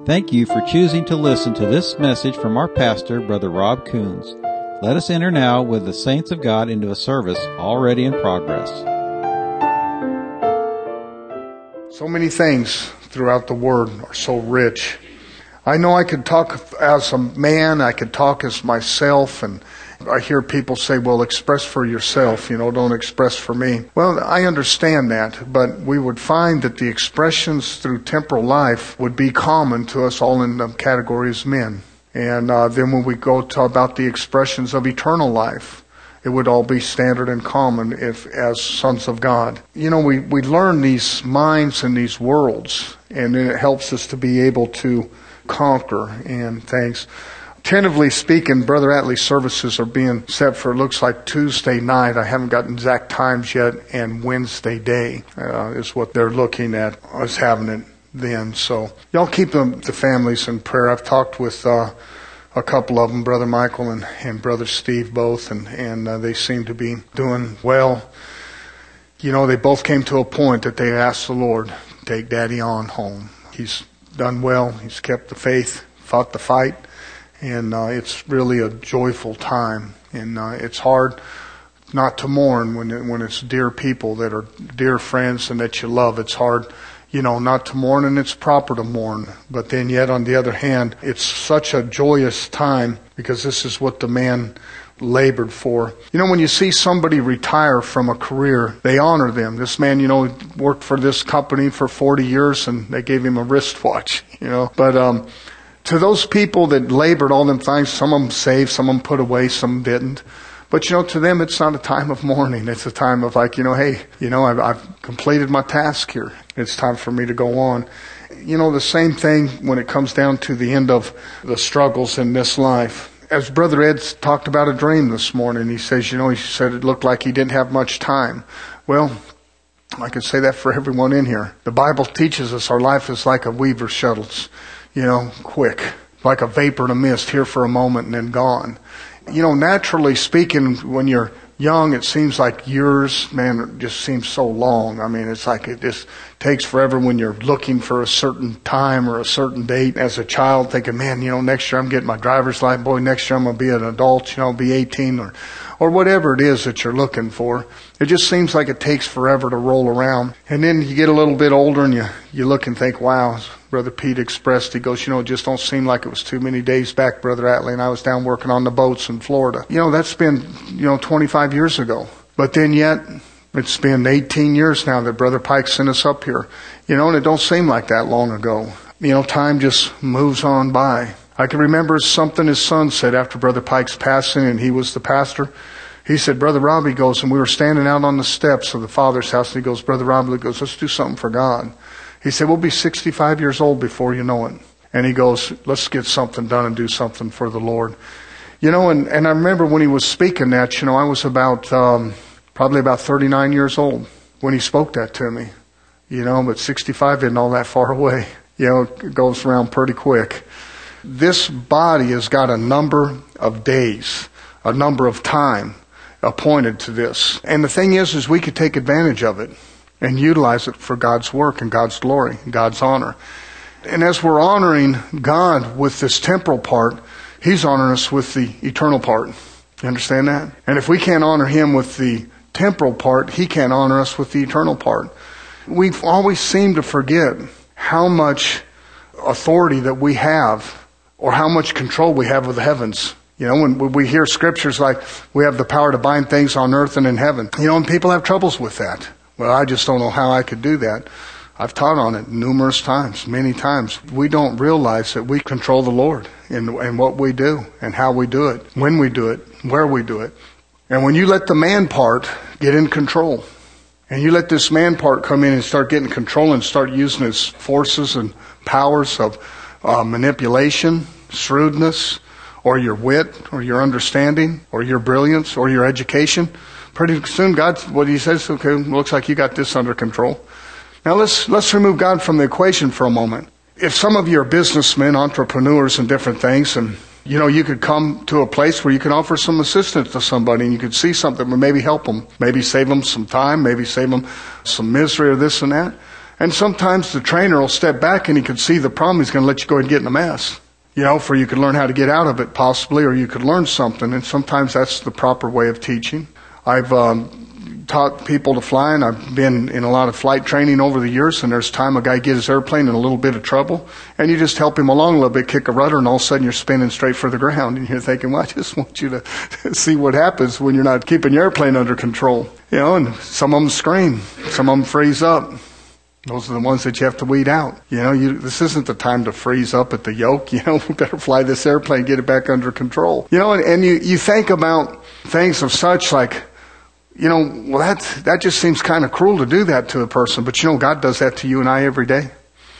Thank you for choosing to listen to this message from our pastor, Brother Rob Coons. Let us enter now with the saints of God into a service already in progress. So many things throughout the Word are so rich. I know I could talk as a man, I could talk as myself, and I hear people say, well, express for yourself, don't express for me. Well, I understand that, but we would find that the expressions through temporal life would be common to us all in the category as men. And then when we go to about the expressions of eternal life, it would all be standard and common as sons of God. We learn these minds and these worlds, and then it helps us to be able to conquer and things. Tentatively speaking, Brother Atlee's services are being set for, it looks like Tuesday night. I haven't gotten exact times yet, and Wednesday day is what they're looking at us having it then. So y'all keep the families in prayer. I've talked with a couple of them, Brother Michael and Brother Steve both, and they seem to be doing well. They both came to a point that they asked the Lord, take Daddy on home. He's done well. He's kept the faith, fought the fight, and it's really a joyful time. And it's hard not to mourn when it's dear people that are dear friends and that you love. It's hard, not to mourn, and it's proper to mourn. But then yet, on the other hand, it's such a joyous time because this is what the man labored for. When you see somebody retire from a career, they honor them. This man, worked for this company for 40 years and they gave him a wristwatch, But to those people that labored all them things, some of them saved, some of them put away, some didn't. But to them, it's not a time of mourning. It's a time of hey, I've completed my task here. It's time for me to go on. The same thing when it comes down to the end of the struggles in this life. As Brother Ed talked about a dream this morning, he says, he said it looked like he didn't have much time. Well, I could say that for everyone in here. The Bible teaches us our life is like a weaver's shuttles, quick, like a vapor in a mist, here for a moment and then gone. Naturally speaking, when you're young, it seems like years, man, it just seems so long. It's like it just takes forever when you're looking for a certain time or a certain date as a child, thinking, man, next year I'm getting my driver's license. Boy, next year I'm going to be an adult, be 18 or whatever it is that you're looking for. It just seems like it takes forever to roll around. And then you get a little bit older and you look and think, wow, as Brother Pete expressed, he goes, it just don't seem like it was too many days back, Brother Atlee, and I was down working on the boats in Florida. That's been, 25 years ago. But then yet, it's been 18 years now that Brother Pike sent us up here. And it don't seem like that long ago. Time just moves on by. I can remember something his son said after Brother Pike's passing, and he was the pastor. He said, Brother Rob, he goes, and we were standing out on the steps of the Father's house, and he goes, Brother Rob, he goes, let's do something for God. He said, we'll be 65 years old before you know it. And he goes, let's get something done and do something for the Lord. And I remember when he was speaking that, I was about, probably about 39 years old when he spoke that to me. But 65 isn't all that far away. It goes around pretty quick. This body has got a number of days, a number of time appointed to this. And the thing is we could take advantage of it and utilize it for God's work and God's glory and God's honor. And as we're honoring God with this temporal part, He's honoring us with the eternal part. You understand that? And if we can't honor Him with the temporal part, He can't honor us with the eternal part. We always seem to forget how much authority that we have or how much control we have with the heavens. When we hear scriptures like we have the power to bind things on earth and in heaven, and people have troubles with that. Well, I just don't know how I could do that. I've taught on it numerous times, many times. We don't realize that we control the Lord in what we do and how we do it, when we do it, where we do it. And when you let the man part get in control, and you let this man part come in and start getting control and start using his forces and powers of manipulation, shrewdness, or your wit, or your understanding, or your brilliance, or your education, pretty soon what He says, okay, looks like you got this under control. Now let's remove God from the equation for a moment. If some of you are businessmen, entrepreneurs, and different things, and you could come to a place where you can offer some assistance to somebody, and you could see something and maybe help them, maybe save them some time, maybe save them some misery or this and that. And sometimes the trainer will step back and he could see the problem. He's going to let you go ahead and get in a mess. For you could learn how to get out of it possibly, or you could learn something. And sometimes that's the proper way of teaching. I've taught people to fly, and I've been in a lot of flight training over the years, and there's time a guy gets his airplane in a little bit of trouble, and you just help him along a little bit, kick a rudder, and all of a sudden you're spinning straight for the ground. And you're thinking, well, I just want you to see what happens when you're not keeping your airplane under control. And some of them scream. Some of them freeze up. Those are the ones that you have to weed out. This isn't the time to freeze up at the yoke. We better fly this airplane, get it back under control. And you think about things of such like, well, that just seems kind of cruel to do that to a person. But God does that to you and I every day.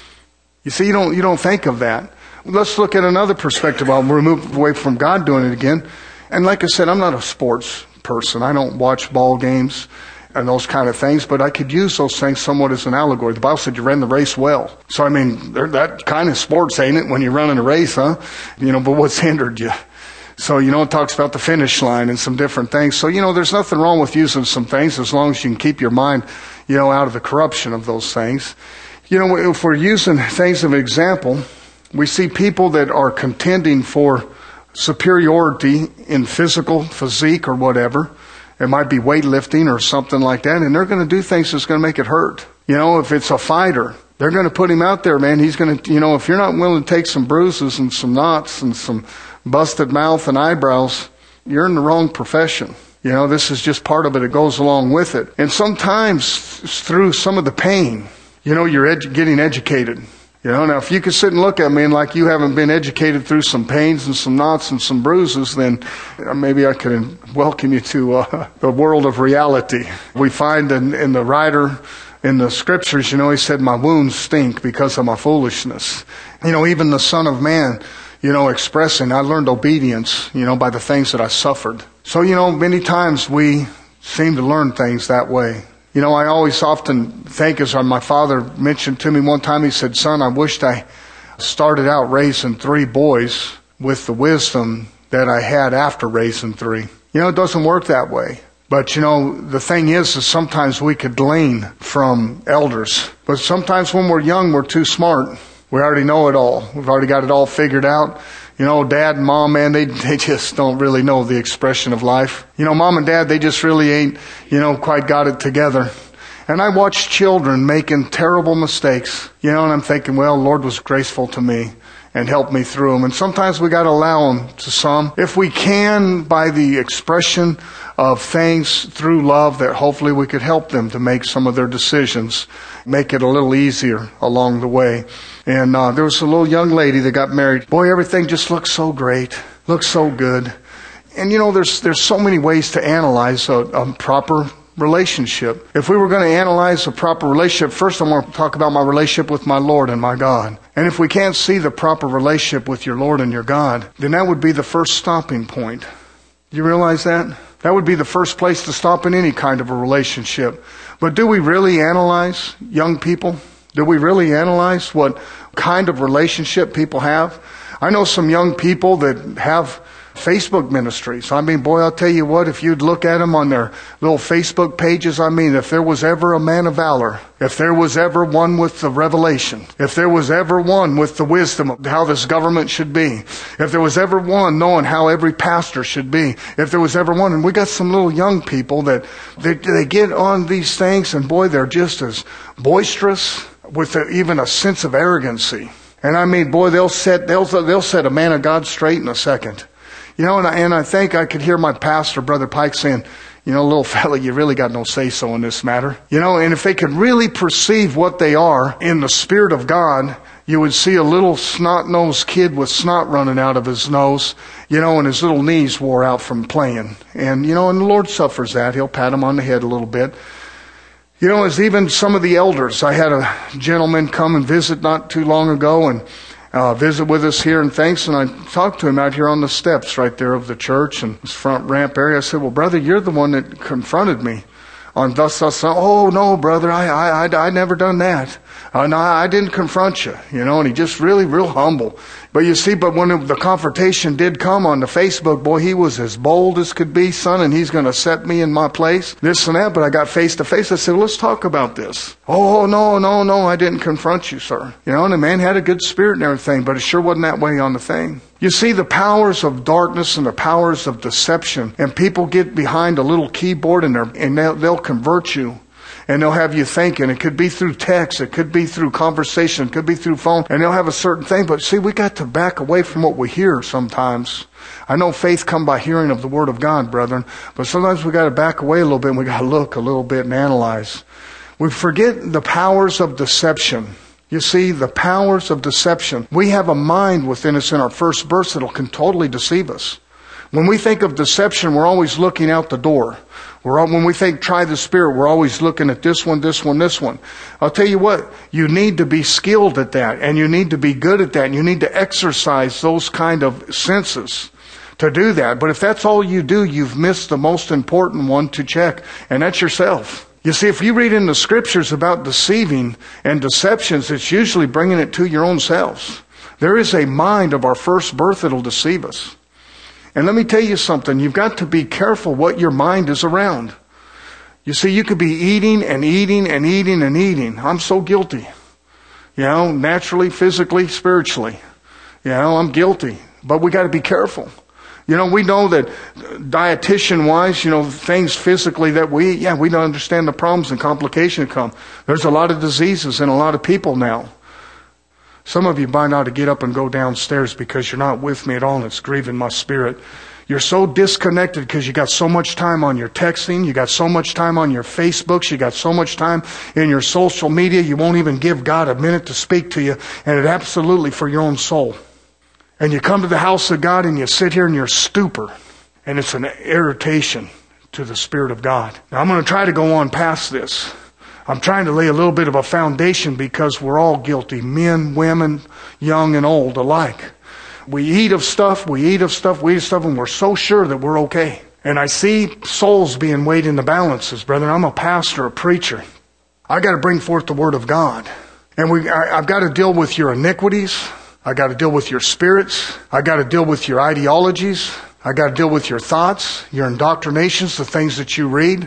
You see, you don't think of that. Let's look at another perspective. I'll move away from God doing it again. And like I said, I'm not a sports person. I don't watch ball games and those kind of things, but I could use those things somewhat as an allegory. The Bible said you ran the race well. So, they're that kind of sports, ain't it, when you're running a race, huh? But what's hindered you? So, it talks about the finish line and some different things. So, there's nothing wrong with using some things as long as you can keep your mind, out of the corruption of those things. If we're using things of example, we see people that are contending for superiority in physique or whatever. It might be weightlifting or something like that, and they're going to do things that's going to make it hurt. If it's a fighter, they're going to put him out there, man. He's going to, if you're not willing to take some bruises and some knots and some busted mouth and eyebrows, you're in the wrong profession. This is just part of it. It goes along with it. And sometimes through some of the pain, you're getting educated. Now if you could sit and look at me and like you haven't been educated through some pains and some knots and some bruises, then maybe I could welcome you to the world of reality. We find in the writer in the scriptures, he said, my wounds stink because of my foolishness. Even the Son of Man, expressing, I learned obedience, by the things that I suffered. So, many times we seem to learn things that way. I always often think, as my father mentioned to me one time, he said, son, I wished I started out raising 3 boys with the wisdom that I had after raising 3. It doesn't work that way. But, the thing is sometimes we could glean from elders. But sometimes when we're young, we're too smart. We already know it all. We've already got it all figured out. Dad and mom, man, they just don't really know the expression of life. Mom and dad, they just really ain't, quite got it together. And I watch children making terrible mistakes, and I'm thinking, well, Lord was graceful to me and helped me through them. And sometimes we got to allow them to some. If we can, by the expression of things through love, that hopefully we could help them to make some of their decisions, make it a little easier along the way. And there was a little young lady that got married. Boy, everything just looks so great, looks so good. And there's so many ways to analyze a proper relationship. If we were going to analyze a proper relationship, first I want to talk about my relationship with my Lord and my God. And if we can't see the proper relationship with your Lord and your God, then that would be the first stopping point. Do you realize that? That would be the first place to stop in any kind of a relationship. But do we really analyze young people? Do we really analyze what kind of relationship people have? I know some young people that have Facebook ministries. Boy, I'll tell you what, if you'd look at them on their little Facebook pages, if there was ever a man of valor, if there was ever one with the revelation, if there was ever one with the wisdom of how this government should be, if there was ever one knowing how every pastor should be, if there was ever one, and we got some little young people that they get on these things, and boy, they're just as boisterous with even a sense of arrogancy. And boy, they'll set a man of God straight in a second. And I think I could hear my pastor, Brother Pike, saying, little fella, you really got no say-so in this matter. And if they could really perceive what they are in the Spirit of God, you would see a little snot-nosed kid with snot running out of his nose, and his little knees wore out from playing. And, and the Lord suffers that. He'll pat him on the head a little bit. As even some of the elders, I had a gentleman come and visit not too long ago and visit with us here and things, and I talked to him out here on the steps right there of the church and this front ramp area. I said, well, brother, you're the one that confronted me on thus. Oh, no, brother, I never done that. No, I didn't confront you, and he just really real humble. But you see, when the confrontation did come on the Facebook, boy, he was as bold as could be, son, and he's going to set me in my place, this and that. But I got face to face. I said, well, let's talk about this. Oh, no, I didn't confront you, sir. And the man had a good spirit and everything, but it sure wasn't that way on the thing. You see, the powers of darkness and the powers of deception, and people get behind a little keyboard and they'll convert you. And they'll have you thinking. It could be through text. It could be through conversation. It could be through phone. And they'll have a certain thing. But see, we got to back away from what we hear sometimes. I know faith come by hearing of the Word of God, brethren. But sometimes we got to back away a little bit and we got to look a little bit and analyze. We forget the powers of deception. You see, the powers of deception. We have a mind within us in our first birth that can totally deceive us. When we think of deception, we're always looking out the door. When we think try the Spirit, we're always looking at this one. I'll tell you what, you need to be skilled at that, and you need to be good at that, and you need to exercise those kind of senses to do that. But if that's all you do, you've missed the most important one to check, and that's yourself. You see, if you read in the Scriptures about deceiving and deceptions, it's usually bringing it to your own selves. There is a mind of our first birth that'll deceive us. And let me tell you something, you've got to be careful what your mind is around. You see, you could be eating and eating and eating and eating. I'm so guilty. Naturally, physically, spiritually. I'm guilty. But we got to be careful. We know that dietitian-wise, things physically that we eat, we don't understand the problems and complications that come. There's a lot of diseases in a lot of people now. Some of you might not to get up and go downstairs because you're not with me at all and it's grieving my spirit. You're so disconnected because you got so much time on your texting, you got so much time on your Facebooks, you got so much time in your social media, you won't even give God a minute to speak to you, and it's absolutely for your own soul. And you come to the house of God and you sit here in your stupor, and it's an irritation to the Spirit of God. Now I'm going to try to go on past this. I'm trying to lay a little bit of a foundation because we're all guilty, men, women, young and old alike. We eat of stuff, and we're so sure that we're okay. And I see souls being weighed in the balances, brethren. I'm a pastor, a preacher. I got to bring forth the Word of God. And I've got to deal with your iniquities. I got to deal with your spirits. I got to deal with your ideologies. I got to deal with your thoughts, your indoctrinations, the things that you read.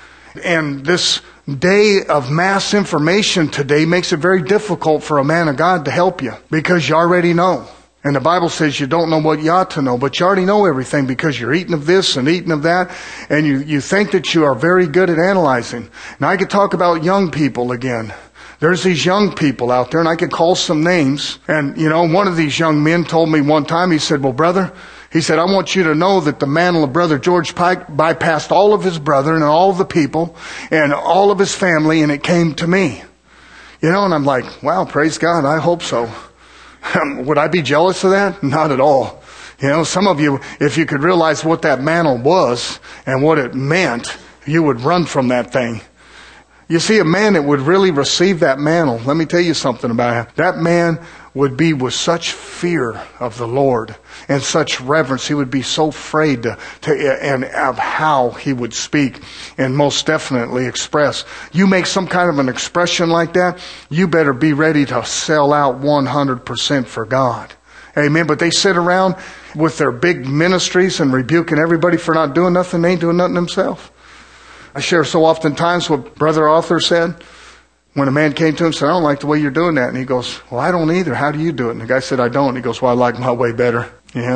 And this day of mass information today makes it very difficult for a man of God to help you because you already know. And the Bible says you don't know what you ought to know, but you already know everything because you're eating of this and eating of that, and you think that you are very good at analyzing. Now I could talk about young people again. There's these young people out there, and I could call some names. And, one of these young men told me one time, he said, well, brother, he said, I want you to know that the mantle of Brother George Pike bypassed all of his brethren and all of the people and all of his family, and it came to me. And I'm like, wow, praise God, I hope so. Would I be jealous of that? Not at all. Some of you, if you could realize what that mantle was and what it meant, you would run from that thing. You see, a man that would really receive that mantle, let me tell you something about it. That man would be with such fear of the Lord and such reverence. He would be so afraid and of how he would speak and most definitely express. You make some kind of an expression like that, you better be ready to sell out 100% for God. Amen. But they sit around with their big ministries and rebuking everybody for not doing nothing. They ain't doing nothing themselves. I share so oftentimes what Brother Arthur said when a man came to him and said, I don't like the way you're doing that. And he goes, well, I don't either. How do you do it? And the guy said, I don't. And he goes, well, I like my way better.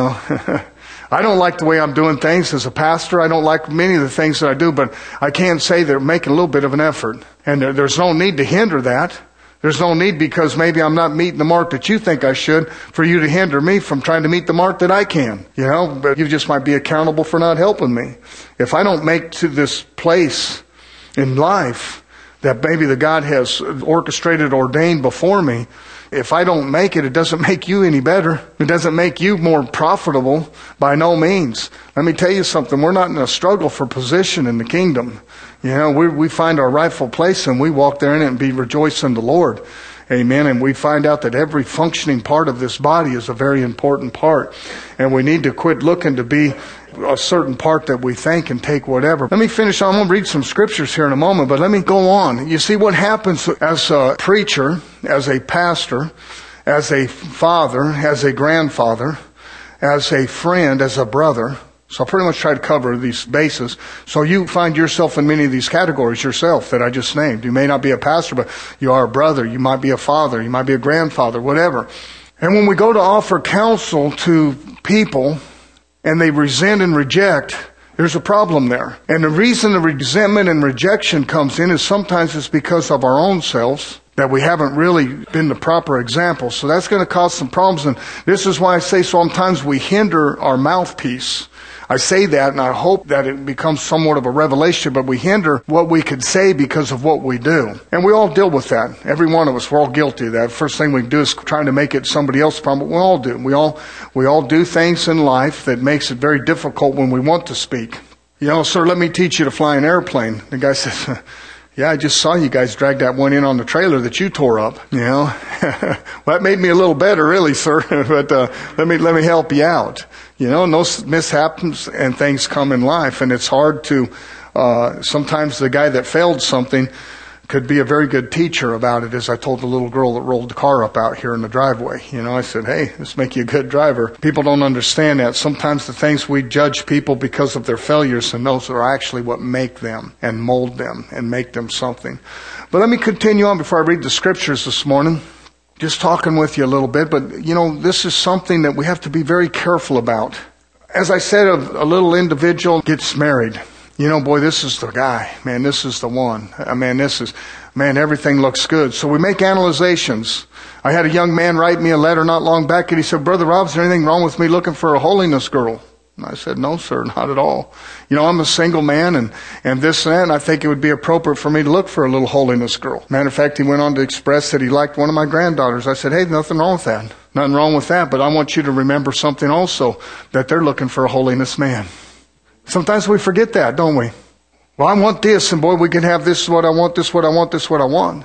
I don't like the way I'm doing things as a pastor. I don't like many of the things that I do, but I can say they're making a little bit of an effort. And there's no need to hinder that. There's no need because maybe I'm not meeting the mark that you think I should for you to hinder me from trying to meet the mark that I can. But you just might be accountable for not helping me. If I don't make to this place in life that maybe the God has orchestrated, ordained before me, if I don't make it, it doesn't make you any better. It doesn't make you more profitable by no means. Let me tell you something. We're not in a struggle for position in the kingdom. We find our rightful place and we walk there in it and be rejoicing in the Lord. Amen. And we find out that every functioning part of this body is a very important part. And we need to quit looking to be a certain part that we think and take whatever. Let me finish. I'm going to read some scriptures here in a moment, but let me go on. You see what happens as a preacher, as a pastor, as a father, as a grandfather, as a friend, as a brother. So I'll pretty much try to cover these bases. So you find yourself in many of these categories yourself that I just named. You may not be a pastor, but you are a brother. You might be a father. You might be a grandfather, whatever. And when we go to offer counsel to people and they resent and reject, there's a problem there. And the reason the resentment and rejection comes in is sometimes it's because of our own selves, that we haven't really been the proper example. So that's going to cause some problems. And this is why I say sometimes we hinder our mouthpiece. I say that and I hope that it becomes somewhat of a revelation, but we hinder what we could say because of what we do. And we all deal with that. Every one of us, we're all guilty of that. First thing we can do is trying to make it somebody else's problem, but we all do. We all do things in life that makes it very difficult when we want to speak. Sir, let me teach you to fly an airplane. The guy says, yeah, I just saw you guys drag that one in on the trailer that you tore up. Well, that made me a little better, really, sir. But let me help you out. No mishaps and things come in life, and it's hard to. Sometimes the guy that failed something could be a very good teacher about it, as I told the little girl that rolled the car up out here in the driveway. I said, hey, this make you a good driver. People don't understand that. Sometimes the things we judge people because of their failures, and those are actually what make them and mold them and make them something. But let me continue on before I read the scriptures this morning. Just talking with you a little bit, but this is something that we have to be very careful about. As I said, a little individual gets married. Boy, this is the guy. Man, this is the one. Everything looks good. So we make analyzations. I had a young man write me a letter not long back, and he said, Brother Rob, is there anything wrong with me looking for a holiness girl? And I said, no, sir, not at all. I'm a single man and this and that, and I think it would be appropriate for me to look for a little holiness girl. Matter of fact, he went on to express that he liked one of my granddaughters. I said, hey, nothing wrong with that. Nothing wrong with that, but I want you to remember something also, that they're looking for a holiness man. Sometimes we forget that, don't we? Well, I want this, and boy, we can have this is what I want, this is what I want, this is what I want.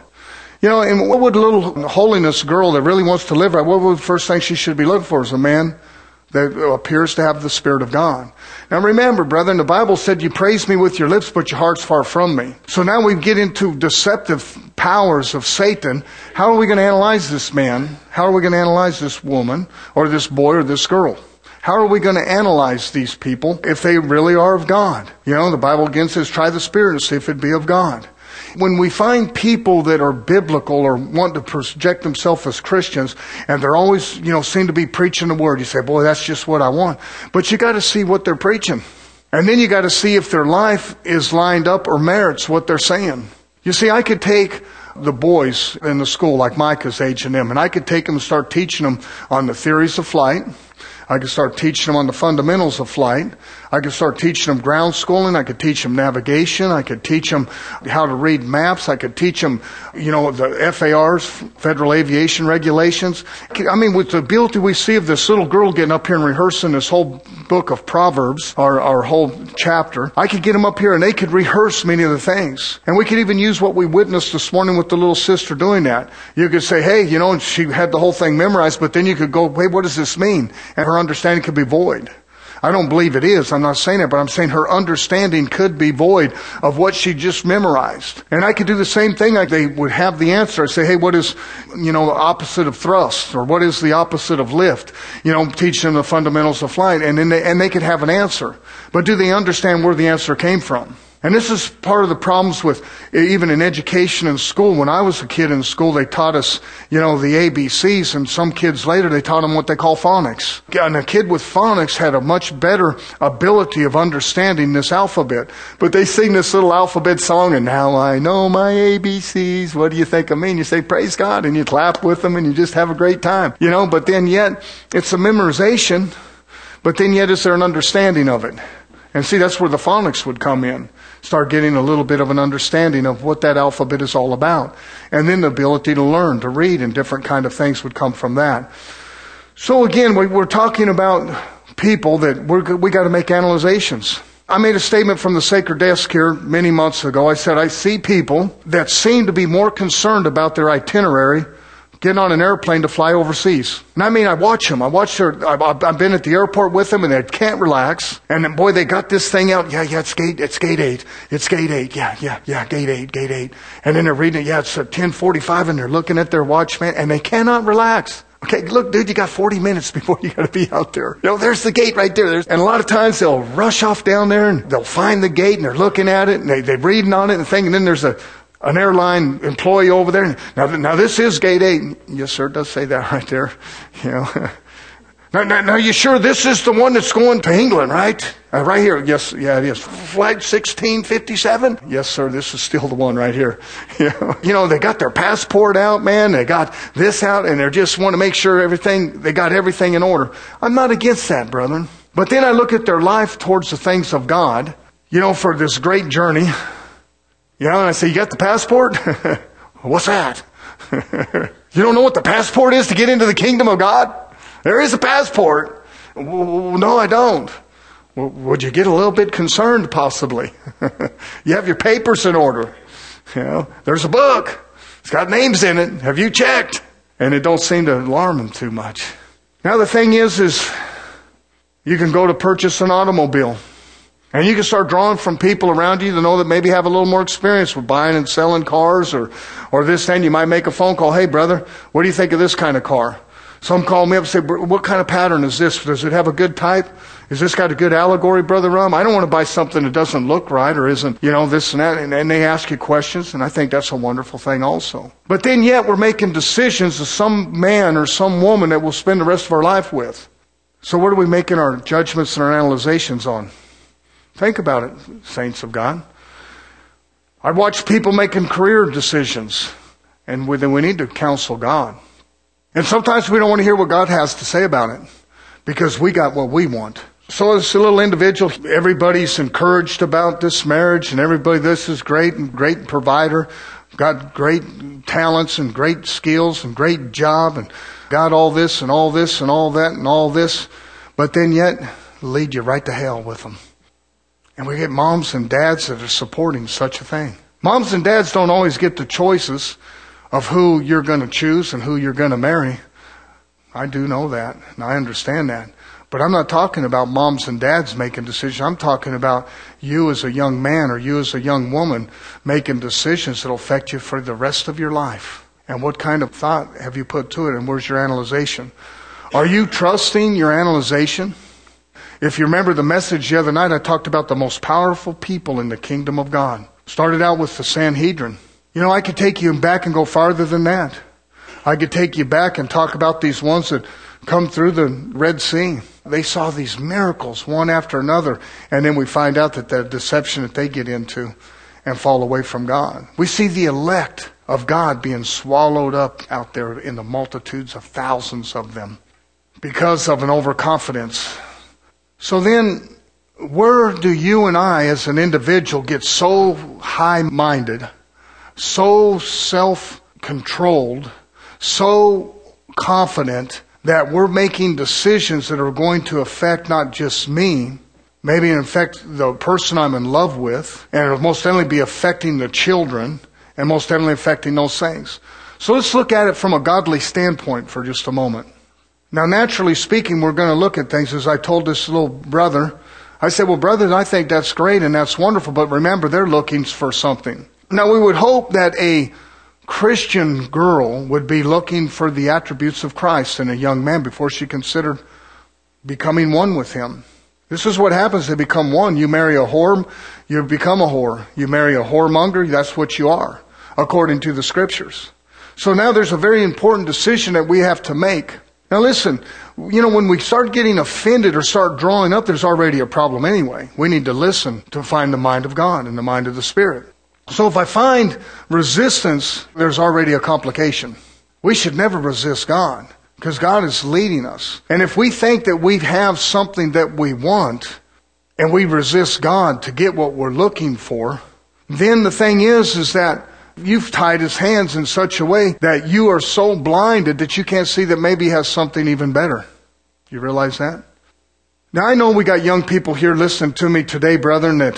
And what would a little holiness girl that really wants to live right, what would the first thing she should be looking for is a man that appears to have the Spirit of God. Now remember, brethren, the Bible said you praise me with your lips, but your heart's far from me. So now we get into deceptive powers of Satan. How are we going to analyze this man? How are we going to analyze this woman or this boy or this girl? How are we going to analyze these people if they really are of God? The Bible again says, try the Spirit and see if it be of God. When we find people that are biblical or want to project themselves as Christians, and they're always, seem to be preaching the Word, you say, boy, that's just what I want. But you got to see what they're preaching. And then you got to see if their life is lined up or merits what they're saying. You see, I could take the boys in the school, like Micah's age and them, and I could take them and start teaching them on the theories of flight. I could start teaching them on the fundamentals of flight. I could start teaching them ground schooling. I could teach them navigation. I could teach them how to read maps. I could teach them, the FAR's, Federal Aviation Regulations. With the ability we see of this little girl getting up here and rehearsing this whole book of Proverbs, our whole chapter, I could get them up here and they could rehearse many of the things. And we could even use what we witnessed this morning with the little sister doing that. You could say, hey, and she had the whole thing memorized, but then you could go, hey, what does this mean? And her understanding could be void. I don't believe it is. I'm not saying it, but I'm saying her understanding could be void of what she just memorized. And I could do the same thing. Like they would have the answer. I say, hey, what is, the opposite of thrust? Or what is the opposite of lift? Teach them the fundamentals of flight. And then they could have an answer. But do they understand where the answer came from? And this is part of the problems with even in education and school. When I was a kid in school, they taught us, the ABCs, and some kids later, they taught them what they call phonics. And a kid with phonics had a much better ability of understanding this alphabet. But they sing this little alphabet song, and now I know my ABCs. What do you think of me? And you say, praise God, and you clap with them, and you just have a great time. But then yet, it's a memorization, but then yet is there an understanding of it? And see, that's where the phonics would come in. Start getting a little bit of an understanding of what that alphabet is all about. And then the ability to learn, to read, and different kind of things would come from that. So again, we're talking about people that we got to make analyzations. I made a statement from the sacred desk here many months ago. I said, I see people that seem to be more concerned about their itinerary, getting on an airplane to fly overseas. And I mean, I watch them. I've been at the airport with them and they can't relax. And then, boy, they got this thing out. Yeah, it's gate 8. It's gate 8. Yeah, gate 8. And then they're reading it. Yeah, it's 10:45 and they're looking at their watch, man, and they cannot relax. Okay, look, dude, you got 40 minutes before you got to be out there. There's the gate right there. And a lot of times they'll rush off down there and they'll find the gate and they're looking at it and they're reading on it and thinking, and then there's an airline employee over there. Now this is gate 8. Yes, sir, it does say that right there. Now, you sure this is the one that's going to England, right? Right here. Yes, yeah, it is. Flight 1657? Yes, sir, this is still the one right here. They got their passport out, man. They got this out, and they just want to make sure they got everything in order. I'm not against that, brethren. But then I look at their life towards the things of God, for this great journey. And I say, you got the passport? What's that? You don't know what the passport is to get into the kingdom of God? There is a passport. No, I don't. Well, would you get a little bit concerned, possibly? You have your papers in order. There's a book. It's got names in it. Have you checked? And it don't seem to alarm them too much. Now, the thing is you can go to purchase an automobile. And you can start drawing from people around you to know that maybe have a little more experience with buying and selling cars or this thing. You might make a phone call. Hey, brother, what do you think of this kind of car? Some call me up and say, what kind of pattern is this? Does it have a good type? Is this got a good allegory, Brother Rum? I don't want to buy something that doesn't look right or isn't, this and that. And they ask you questions, and I think that's a wonderful thing also. But then yet we're making decisions of some man or some woman that we'll spend the rest of our life with. So what are we making our judgments and our analyzations on? Think about it, saints of God. I watch people making career decisions, and we need to counsel God. And sometimes we don't want to hear what God has to say about it because we got what we want. So as a little individual, everybody's encouraged about this marriage and everybody, this is great and great provider, got great talents and great skills and great job and got all this and all this and all that and all this. But then yet lead you right to hell with them. And we get moms and dads that are supporting such a thing. Moms and dads don't always get the choices of who you're going to choose and who you're going to marry. I do know that, and I understand that. But I'm not talking about moms and dads making decisions. I'm talking about you as a young man or you as a young woman making decisions that will affect you for the rest of your life. And what kind of thought have you put to it, and where's your analyzation? Are you trusting your analyzation? If you remember the message the other night, I talked about the most powerful people in the kingdom of God. Started out with the Sanhedrin. I could take you back and go farther than that. I could take you back and talk about these ones that come through the Red Sea. They saw these miracles one after another, and then we find out that the deception that they get into and fall away from God. We see the elect of God being swallowed up out there in the multitudes of thousands of them because of an overconfidence. So then, where do you and I as an individual get so high-minded, so self-controlled, so confident that we're making decisions that are going to affect not just me, maybe affect the person I'm in love with, and it'll most definitely be affecting the children, and most definitely affecting those things. So let's look at it from a godly standpoint for just a moment. Now, naturally speaking, we're going to look at things, as I told this little brother. I said, well, brother, I think that's great and that's wonderful, but remember, they're looking for something. Now, we would hope that a Christian girl would be looking for the attributes of Christ in a young man before she considered becoming one with him. This is what happens. They become one. You marry a whore, you become a whore. You marry a whoremonger, that's what you are, according to the Scriptures. So now there's a very important decision that we have to make. Now listen, when we start getting offended or start drawing up, there's already a problem anyway. We need to listen to find the mind of God and the mind of the Spirit. So if I find resistance, there's already a complication. We should never resist God because God is leading us. And if we think that we have something that we want and we resist God to get what we're looking for, then the thing is that you've tied his hands in such a way that you are so blinded that you can't see that maybe he has something even better. You realize that? Now I know we got young people here listening to me today, brethren, that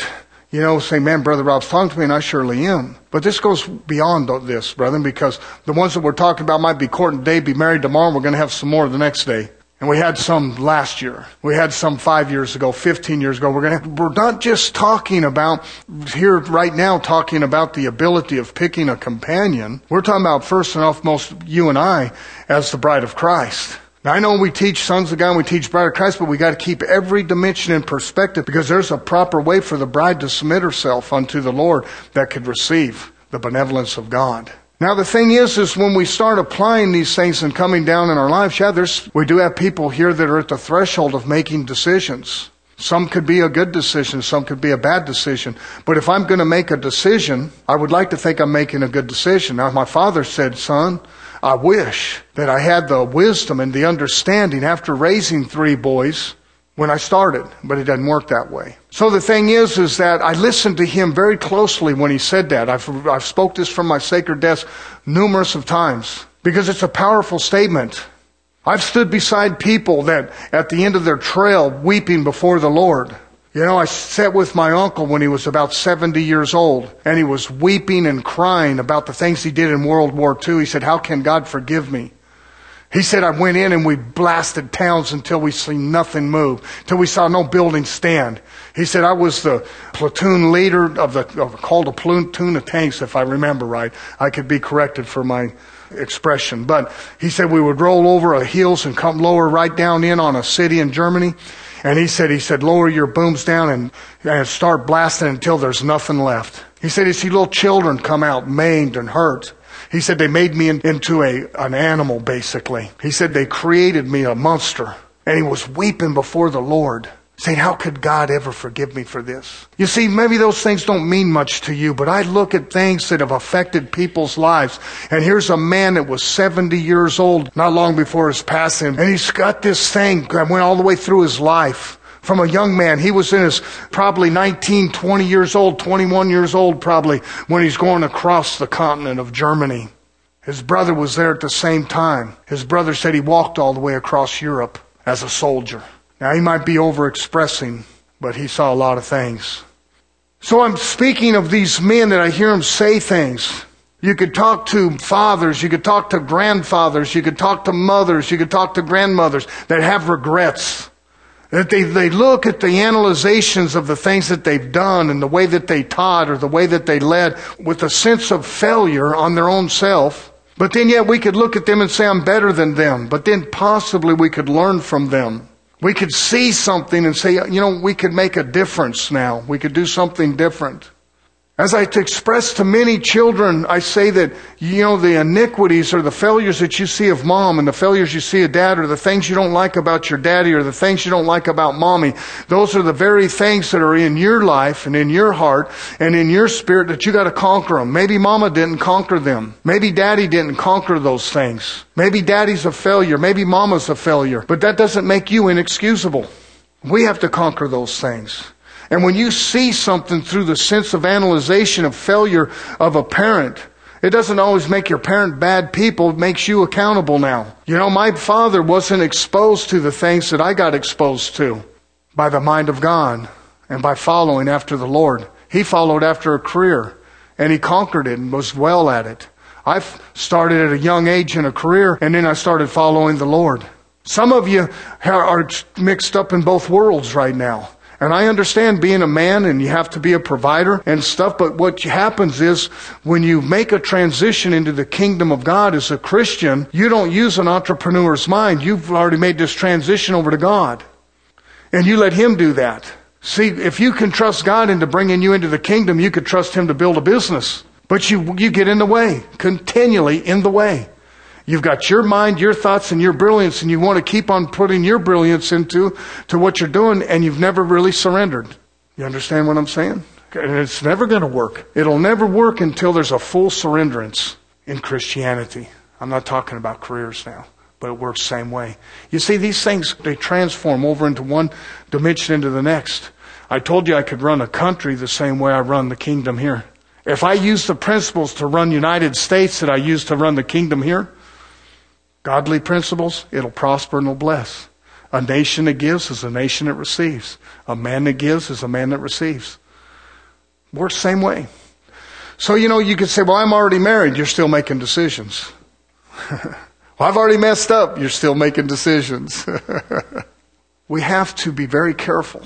say, man, Brother Rob's talking to me, and I surely am. But this goes beyond this, brethren, because the ones that we're talking about might be courting today, be married tomorrow, and we're going to have some more the next day. And we had some last year. We had some 5 years ago, 15 years ago. We're not just talking about, here right now, talking about the ability of picking a companion. We're talking about first and foremost, you and I, as the bride of Christ. Now, I know we teach sons of God and we teach bride of Christ, but we got to keep every dimension in perspective, because there's a proper way for the bride to submit herself unto the Lord that could receive the benevolence of God. Now, the thing is when we start applying these things and coming down in our lives, we do have people here that are at the threshold of making decisions. Some could be a good decision, some could be a bad decision. But if I'm going to make a decision, I would like to think I'm making a good decision. Now, my father said, son, I wish that I had the wisdom and the understanding after raising 3 boys when I started, but it doesn't work that way. So the thing is that I listened to him very closely when he said that. I've spoke this from my sacred desk numerous of times, because it's a powerful statement. I've stood beside people that at the end of their trail weeping before the Lord. I sat with my uncle when he was about 70 years old, and he was weeping and crying about the things he did in World War II. He said, how can God forgive me? He said, I went in and we blasted towns until we see nothing move, till we saw no building stand. He said, I was the platoon leader called a platoon of tanks, if I remember right. I could be corrected for my expression. But he said we would roll over hills and come lower right down in on a city in Germany. And he said, lower your booms down and start blasting until there's nothing left. He said, you see little children come out maimed and hurt. He said, they made me into an animal, basically. He said, they created me a monster. And he was weeping before the Lord, saying, how could God ever forgive me for this? You see, maybe those things don't mean much to you, but I look at things that have affected people's lives. And here's a man that was 70 years old, not long before his passing. And he's got this thing that went all the way through his life. From a young man, he was in his probably 19, 20 years old, 21 years old probably, when he's going across the continent of Germany. His brother was there at the same time. His brother said he walked all the way across Europe as a soldier. Now, he might be over-expressing, but he saw a lot of things. So I'm speaking of these men that I hear them say things. You could talk to fathers, you could talk to grandfathers, you could talk to mothers, you could talk to grandmothers that have regrets. That they look at the analyzations of the things that they've done and the way that they taught or the way that they led with a sense of failure on their own self. But then yet we could look at them and say, I'm better than them. But then possibly we could learn from them. We could see something and say, we could make a difference now. We could do something different. As I express to many children, I say that, the iniquities or the failures that you see of mom and the failures you see of dad, or the things you don't like about your daddy or the things you don't like about mommy, those are the very things that are in your life and in your heart and in your spirit that you got to conquer them. Maybe mama didn't conquer them. Maybe daddy didn't conquer those things. Maybe daddy's a failure. Maybe mama's a failure. But that doesn't make you inexcusable. We have to conquer those things. And when you see something through the sense of analyzation of failure of a parent, it doesn't always make your parent bad people. It makes you accountable now. My father wasn't exposed to the things that I got exposed to by the mind of God and by following after the Lord. He followed after a career and he conquered it and was well at it. I started at a young age in a career and then I started following the Lord. Some of you are mixed up in both worlds right now. And I understand being a man and you have to be a provider and stuff, but what happens is when you make a transition into the kingdom of God as a Christian, you don't use an entrepreneur's mind. You've already made this transition over to God. And you let Him do that. See, if you can trust God into bringing you into the kingdom, you could trust Him to build a business. But you get in the way, continually in the way. You've got your mind, your thoughts, and your brilliance, and you want to keep on putting your brilliance into what you're doing, and you've never really surrendered. You understand what I'm saying? And it's never going to work. It'll never work until there's a full surrenderance in Christianity. I'm not talking about careers now, but it works the same way. You see, these things, they transform over into one dimension into the next. I told you I could run a country the same way I run the kingdom here. If I use the principles to run United States that I use to run the kingdom here, godly principles, it'll prosper and it'll bless. A nation that gives is a nation that receives. A man that gives is a man that receives. Works the same way. So, you could say, well, I'm already married. You're still making decisions. Well, I've already messed up. You're still making decisions. We have to be very careful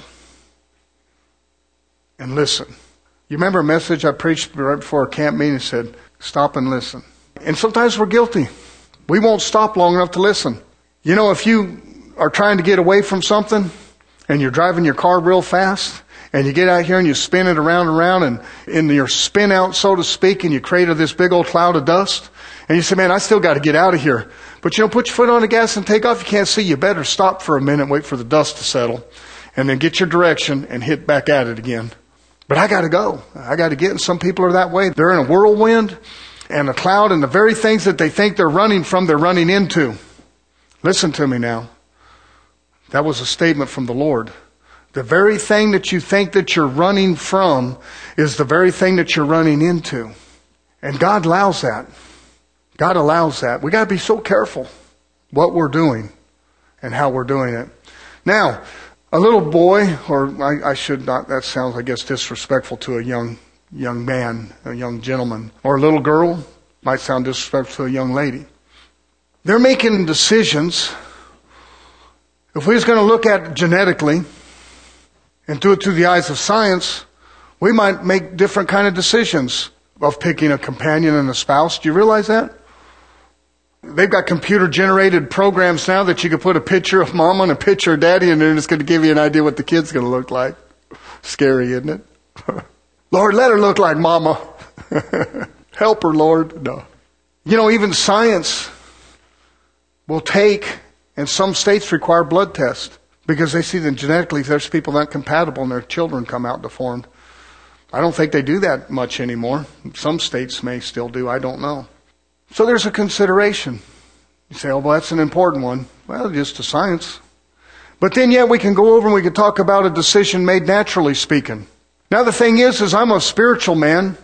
and listen. You remember a message I preached right before a camp meeting? It said, stop and listen. And sometimes we're guilty. We won't stop long enough to listen. If you are trying to get away from something and you're driving your car real fast, and you get out here and you spin it around and around, and in your spin out, so to speak, and you create this big old cloud of dust. And you say, man, I still got to get out of here. But put your foot on the gas and take off. You can't see. You better stop for a minute, wait for the dust to settle, and then get your direction and hit back at it again. But I got to go. I got to get. And some people are that way. They're in a whirlwind and a cloud, and the very things that they think they're running from, they're running into. Listen to me now. That was a statement from the Lord. The very thing that you think that you're running from is the very thing that you're running into. And God allows that. God allows that. We got to be so careful what we're doing and how we're doing it. Now, a little boy, or I should not, that sounds, I guess, disrespectful to a young man, a young gentleman, or a little girl, might sound disrespectful to a young lady. They're making decisions. If we was going to look at genetically and do it through the eyes of science, we might make different kind of decisions of picking a companion and a spouse. Do you realize that? They've got computer-generated programs now that you can put a picture of mama and a picture of daddy in there, and it's going to give you an idea what the kid's going to look like. Scary, isn't it? Lord, let her look like mama. Help her, Lord. No. Even science will take, and some states require blood tests, because they see that genetically there's people not compatible and their children come out deformed. I don't think they do that much anymore. Some states may still do. I don't know. So there's a consideration. You say, oh, well, that's an important one. Well, just to science. But then yet we can go over and we can talk about a decision made naturally speaking. Now the thing is I'm a spiritual man.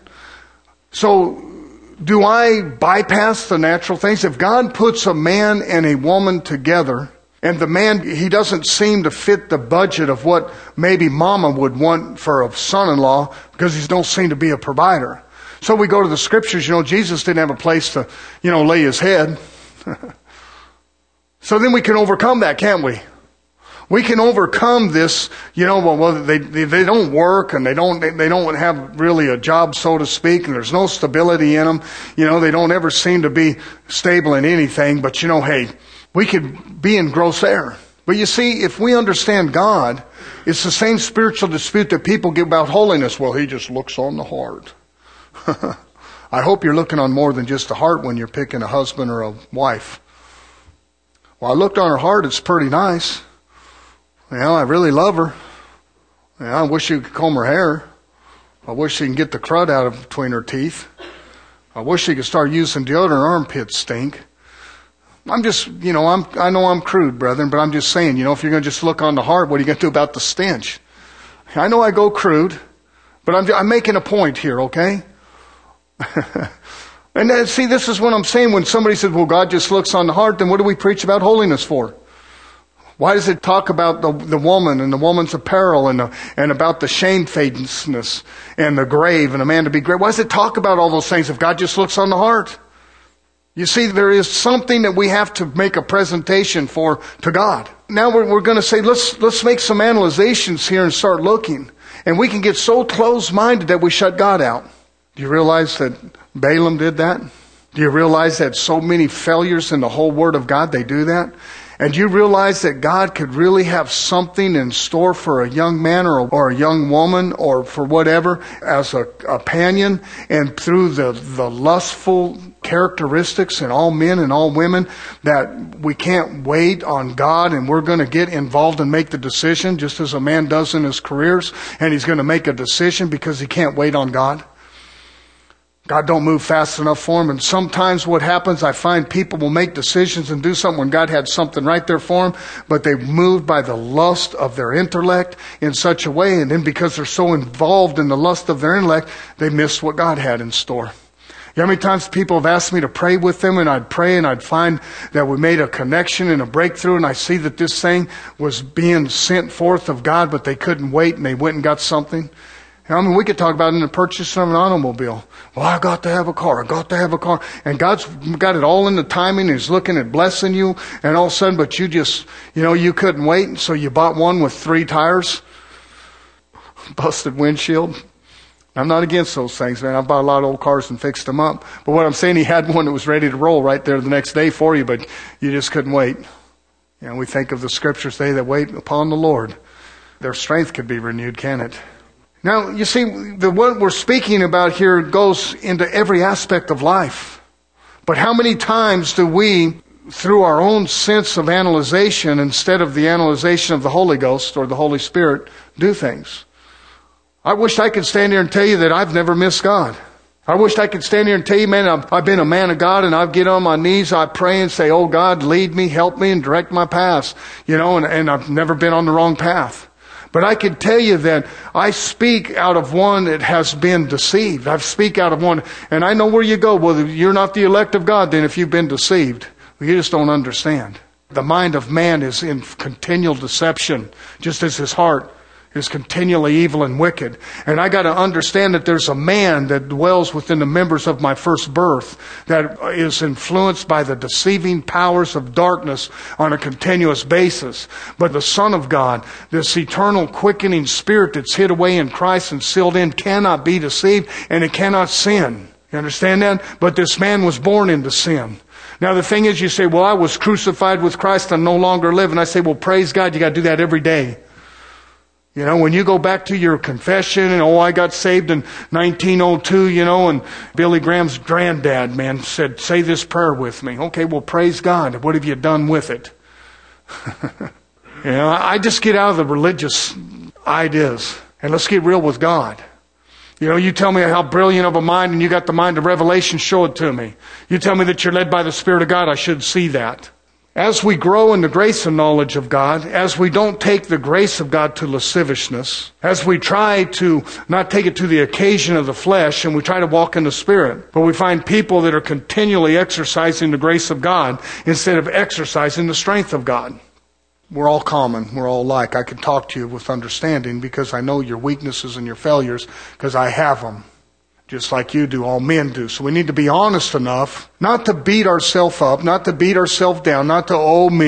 So do I bypass the natural things? If God puts a man and a woman together, and the man, he doesn't seem to fit the budget of what maybe mama would want for a son-in-law, because he don't seem to be a provider. So we go to the scriptures. Jesus didn't have a place to, lay his head. So then we can overcome that, can't we? We can overcome this, they don't work, and they don't have really a job, so to speak, and there's no stability in them. They don't ever seem to be stable in anything, but hey, we could be in gross error. But you see, if we understand God, it's the same spiritual dispute that people give about holiness. Well, he just looks on the heart. I hope you're looking on more than just the heart when you're picking a husband or a wife. Well, I looked on her heart, it's pretty nice. I really love her. I wish she could comb her hair. I wish she can get the crud out of between her teeth. I wish she could start using deodorant. Her armpits stink. I'm just, I know I'm crude, brethren, but I'm just saying, if you're going to just look on the heart, what are you going to do about the stench? I know I go crude, but I'm making a point here, okay? And then, see, this is what I'm saying. When somebody says, well, God just looks on the heart, then what do we preach about holiness for? Why does it talk about the woman and the woman's apparel and about the shamefacedness and the grave and a man to be grave? Why does it talk about all those things if God just looks on the heart? You see, there is something that we have to make a presentation for to God. Now we're going to say, let's make some analyzations here and start looking. And we can get so closed-minded that we shut God out. Do you realize that Balaam did that? Do you realize that so many failures in the whole Word of God, they do that? And do you realize that God could really have something in store for a young man or a young woman or for whatever as a companion, and through the lustful characteristics in all men and all women, that we can't wait on God and we're going to get involved and make the decision just as a man does in his careers, and he's going to make a decision because he can't wait on God? God don't move fast enough for him. And sometimes what happens, I find people will make decisions and do something when God had something right there for them, but they're moved by the lust of their intellect in such a way, and then because they're so involved in the lust of their intellect, they miss what God had in store. You know how many times people have asked me to pray with them, and I'd pray and I'd find that we made a connection and a breakthrough, and I see that this thing was being sent forth of God, but they couldn't wait and they went and got something. I mean, we could talk about in the purchase of an automobile. Well, I got to have a car. I got to have a car. And God's got it all in the timing. He's looking at blessing you. And all of a sudden, but you just, you couldn't wait. So you bought one with 3 tires, busted windshield. I'm not against those things, man. I've bought a lot of old cars and fixed them up. But what I'm saying, he had one that was ready to roll right there the next day for you, but you just couldn't wait. We think of the scriptures, they that wait upon the Lord, their strength could be renewed, can it? Now, you see, what we're speaking about here goes into every aspect of life. But how many times do we, through our own sense of analyzation, instead of the analyzation of the Holy Ghost or the Holy Spirit, do things? I wish I could stand here and tell you that I've never missed God. I wish I could stand here and tell you, man, I've been a man of God, and I get on my knees, I pray and say, oh God, lead me, help me, and direct my paths. And I've never been on the wrong path. But I can tell you that I speak out of one that has been deceived. I speak out of one, and I know where you go. Well, you're not the elect of God then if you've been deceived. You just don't understand. The mind of man is in continual deception, just as his heart is continually evil and wicked. And I got to understand that there's a man that dwells within the members of my first birth that is influenced by the deceiving powers of darkness on a continuous basis. But the Son of God, this eternal quickening spirit that's hid away in Christ and sealed in, cannot be deceived, and it cannot sin. You understand that? But this man was born into sin. Now the thing is, you say, well, I was crucified with Christ, I no longer live. And I say, well, praise God, you got to do that every day. When you go back to your confession and, I got saved in 1902, and Billy Graham's granddad, man, said, say this prayer with me. Okay, well, praise God. What have you done with it? I just get out of the religious ideas and let's get real with God. You tell me how brilliant of a mind and you got the mind of revelation, show it to me. You tell me that you're led by the Spirit of God, I should see that. As we grow in the grace and knowledge of God, as we don't take the grace of God to lasciviousness, as we try to not take it to the occasion of the flesh, and we try to walk in the Spirit, but we find people that are continually exercising the grace of God instead of exercising the strength of God. We're all common. We're all alike. I can talk to you with understanding because I know your weaknesses and your failures because I have them. Just like you do, all men do. So we need to be honest enough not to beat ourselves up, not to beat ourselves down, not to,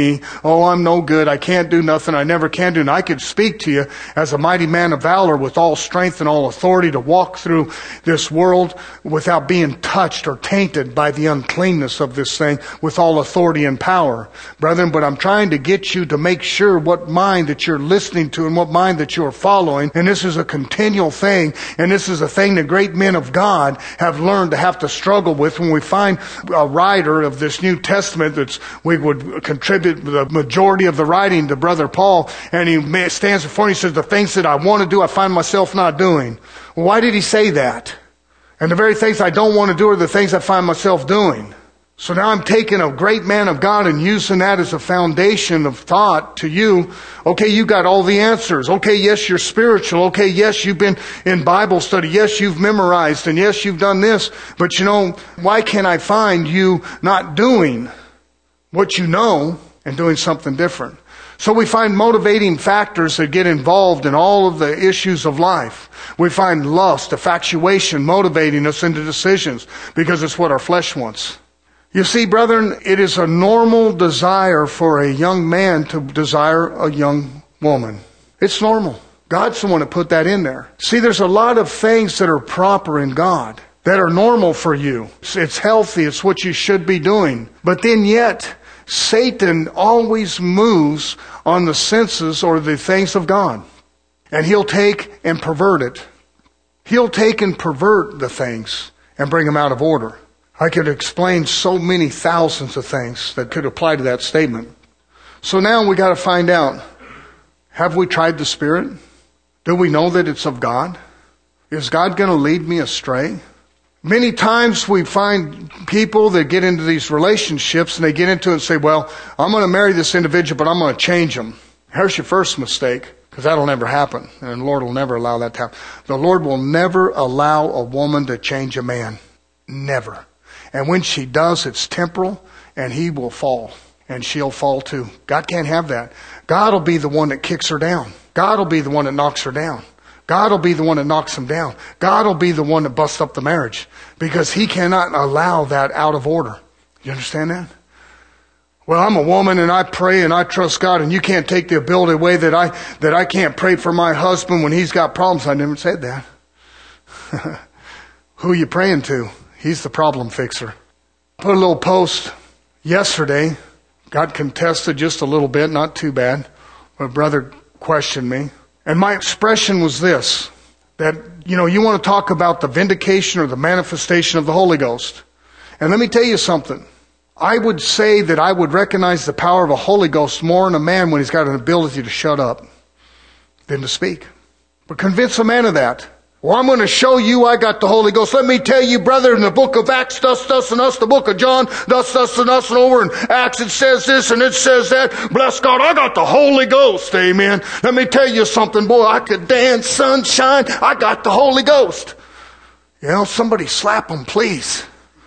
I'm no good, I can't do nothing, I never can do. And I could speak to you as a mighty man of valor with all strength and all authority to walk through this world without being touched or tainted by the uncleanness of this thing with all authority and power. Brethren, but I'm trying to get you to make sure what mind that you're listening to and what mind that you're following. And this is a continual thing, and this is a thing that great men of God have learned to have to struggle with. When we find a writer of this New Testament we would contribute the majority of the writing to Brother Paul, and he stands before me and says, the things that I want to do, I find myself not doing. Well, why did he say that? And the very things I don't want to do are the things I find myself doing. So now I'm taking a great man of God and using that as a foundation of thought to you. Okay, you got all the answers. Okay, yes, you're spiritual. Okay, yes, you've been in Bible study. Yes, you've memorized. And yes, you've done this. But why can't I find you not doing what you know and doing something different? So we find motivating factors that get involved in all of the issues of life. We find lust, infatuation, motivating us into decisions because it's what our flesh wants. You see, brethren, it is a normal desire for a young man to desire a young woman. It's normal. God's the one that put that in there. See, there's a lot of things that are proper in God that are normal for you. It's healthy. It's what you should be doing. But then yet, Satan always moves on the senses or the things of God. And he'll take and pervert it. He'll take and pervert the things and bring them out of order. I could explain so many thousands of things that could apply to that statement. So now we got to find out, have we tried the Spirit? Do we know that it's of God? Is God going to lead me astray? Many times we find people that get into these relationships and they get into it and say, well, I'm going to marry this individual, but I'm going to change him. Here's your first mistake, because that'll never happen. And the Lord will never allow that to happen. The Lord will never allow a woman to change a man. Never. And when she does, it's temporal, and he will fall, and she'll fall too. God can't have that. God will be the one that kicks her down. God will be the one that knocks her down. God will be the one that knocks them down. God will be the one that busts up the marriage, because He cannot allow that out of order. You understand that? Well, I'm a woman and I pray and I trust God, and you can't take the ability away that I can't pray for my husband when he's got problems. I never said that. Who are you praying to? He's the problem fixer. I put a little post yesterday. Got contested just a little bit, not too bad. My brother questioned me. And my expression was this, that, you want to talk about the vindication or the manifestation of the Holy Ghost. And let me tell you something. I would say that I would recognize the power of a Holy Ghost more in a man when he's got an ability to shut up than to speak. But convince a man of that. Well, I'm going to show you I got the Holy Ghost. Let me tell you, brother, in the book of Acts, thus and us, the book of John, thus and us, and over in Acts it says this and it says that. Bless God, I got the Holy Ghost, amen. Let me tell you something, boy, I could dance, sunshine, I got the Holy Ghost. Somebody slap them, please.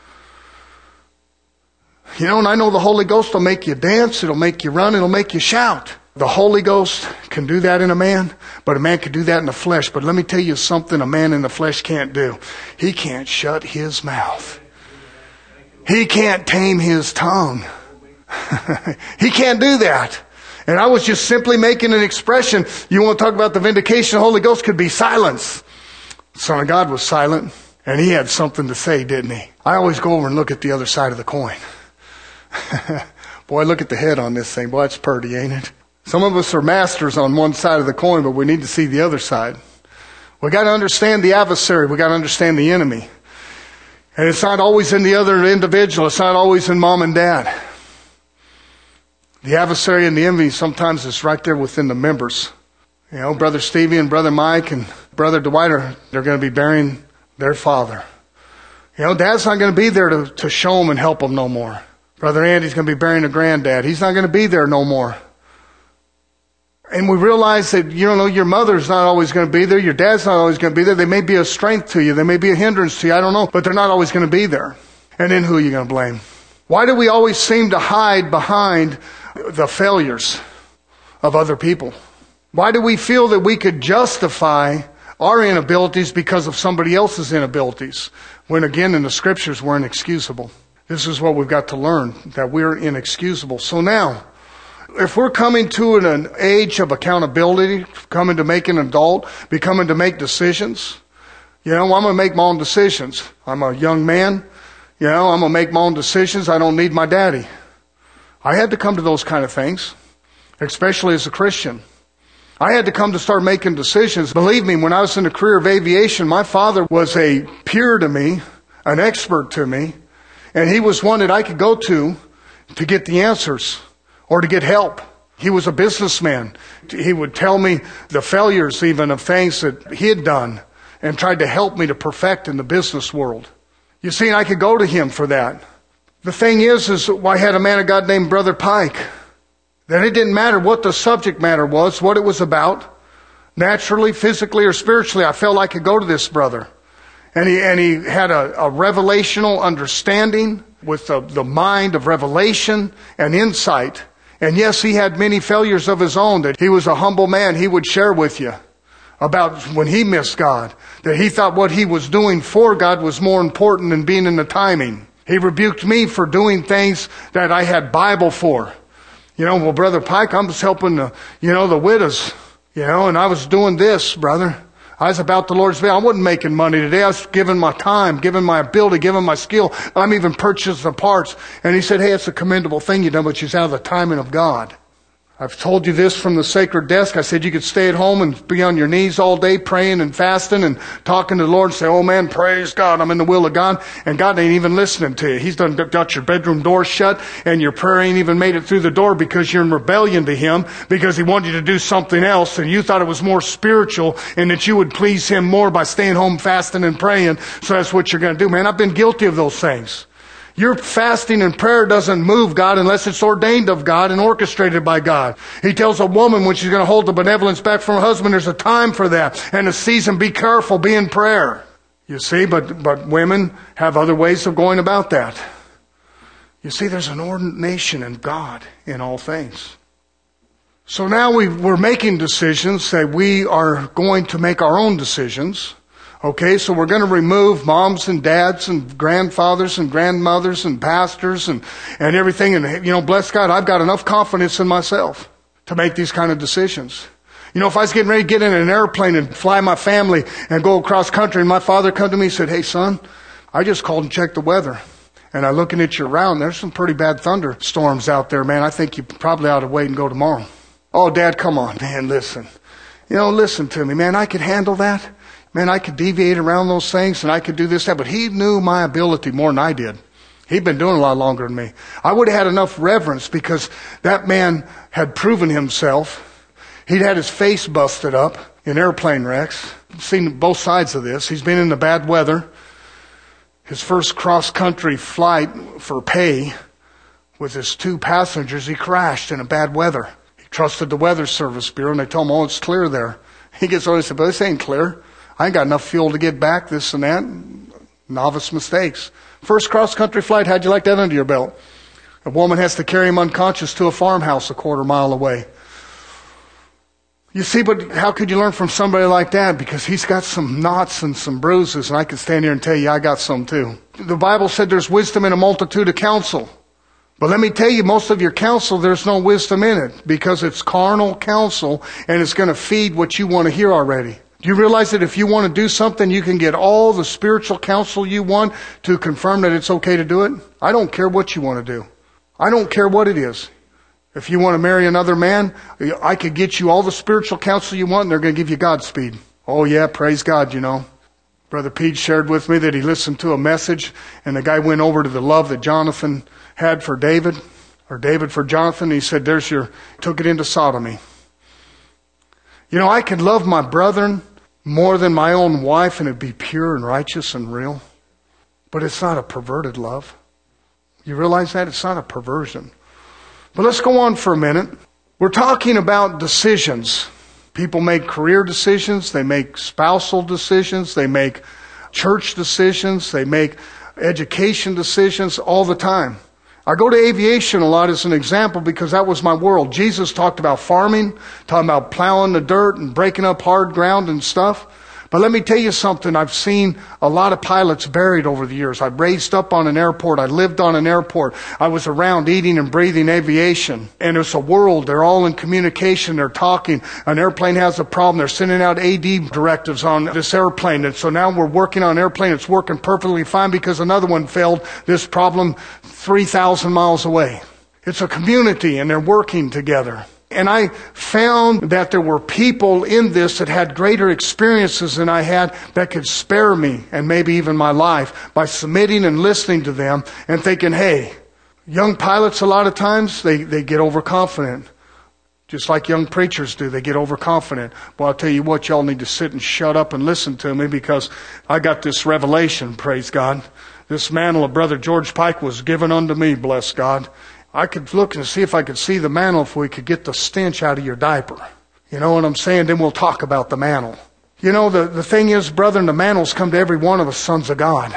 And I know the Holy Ghost will make you dance, it'll make you run, it'll make you shout. The Holy Ghost can do that in a man, but a man can do that in the flesh. But let me tell you something a man in the flesh can't do. He can't shut his mouth. He can't tame his tongue. He can't do that. And I was just simply making an expression. You want to talk about the vindication of the Holy Ghost, could be silence. The Son of God was silent, and He had something to say, didn't He? I always go over and look at the other side of the coin. Boy, look at the head on this thing. Boy, it's pretty, ain't it? Some of us are masters on one side of the coin, but we need to see the other side. We got to understand the adversary. We got to understand the enemy. And it's not always in the other individual. It's not always in mom and dad. The adversary and the enemy sometimes is right there within the members. Brother Stevie and Brother Mike and Brother Dwight they're going to be burying their father. Dad's not going to be there to show them and help them no more. Brother Andy's going to be burying a granddad. He's not going to be there no more. And we realize that, your mother's not always going to be there. Your dad's not always going to be there. They may be a strength to you. They may be a hindrance to you. I don't know. But they're not always going to be there. And then who are you going to blame? Why do we always seem to hide behind the failures of other people? Why do we feel that we could justify our inabilities because of somebody else's inabilities? When again, in the Scriptures, we're inexcusable. This is what we've got to learn, that we're inexcusable. So now, if we're coming to an age of accountability, coming to make an adult, becoming to make decisions, I'm going to make my own decisions. I'm a young man, I'm going to make my own decisions. I don't need my daddy. I had to come to those kind of things, especially as a Christian. I had to come to start making decisions. Believe me, when I was in the career of aviation, my father was a peer to me, an expert to me, and he was one that I could go to get the answers. Or to get help. He was a businessman. He would tell me the failures even of things that he had done and tried to help me to perfect in the business world. You see, and I could go to him for that. The thing is I had a man of God named Brother Pike. That it didn't matter what the subject matter was, what it was about. Naturally, physically, or spiritually, I felt I could go to this brother. And he had a revelational understanding with the mind of revelation and insight. And yes, he had many failures of his own, that he was a humble man. He would share with you about when he missed God, that he thought what he was doing for God was more important than being in the timing. He rebuked me for doing things that I had Bible for. Well, Brother Pike, I'm just helping the widows, and I was doing this, brother. I was about the Lord's will. I wasn't making money today. I was giving my time, giving my ability, giving my skill. I'm even purchasing the parts. And he said, hey, it's a commendable thing you've done, but it's out of the timing of God. I've told you this from the sacred desk. I said you could stay at home and be on your knees all day praying and fasting and talking to the Lord and say, oh man, praise God, I'm in the will of God. And God ain't even listening to you. He's got your bedroom door shut and your prayer ain't even made it through the door because you're in rebellion to Him, because He wanted you to do something else and you thought it was more spiritual and that you would please Him more by staying home fasting and praying. So that's what you're going to do. Man, I've been guilty of those things. Your fasting and prayer doesn't move God unless it's ordained of God and orchestrated by God. He tells a woman when she's going to hold the benevolence back from her husband, there's a time for that and a season. Be careful, be in prayer. You see, but women have other ways of going about that. You see, there's an ordination in God in all things. So now we're making decisions that we are going to make our own decisions. Okay, so we're going to remove moms and dads and grandfathers and grandmothers and pastors and everything. And, bless God, I've got enough confidence in myself to make these kind of decisions. If I was getting ready to get in an airplane and fly my family and go across country, and my father come to me and said, "Hey, son, I just called and checked the weather. And I'm looking at you around. There's some pretty bad thunderstorms out there, man. I think you probably ought to wait and go tomorrow." "Oh, Dad, come on, man, listen. Listen to me, man. I could handle that. Man, I could deviate around those things and I could do this, that." But he knew my ability more than I did. He'd been doing a lot longer than me. I would have had enough reverence because that man had proven himself. He'd had his face busted up in airplane wrecks. I've seen both sides of this. He's been in the bad weather. His first cross-country flight for pay with his 2 passengers, he crashed in a bad weather. He trusted the Weather Service Bureau, and they told him, "Oh, it's clear there." He gets on and said, "But this ain't clear. I ain't got enough fuel to get back, this and that." Novice mistakes. First cross-country flight, how'd you like that under your belt? A woman has to carry him unconscious to a farmhouse a quarter mile away. You see, but how could you learn from somebody like that? Because he's got some knots and some bruises, and I could stand here and tell you I got some too. The Bible said there's wisdom in a multitude of counsel. But let me tell you, most of your counsel, there's no wisdom in it because it's carnal counsel, and it's going to feed what you want to hear already. Do you realize that if you want to do something, you can get all the spiritual counsel you want to confirm that it's okay to do it? I don't care what you want to do. I don't care what it is. If you want to marry another man, I could get you all the spiritual counsel you want, and they're going to give you Godspeed. Oh yeah, praise God, Brother Pete shared with me that he listened to a message, and the guy went over to the love that Jonathan had for David, or David for Jonathan. He said, took it into sodomy. I could love my brethren more than my own wife, and it'd be pure and righteous and real. But it's not a perverted love. You realize that? It's not a perversion. But let's go on for a minute. We're talking about decisions. People make career decisions. They make spousal decisions. They make church decisions. They make education decisions all the time. I go to aviation a lot as an example because that was my world. Jesus talked about farming, talking about plowing the dirt and breaking up hard ground and stuff. But let me tell you something. I've seen a lot of pilots buried over the years. I raised up on an airport. I lived on an airport. I was around eating and breathing aviation. And it's a world. They're all in communication. They're talking. An airplane has a problem. They're sending out AD directives on this airplane. And so now we're working on an airplane. It's working perfectly fine because another one failed this problem 3,000 miles away. It's a community and they're working together. And I found that there were people in this that had greater experiences than I had that could spare me and maybe even my life by submitting and listening to them and thinking, hey, young pilots a lot of times, they get overconfident. Just like young preachers do, they get overconfident. Well, I'll tell you what, y'all need to sit and shut up and listen to me because I got this revelation, praise God. This mantle of Brother George Pike was given unto me, bless God. I could look and see if I could see the mantle, if we could get the stench out of your diaper. You know what I'm saying? Then we'll talk about the mantle. The thing is, brethren, the mantles come to every one of us sons of God.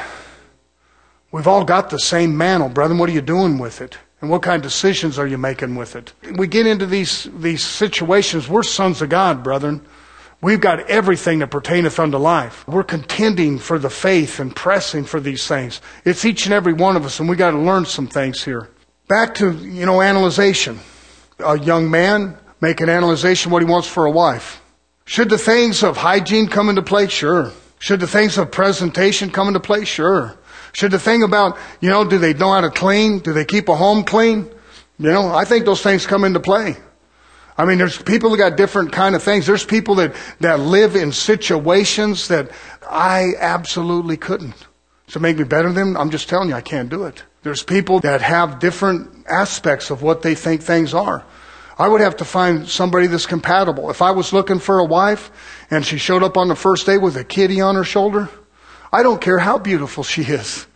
We've all got the same mantle, brethren. What are you doing with it? And what kind of decisions are you making with it? We get into these situations. We're sons of God, brethren. We've got everything that pertaineth unto life. We're contending for the faith and pressing for these things. It's each and every one of us, and we got to learn some things here. Back to, analyzation. A young man make an analyzation what he wants for a wife. Should the things of hygiene come into play? Sure. Should the things of presentation come into play? Sure. Should the thing about, do they know how to clean? Do they keep a home clean? I think those things come into play. I mean, there's people that got different kind of things. There's people that live in situations that I absolutely couldn't. To make me better than them, I'm just telling you, I can't do it. There's people that have different aspects of what they think things are. I would have to find somebody that's compatible. If I was looking for a wife and she showed up on the first day with a kitty on her shoulder, I don't care how beautiful she is.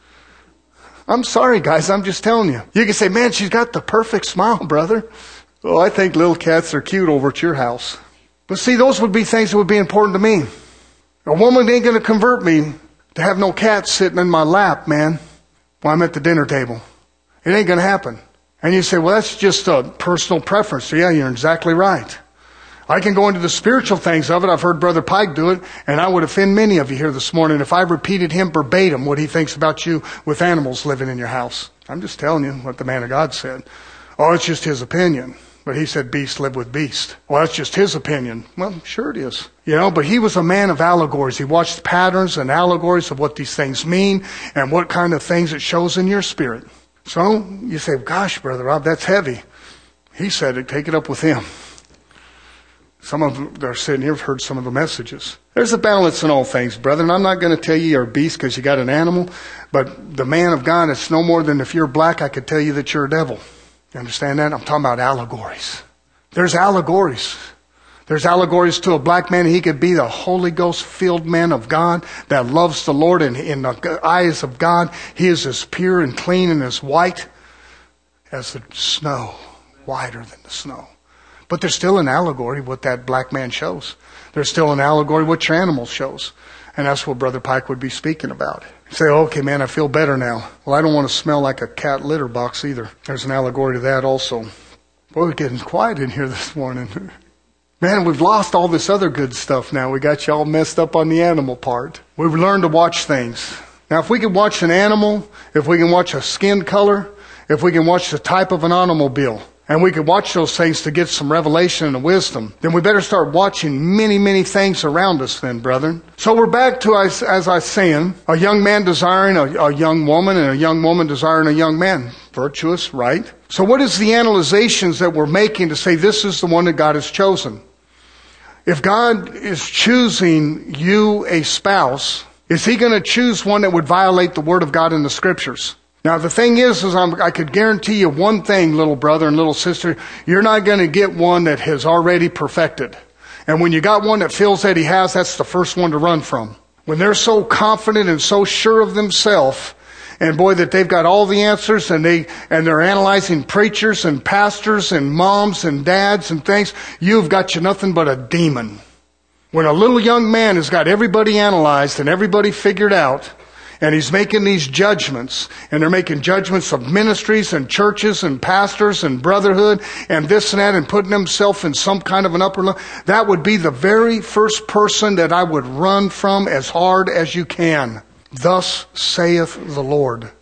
I'm sorry, guys, I'm just telling you. You can say, man, she's got the perfect smile, brother. Oh, I think little cats are cute over at your house. But see, those would be things that would be important to me. A woman ain't going to convert me to have no cat sitting in my lap, man, while I'm at the dinner table. It ain't going to happen. And you say, well, that's just a personal preference. So yeah, you're exactly right. I can go into the spiritual things of it. I've heard Brother Pike do it, and I would offend many of you here this morning if I repeated him verbatim what he thinks about you with animals living in your house. I'm just telling you what the man of God said. Oh, it's just his opinion. But he said beasts live with beasts. Well, that's just his opinion. Well, sure it is. But he was a man of allegories. He watched patterns and allegories of what these things mean and what kind of things it shows in your spirit. So you say, gosh, Brother Rob, that's heavy. He said it. Take it up with him. Some of them that are sitting here have heard some of the messages. There's a balance in all things, brother. And I'm not going to tell you you're a beast because you got an animal. But the man of God, it's no more than if you're black, I could tell you that you're a devil. You understand that? I'm talking about allegories. There's allegories. There's allegories to a black man. He could be the Holy Ghost filled man of God that loves the Lord. And in the eyes of God, he is as pure and clean and as white as the snow. Whiter than the snow. But there's still an allegory what that black man shows. There's still an allegory what your animal shows. And that's what Brother Pike would be speaking about. You say, okay, man, I feel better now. Well, I don't want to smell like a cat litter box either. There's an allegory to that also. Boy, we're getting quiet in here this morning. Man, we've lost all this other good stuff now. We got you all messed up on the animal part. We've learned to watch things. Now, if we can watch an animal, if we can watch a skin color, if we can watch the type of an automobile, and we could watch those things to get some revelation and wisdom, then we better start watching many, many things around us then, brethren. So we're back to, as I was saying, a young man desiring a young woman and a young woman desiring a young man. Virtuous, right? So what is the analyzations that we're making to say this is the one that God has chosen? If God is choosing you a spouse, is he going to choose one that would violate the word of God in the scriptures? Now, the thing is I could guarantee you one thing, little brother and little sister. You're not going to get one that has already perfected. And when you got one that feels that he has, that's the first one to run from. When they're so confident and so sure of themselves, and boy, that they've got all the answers, and they're analyzing preachers and pastors and moms and dads and things, you've got you nothing but a demon. When a little young man has got everybody analyzed and everybody figured out, and he's making these judgments, and they're making judgments of ministries and churches and pastors and brotherhood and this and that, and putting himself in some kind of an upper level, that would be the very first person that I would run from as hard as you can. Thus saith the Lord.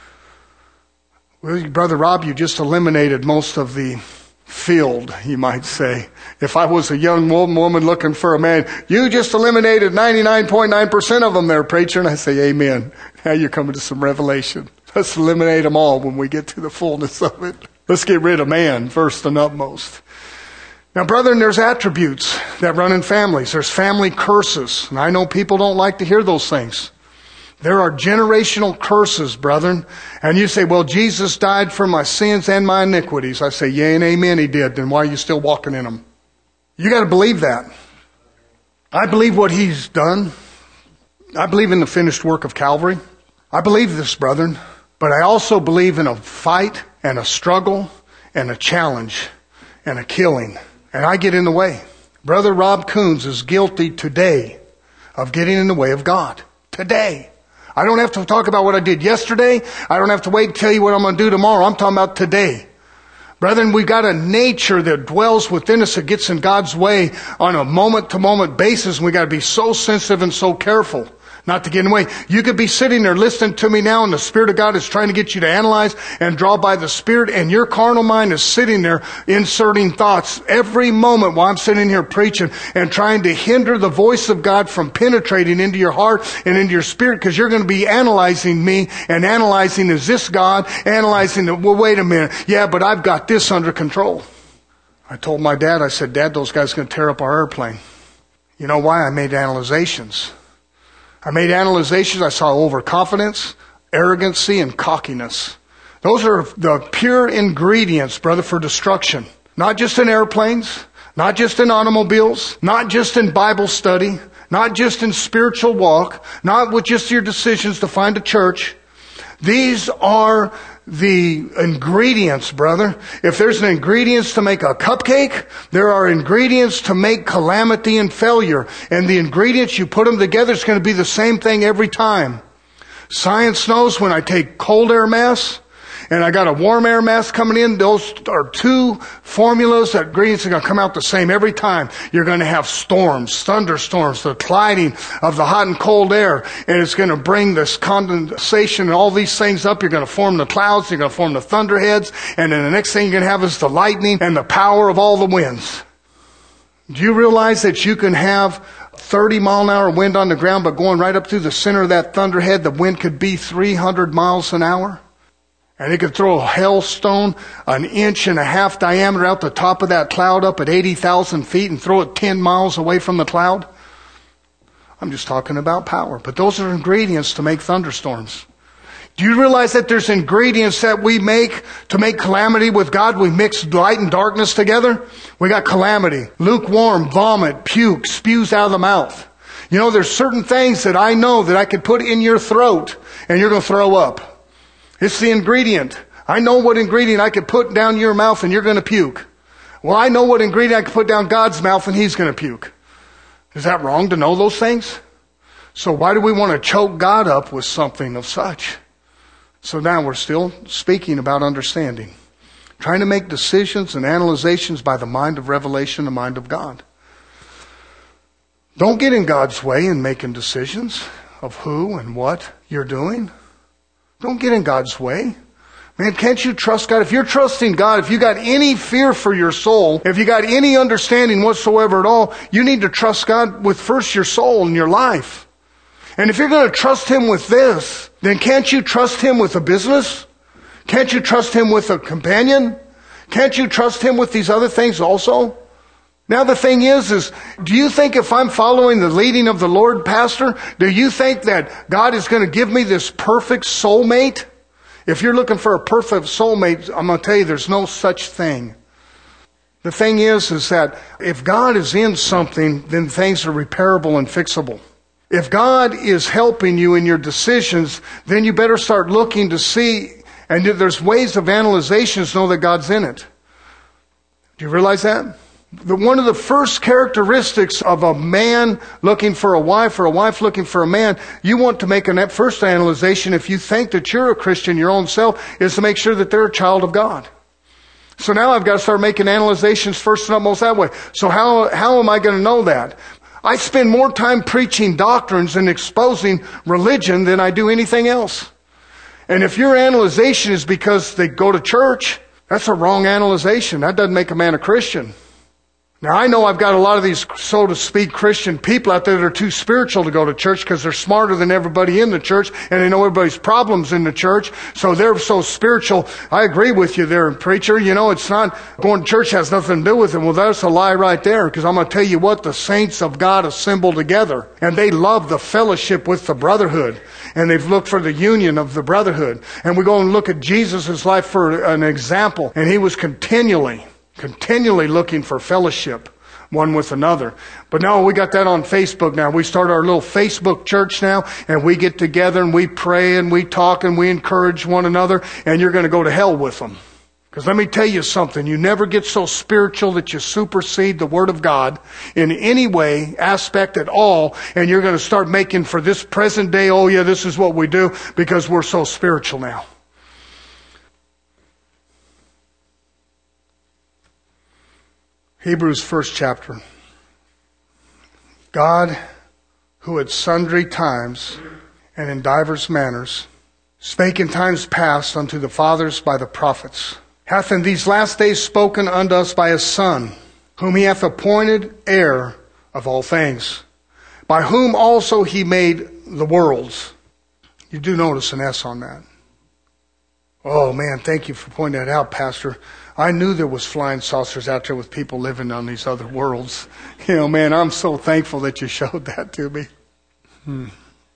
Well, Brother Rob, you just eliminated most of the field, you might say. If I was a young woman looking for a man, you just eliminated 99.9% of them there, preacher. And I say, amen. Now you're coming to some revelation. Let's eliminate them all when we get to the fullness of it. Let's get rid of man first and utmost. Now, brethren, there's attributes that run in families. There's family curses. And I know people don't like to hear those things. There are generational curses, brethren. And you say, well, Jesus died for my sins and my iniquities. I say, yea and amen, he did. Then why are you still walking in them? You got to believe that. I believe what he's done. I believe in the finished work of Calvary. I believe this, brethren. But I also believe in a fight and a struggle and a challenge and a killing. And I get in the way. Brother Rob Coons is guilty today of getting in the way of God. Today. I don't have to talk about what I did yesterday. I don't have to wait and tell you what I'm going to do tomorrow. I'm talking about today. Brethren, we've got a nature that dwells within us that gets in God's way on a moment-to-moment basis. And we've got to be so sensitive and so careful not to get in the way. You could be sitting there listening to me now, and the Spirit of God is trying to get you to analyze and draw by the Spirit, and your carnal mind is sitting there inserting thoughts every moment while I'm sitting here preaching and trying to hinder the voice of God from penetrating into your heart and into your spirit, because you're going to be analyzing me and analyzing, is this God? Analyzing, well, wait a minute. Yeah, but I've got this under control. I told my dad, I said, Dad, those guys are going to tear up our airplane. You know why? I made analyzations. I saw overconfidence, arrogancy, and cockiness. Those are the pure ingredients, brother, for destruction. Not just in airplanes, not just in automobiles, not just in Bible study, not just in spiritual walk, not with just your decisions to find a church. These are the ingredients, brother. If there's an ingredients to make a cupcake, there are ingredients to make calamity and failure. And the ingredients, you put them together, it's going to be the same thing every time. Science knows when I take cold air mask and I got a warm air mass coming in. Those are two formulas that ingredients are going to come out the same every time. You're going to have storms, thunderstorms, the colliding of the hot and cold air, and it's going to bring this condensation and all these things up. You're going to form the clouds, you're going to form the thunderheads, and then the next thing you're going to have is the lightning and the power of all the winds. Do you realize that you can have 30-mile-an-hour wind on the ground, but going right up through the center of that thunderhead, the wind could be 300 miles an hour? And it could throw a hailstone 1.5 inches diameter out the top of that cloud up at 80,000 feet and throw it 10 miles away from the cloud? I'm just talking about power. But those are ingredients to make thunderstorms. Do you realize that there's ingredients that we make to make calamity with God? We mix light and darkness together. We got calamity, lukewarm, vomit, puke, spews out of the mouth. You know, there's certain things that I know that I could put in your throat and you're going to throw up. It's the ingredient. I know what ingredient I could put down your mouth and you're going to puke. Well, I know what ingredient I could put down God's mouth and He's going to puke. Is that wrong to know those things? So why do we want to choke God up with something of such? So now we're still speaking about understanding. Trying to make decisions and analyzations by the mind of revelation, the mind of God. Don't get in God's way in making decisions of who and what you're doing. Don't get in God's way. Man, can't you trust God? If you're trusting God, if you got any fear for your soul, if you got any understanding whatsoever at all, you need to trust God with first your soul and your life. And if you're going to trust Him with this, then can't you trust Him with a business? Can't you trust Him with a companion? Can't you trust Him with these other things also? Now the thing is, do you think if I'm following the leading of the Lord, Pastor, do you think that God is going to give me this perfect soulmate? If you're looking for a perfect soulmate, I'm going to tell you there's no such thing. The thing is that if God is in something, then things are repairable and fixable. If God is helping you in your decisions, then you better start looking to see, and there's ways of analyzations to know that God's in it. Do you realize that? One of the first characteristics of a man looking for a wife or a wife looking for a man, you want to make a first analyzation if you think that you're a Christian, your own self, is to make sure that they're a child of God. So now I've got to start making analyzations first and almost that way. So how am I going to know that? I spend more time preaching doctrines and exposing religion than I do anything else. And if your analyzation is because they go to church, that's a wrong analyzation. That doesn't make a man a Christian. Now, I know I've got a lot of these, so to speak, Christian people out there that are too spiritual to go to church because they're smarter than everybody in the church and they know everybody's problems in the church. So they're so spiritual. I agree with you there, preacher. You know, it's not, going to church has nothing to do with it. Well, that's a lie right there, because I'm going to tell you what, the saints of God assemble together and they love the fellowship with the brotherhood. And they've looked for the union of the brotherhood. And we go and look at Jesus' life for an example. And He was continually looking for fellowship one with another. But now we got that on Facebook now. We start our little Facebook church now, and we get together and we pray and we talk and we encourage one another, and you're going to go to hell with them. Because let me tell you something, you never get so spiritual that you supersede the Word of God in any way, aspect at all, and you're going to start making for this present day, oh yeah, this is what we do, because we're so spiritual now. Hebrews 1st chapter. God, who at sundry times and in divers manners spake in times past unto the fathers by the prophets, hath in these last days spoken unto us by His Son, whom He hath appointed heir of all things, by whom also He made the worlds. You do notice an S on that. Oh man, thank you for pointing that out, Pastor. I knew there was flying saucers out there with people living on these other worlds. You know, man, I'm so thankful that you showed that to me.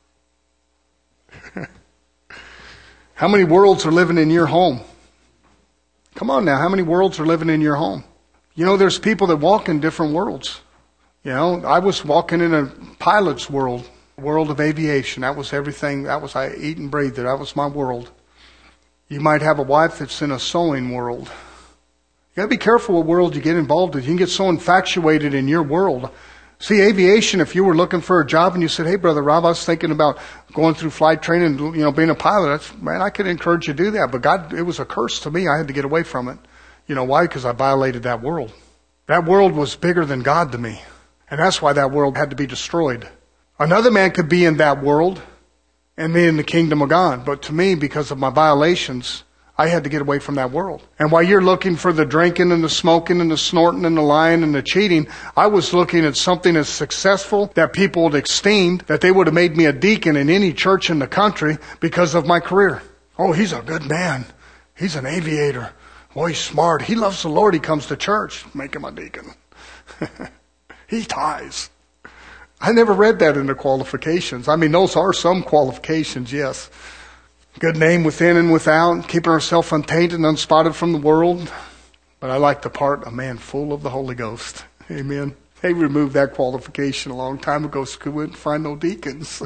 How many worlds are living in your home? Come on now, how many worlds are living in your home? You know, there's people that walk in different worlds. You know, I was walking in a pilot's world of aviation. That was everything. I eat and breathe there. That was my world. You might have a wife that's in a sewing world. You got to be careful what world you get involved in. You can get so infatuated in your world. See, aviation, if you were looking for a job and you said, hey, Brother Rob, I was thinking about going through flight training and, being a pilot, man, I could encourage you to do that. But God, it was a curse to me. I had to get away from it. You know why? Because I violated that world. That world was bigger than God to me. And that's why that world had to be destroyed. Another man could be in that world and be in the kingdom of God. But to me, because of my violations, I had to get away from that world. And while you're looking for the drinking and the smoking and the snorting and the lying and the cheating, I was looking at something as successful that people would esteem, that they would have made me a deacon in any church in the country because of my career. Oh, he's a good man. He's an aviator. Oh, he's smart. He loves the Lord. He comes to church. Make him a deacon. He tithes. I never read that in the qualifications. I mean, those are some qualifications, yes. Good name within and without, keeping ourselves untainted and unspotted from the world. But I like the part, a man full of the Holy Ghost. Amen. They removed that qualification a long time ago, so we couldn't find no deacons.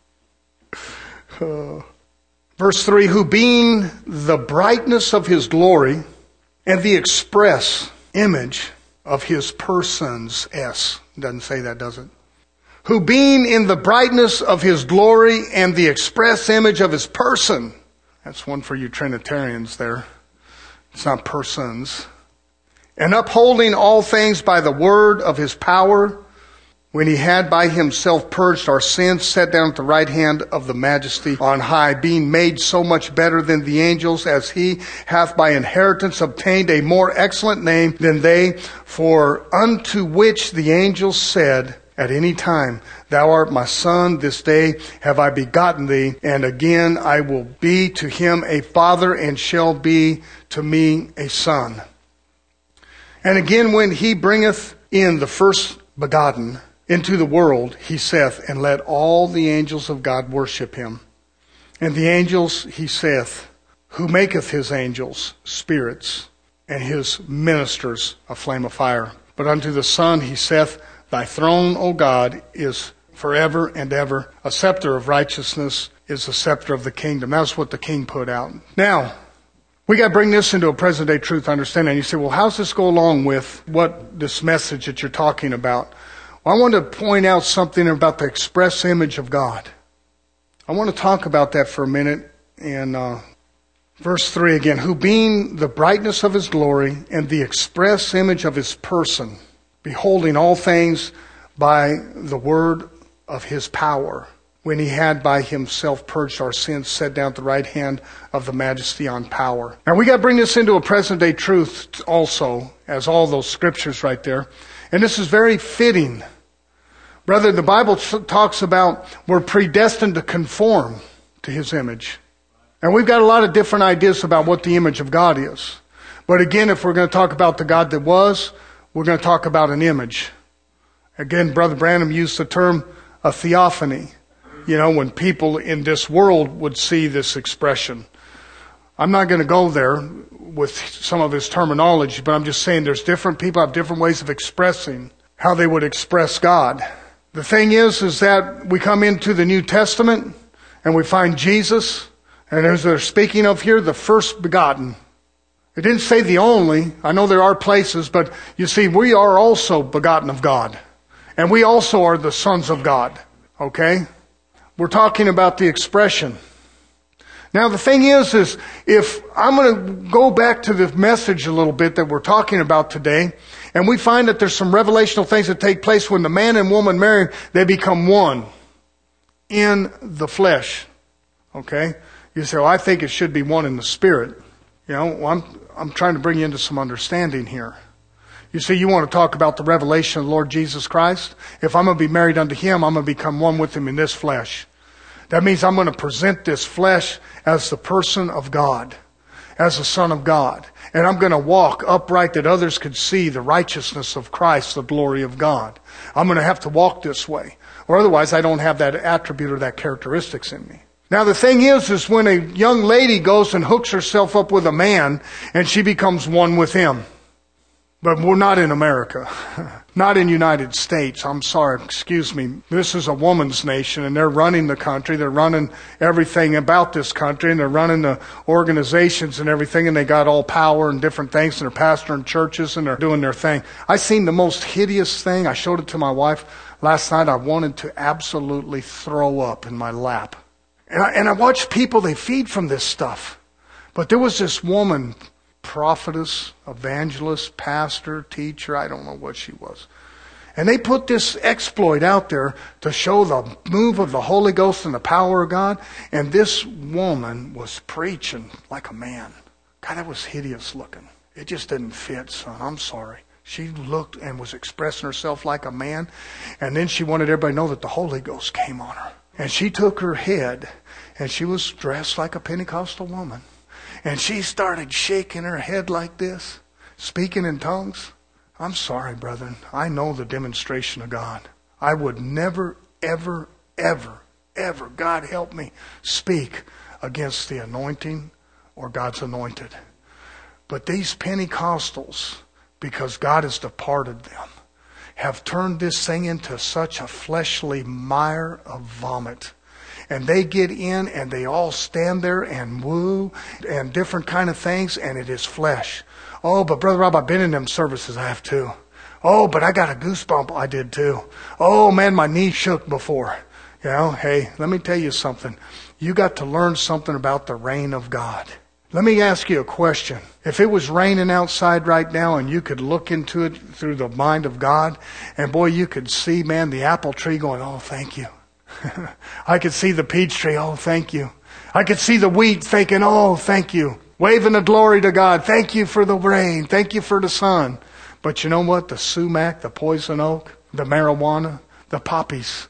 Verse 3, who being the brightness of his glory and the express image of his persons. Doesn't say that, does it? Who being in the brightness of his glory and the express image of his person. That's one for you Trinitarians there. It's not persons. And upholding all things by the word of his power, when he had by himself purged our sins, sat down at the right hand of the majesty on high, being made so much better than the angels, as he hath by inheritance obtained a more excellent name than they, for unto which the angels said, at any time, thou art my son, this day have I begotten thee, and again I will be to him a father, and shall be to me a son. And again, when he bringeth in the first begotten into the world, he saith, and let all the angels of God worship him. And the angels, he saith, who maketh his angels spirits, and his ministers a flame of fire. But unto the Son he saith, thy throne, O God, is forever and ever. A scepter of righteousness is the scepter of the kingdom. That's what the king put out. Now, we got to bring this into a present-day truth understanding. You say, well, how does this go along with what this message that you're talking about? Well, I want to point out something about the express image of God. I want to talk about that for a minute. And verse 3 again, who being the brightness of his glory and the express image of his person, beholding all things by the word of his power, when he had by himself purged our sins, sat down at the right hand of the majesty on power. Now we got to bring this into a present day truth also, as all those scriptures right there. And this is very fitting. Brother, the Bible talks about we're predestined to conform to his image. And we've got a lot of different ideas about what the image of God is. But again, if we're going to talk about the God that was, we're going to talk about an image. Again, Brother Branham used the term a theophany. You know, when people in this world would see this expression. I'm not going to go there with some of his terminology, but I'm just saying there's different people have different ways of expressing how they would express God. The thing is that we come into the New Testament and we find Jesus, and as they're speaking of here, the first begotten. It didn't say the only. I know there are places, but you see, we are also begotten of God. And we also are the sons of God. Okay? We're talking about the expression. Now the thing is if I'm going to go back to the message a little bit that we're talking about today, and we find that there's some revelational things that take place when the man and woman marry, they become one in the flesh. Okay? You say, well, I think it should be one in the spirit. You know, well, I'm trying to bring you into some understanding here. You see, you want to talk about the revelation of the Lord Jesus Christ? If I'm going to be married unto him, I'm going to become one with him in this flesh. That means I'm going to present this flesh as the person of God, as the Son of God. And I'm going to walk upright that others could see the righteousness of Christ, the glory of God. I'm going to have to walk this way. Or otherwise, I don't have that attribute or that characteristics in me. Now the thing is when a young lady goes and hooks herself up with a man and she becomes one with him. But we're not in America. Not in United States. I'm sorry, excuse me. This is a woman's nation, and they're running the country. They're running everything about this country, and they're running the organizations and everything, and they got all power and different things, and they're pastoring churches, and they're doing their thing. I seen the most hideous thing. I showed it to my wife last night. I wanted to absolutely throw up in my lap. And I watched people, they feed from this stuff. But there was this woman, prophetess, evangelist, pastor, teacher, I don't know what she was. And they put this exploit out there to show the move of the Holy Ghost and the power of God. And this woman was preaching like a man. God, that was hideous looking. It just didn't fit, son. I'm sorry. She looked and was expressing herself like a man. And then she wanted everybody to know that the Holy Ghost came on her. And she took her head, and she was dressed like a Pentecostal woman. And she started shaking her head like this, speaking in tongues. I'm sorry, brethren. I know the demonstration of God. I would never, ever, ever, ever, God help me, speak against the anointing or God's anointed. But these Pentecostals, because God has departed them, have turned this thing into such a fleshly mire of vomit. And they get in and they all stand there and woo and different kind of things, and it is flesh. Oh, but Brother Rob, I've been in them services. I have too. Oh, but I got a goosebump. I did too. Oh man, my knee shook before. You know, hey, let me tell you something. You got to learn something about the reign of God. Let me ask you a question. If it was raining outside right now and you could look into it through the mind of God, and boy, you could see, man, the apple tree going, oh, thank you. I could see the peach tree, oh, thank you. I could see the wheat thinking, oh, thank you. Waving the glory to God. Thank you for the rain. Thank you for the sun. But you know what? The sumac, the poison oak, the marijuana, the poppies,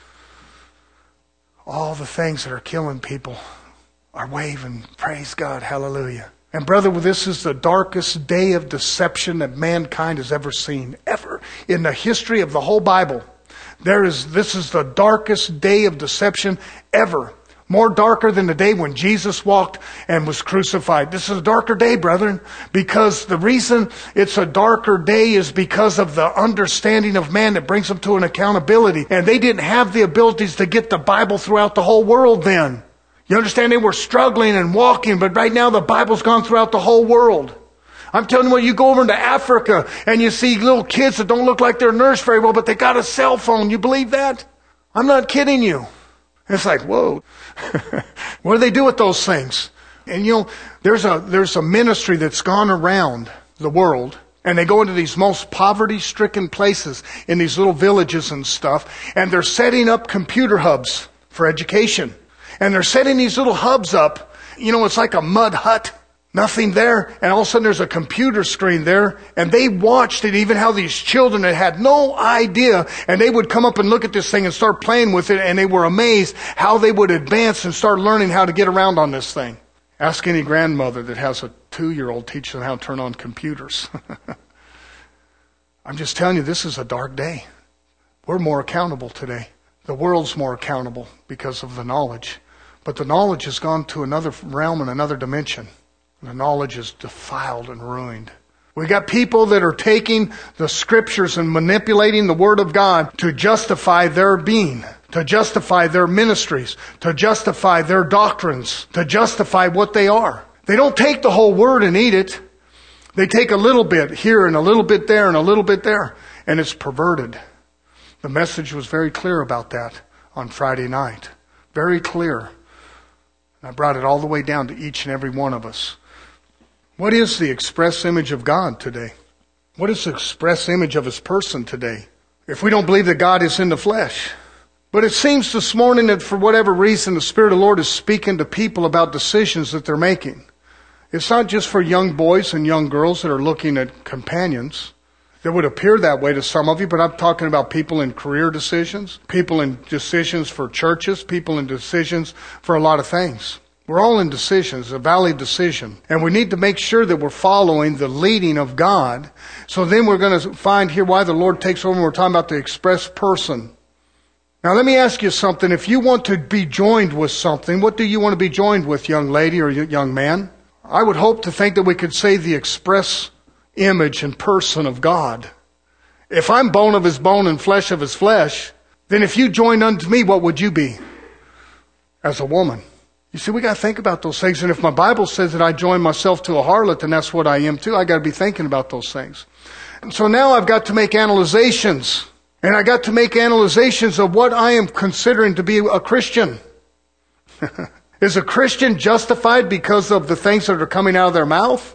all the things that are killing people are waving, praise God, hallelujah. And brother, this is the darkest day of deception that mankind has ever seen, ever. In the history of the whole Bible, this is the darkest day of deception ever. More darker than the day when Jesus walked and was crucified. This is a darker day, brethren, because the reason it's a darker day is because of the understanding of man that brings them to an accountability. And they didn't have the abilities to get the Bible throughout the whole world then. You understand, they were struggling and walking, but right now the Bible's gone throughout the whole world. I'm telling you what, you go over into Africa and you see little kids that don't look like they're nursed very well, but they got a cell phone. You believe that? I'm not kidding you. It's like, whoa. What do they do with those things? And you know, there's a ministry that's gone around the world, and they go into these most poverty-stricken places in these little villages and stuff, and they're setting up computer hubs for education. And they're setting these little hubs up. You know, it's like a mud hut. Nothing there. And all of a sudden there's a computer screen there. And they watched it, even how these children had no idea. And they would come up and look at this thing and start playing with it. And they were amazed how they would advance and start learning how to get around on this thing. Ask any grandmother that has a 2-year-old, teach them how to turn on computers. I'm just telling you, this is a dark day. We're more accountable today. The world's more accountable because of the knowledge. But the knowledge has gone to another realm and another dimension. The knowledge is defiled and ruined. We got people that are taking the scriptures and manipulating the Word of God to justify their being, to justify their ministries, to justify their doctrines, to justify what they are. They don't take the whole Word and eat it. They take a little bit here and a little bit there and a little bit there, and it's perverted. The message was very clear about that on Friday night. Very clear. I brought it all the way down to each and every one of us. What is the express image of God today? What is the express image of His person today? If we don't believe that God is in the flesh. But it seems this morning that for whatever reason the Spirit of the Lord is speaking to people about decisions that they're making. It's not just for young boys and young girls that are looking at companions. It would appear that way to some of you, but I'm talking about people in career decisions, people in decisions for churches, people in decisions for a lot of things. We're all in decisions, a valid decision. And we need to make sure that we're following the leading of God. So then we're going to find here why the Lord takes over. We're talking about the express person. Now let me ask you something. If you want to be joined with something, what do you want to be joined with, young lady or young man? I would hope to think that we could say the express image and person of God. If I'm bone of his bone and flesh of his flesh, then if you joined unto me, what would you be? As a woman. You see, we got to think about those things. And if my Bible says that I join myself to a harlot, then that's what I am too. I got to be thinking about those things. And so now I've got to make analyzations. And I got to make analyzations of what I am considering to be a Christian. Is a Christian justified because of the things that are coming out of their mouth?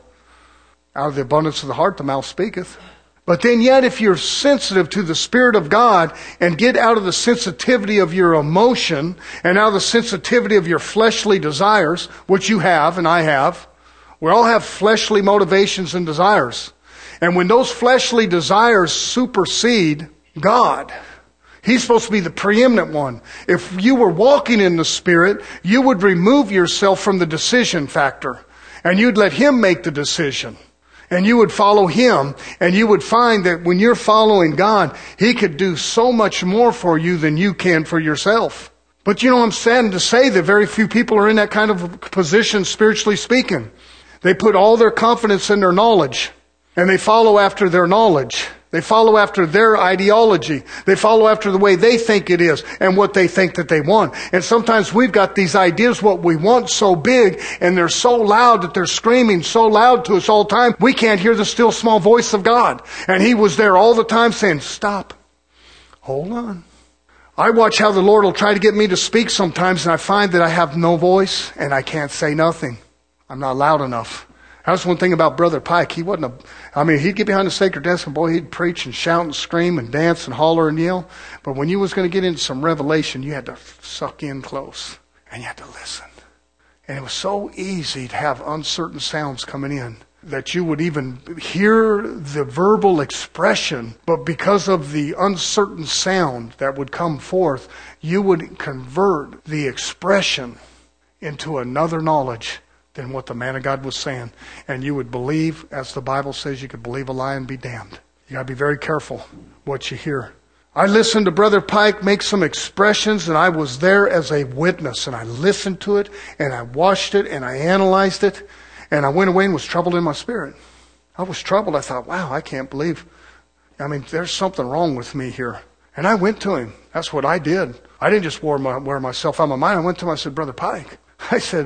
Out of the abundance of the heart, the mouth speaketh. But then yet, if you're sensitive to the Spirit of God and get out of the sensitivity of your emotion and out of the sensitivity of your fleshly desires, which you have and I have, we all have fleshly motivations and desires. And when those fleshly desires supersede God, He's supposed to be the preeminent one. If you were walking in the Spirit, you would remove yourself from the decision factor and you'd let Him make the decision. And you would follow Him, and you would find that when you're following God, He could do so much more for you than you can for yourself. But you know, I'm saddened to say that very few people are in that kind of position, spiritually speaking. They put all their confidence in their knowledge, and they follow after their knowledge. They follow after their ideology. They follow after the way they think it is and what they think that they want. And sometimes we've got these ideas, what we want so big, and they're so loud that they're screaming so loud to us all the time, we can't hear the still small voice of God. And He was there all the time saying, stop, hold on. I watch how the Lord will try to get me to speak sometimes, and I find that I have no voice and I can't say nothing. I'm not loud enough. That's one thing about Brother Pike. He wasn't he'd get behind the sacred desk and boy, he'd preach and shout and scream and dance and holler and yell. But when you was going to get into some revelation, you had to suck in close and you had to listen. And it was so easy to have uncertain sounds coming in that you would even hear the verbal expression, but because of the uncertain sound that would come forth, you would convert the expression into another knowledge than what the man of God was saying. And you would believe, as the Bible says, you could believe a lie and be damned. You got to be very careful what you hear. I listened to Brother Pike make some expressions, and I was there as a witness, and I listened to it, and I watched it, and I analyzed it, and I went away and was troubled in my spirit. I was troubled. I thought, wow, I can't believe, there's something wrong with me here. And I went to him. That's what I did. I didn't just wear myself out of my mind. I went to him, I said, Brother Pike, I said,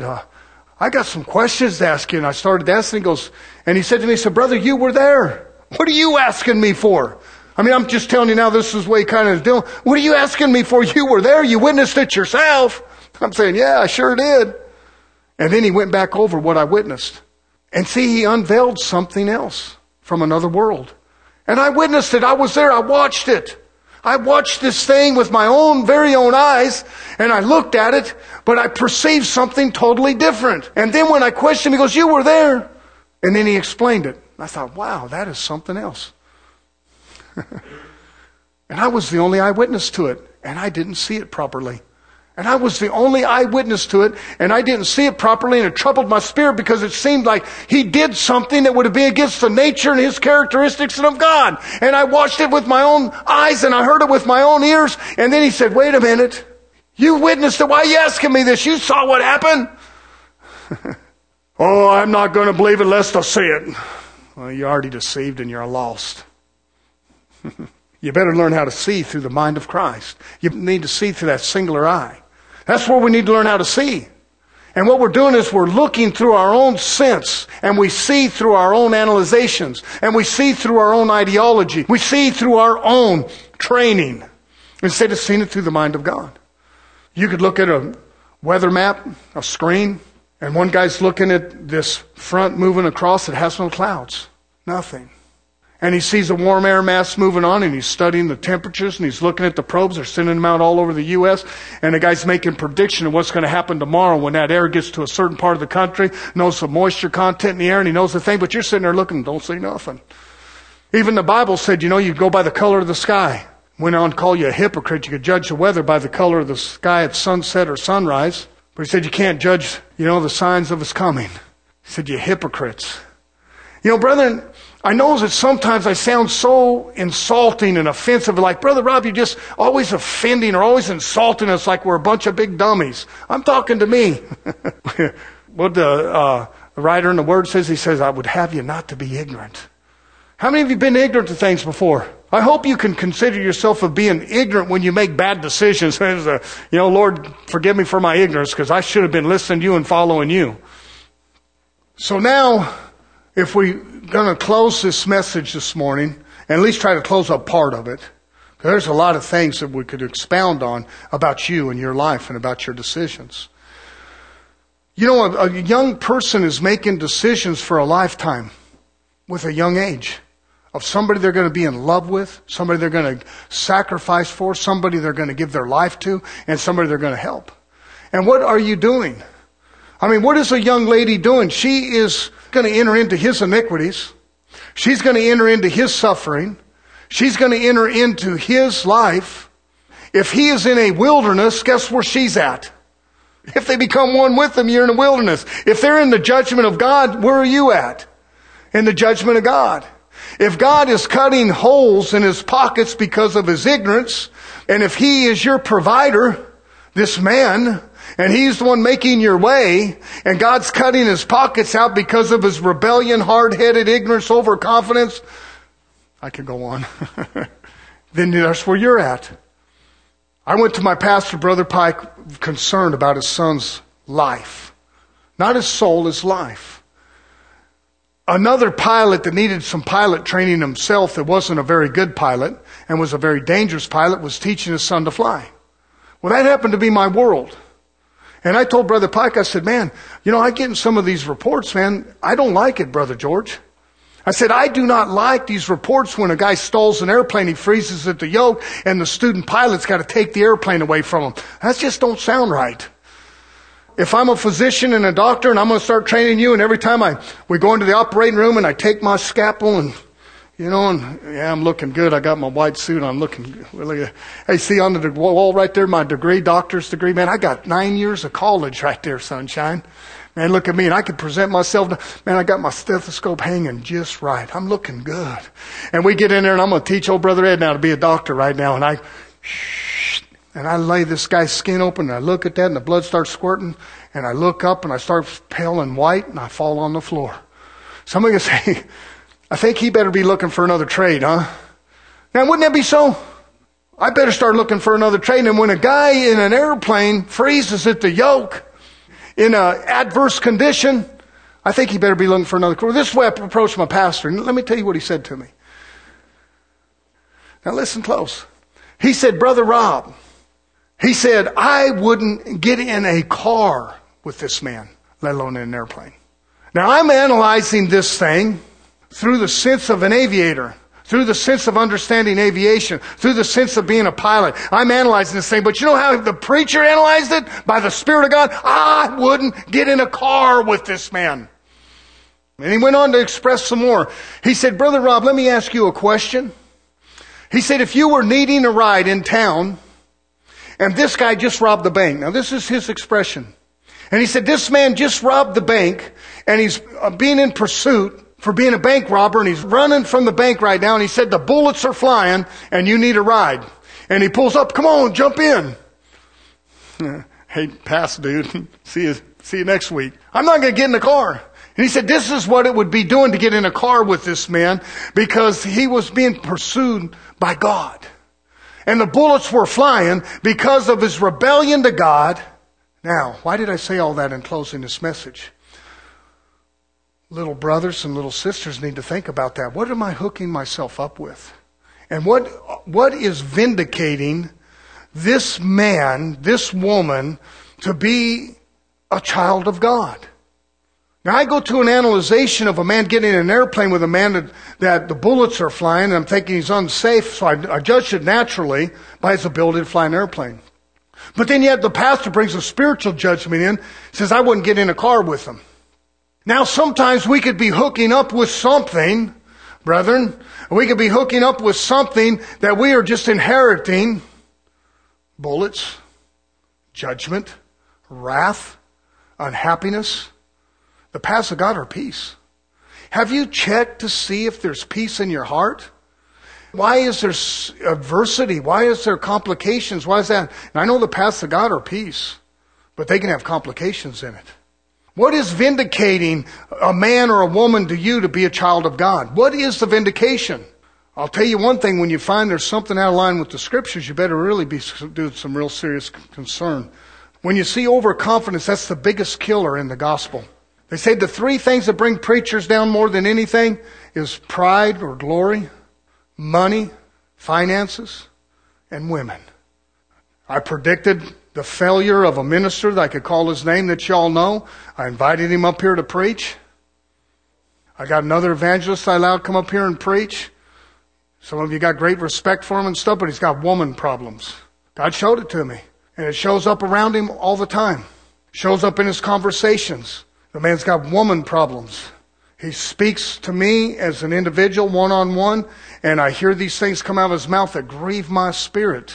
I got some questions to ask you. And I started asking. He said to me, he said, brother, you were there. What are you asking me for? I'm just telling you now, this is the way he kind of doing. What are you asking me for? You were there. You witnessed it yourself. I'm saying, yeah, I sure did. And then he went back over what I witnessed. And see, he unveiled something else from another world. And I witnessed it. I was there. I watched it. I watched this thing with my very own eyes, and I looked at it, but I perceived something totally different. And then when I questioned him, he goes, you were there. And then he explained it. I thought, wow, that is something else. And I was the only eyewitness to it, and I didn't see it properly. And I was the only eyewitness to it, and I didn't see it properly, and it troubled my spirit because it seemed like he did something that would have been against the nature and his characteristics and of God. And I watched it with my own eyes, and I heard it with my own ears. And then he said, wait a minute. You witnessed it. Why are you asking me this? You saw what happened. Oh, I'm not going to believe it lest I see it. Well, you're already deceived and you're lost. You better learn how to see through the mind of Christ. You need to see through that singular eye. That's where we need to learn how to see. And what we're doing is we're looking through our own sense, and we see through our own analyzations, and we see through our own ideology. We see through our own training instead of seeing it through the mind of God. You could look at a weather map, a screen, and one guy's looking at this front moving across. It has no clouds. Nothing. And he sees a warm air mass moving on, and he's studying the temperatures, and he's looking at the probes. They're sending them out all over the U.S., and the guy's making prediction of what's going to happen tomorrow when that air gets to a certain part of the country, knows the moisture content in the air, and he knows the thing, but you're sitting there looking, don't see nothing. Even the Bible said, you go by the color of the sky. Went on to call you a hypocrite. You could judge the weather by the color of the sky at sunset or sunrise. But he said you can't judge, the signs of his coming. He said, you hypocrites. Brethren, I know that sometimes I sound so insulting and offensive, like, Brother Rob, you're just always offending or always insulting us like we're a bunch of big dummies. I'm talking to me. What the writer in the Word says, he says, I would have you not to be ignorant. How many of you have been ignorant to things before? I hope you can consider yourself of being ignorant when you make bad decisions. Lord, forgive me for my ignorance because I should have been listening to you and following you. So now, if we're going to close this message this morning, and at least try to close up part of it, because there's a lot of things that we could expound on about you and your life and about your decisions. A young person is making decisions for a lifetime with a young age of somebody they're going to be in love with, somebody they're going to sacrifice for, somebody they're going to give their life to, and somebody they're going to help. And what are you doing? What is a young lady doing? She is going to enter into his iniquities. She's going to enter into his suffering. She's going to enter into his life. If he is in a wilderness, guess where she's at? If they become one with him, you're in a wilderness. If they're in the judgment of God, where are you at? In the judgment of God. If God is cutting holes in his pockets because of his ignorance, and if he is your provider, this man, and he's the one making your way, and God's cutting his pockets out because of his rebellion, hard-headed ignorance, overconfidence, I could go on. Then that's where you're at. I went to my pastor, Brother Pike, concerned about his son's life. Not his soul, his life. Another pilot that needed some pilot training himself that wasn't a very good pilot and was a very dangerous pilot was teaching his son to fly. Well, that happened to be my world. And I told Brother Pike, I said, man, I get in some of these reports, man. I don't like it, Brother George. I said, I do not like these reports when a guy stalls an airplane, he freezes at the yoke, and the student pilot's got to take the airplane away from him. That just don't sound right. If I'm a physician and a doctor and I'm going to start training you, and every time we go into the operating room and I take my scalpel and, I'm looking good. I got my white suit on, looking really good. Hey, see on the wall right there, my degree, doctor's degree. Man, I got 9 years of college right there, sunshine. Man, look at me, and I can present myself. Man, I got my stethoscope hanging just right. I'm looking good. And we get in there, and I'm going to teach old Brother Ed now to be a doctor right now. And I lay this guy's skin open, and I look at that, and the blood starts squirting. And I look up, and I start pale and white, and I fall on the floor. Somebody can say, I think he better be looking for another trade, huh? Now, wouldn't that be so? I better start looking for another trade. And when a guy in an airplane freezes at the yoke, in an adverse condition, I think he better be looking for another career. This is the way I approached my pastor. And let me tell you what he said to me. Now listen close. He said, Brother Rob, he said, I wouldn't get in a car with this man, let alone in an airplane. Now I'm analyzing this thing through the sense of an aviator, through the sense of understanding aviation, through the sense of being a pilot. I'm analyzing this thing, but you know how the preacher analyzed it? By the Spirit of God. I wouldn't get in a car with this man. And he went on to express some more. He said, Brother Rob, let me ask you a question. He said, if you were needing a ride in town, and this guy just robbed the bank. Now this is his expression. And he said, this man just robbed the bank, and he's being in pursuit for being a bank robber, and he's running from the bank right now, and he said the bullets are flying and you need a ride. And he pulls up, come on, jump in. Hey, pass, dude. See you next week. I'm not going to get in the car. And he said this is what it would be doing to get in a car with this man, because he was being pursued by God. And the bullets were flying because of his rebellion to God. Now, why did I say all that in closing this message? Little brothers and little sisters need to think about that. What am I hooking myself up with? And what is vindicating this man, this woman, to be a child of God? Now I go to an analyzation of a man getting in an airplane with a man that the bullets are flying, and I'm thinking he's unsafe, so I judged it naturally by his ability to fly an airplane. But then yet the pastor brings a spiritual judgment in, says I wouldn't get in a car with him. Now sometimes we could be hooking up with something, brethren. We could be hooking up with something that we are just inheriting. Bullets, judgment, wrath, unhappiness. The paths of God are peace. Have you checked to see if there's peace in your heart? Why is there adversity? Why is there complications? Why is that? And I know the paths of God are peace, but they can have complications in it. What is vindicating a man or a woman to you to be a child of God? What is the vindication? I'll tell you one thing, when you find there's something out of line with the Scriptures, you better really be doing some real serious concern. When you see overconfidence, that's the biggest killer in the gospel. They say the three things that bring preachers down more than anything is pride or glory, money, finances, and women. I predicted the failure of a minister that I could call his name that y'all know. I invited him up here to preach. I got another evangelist I allowed to come up here and preach. Some of you got great respect for him and stuff, but he's got woman problems. God showed it to me. And it shows up around him all the time. Shows up in his conversations. The man's got woman problems. He speaks to me as an individual, one-on-one, and I hear these things come out of his mouth that grieve my spirit.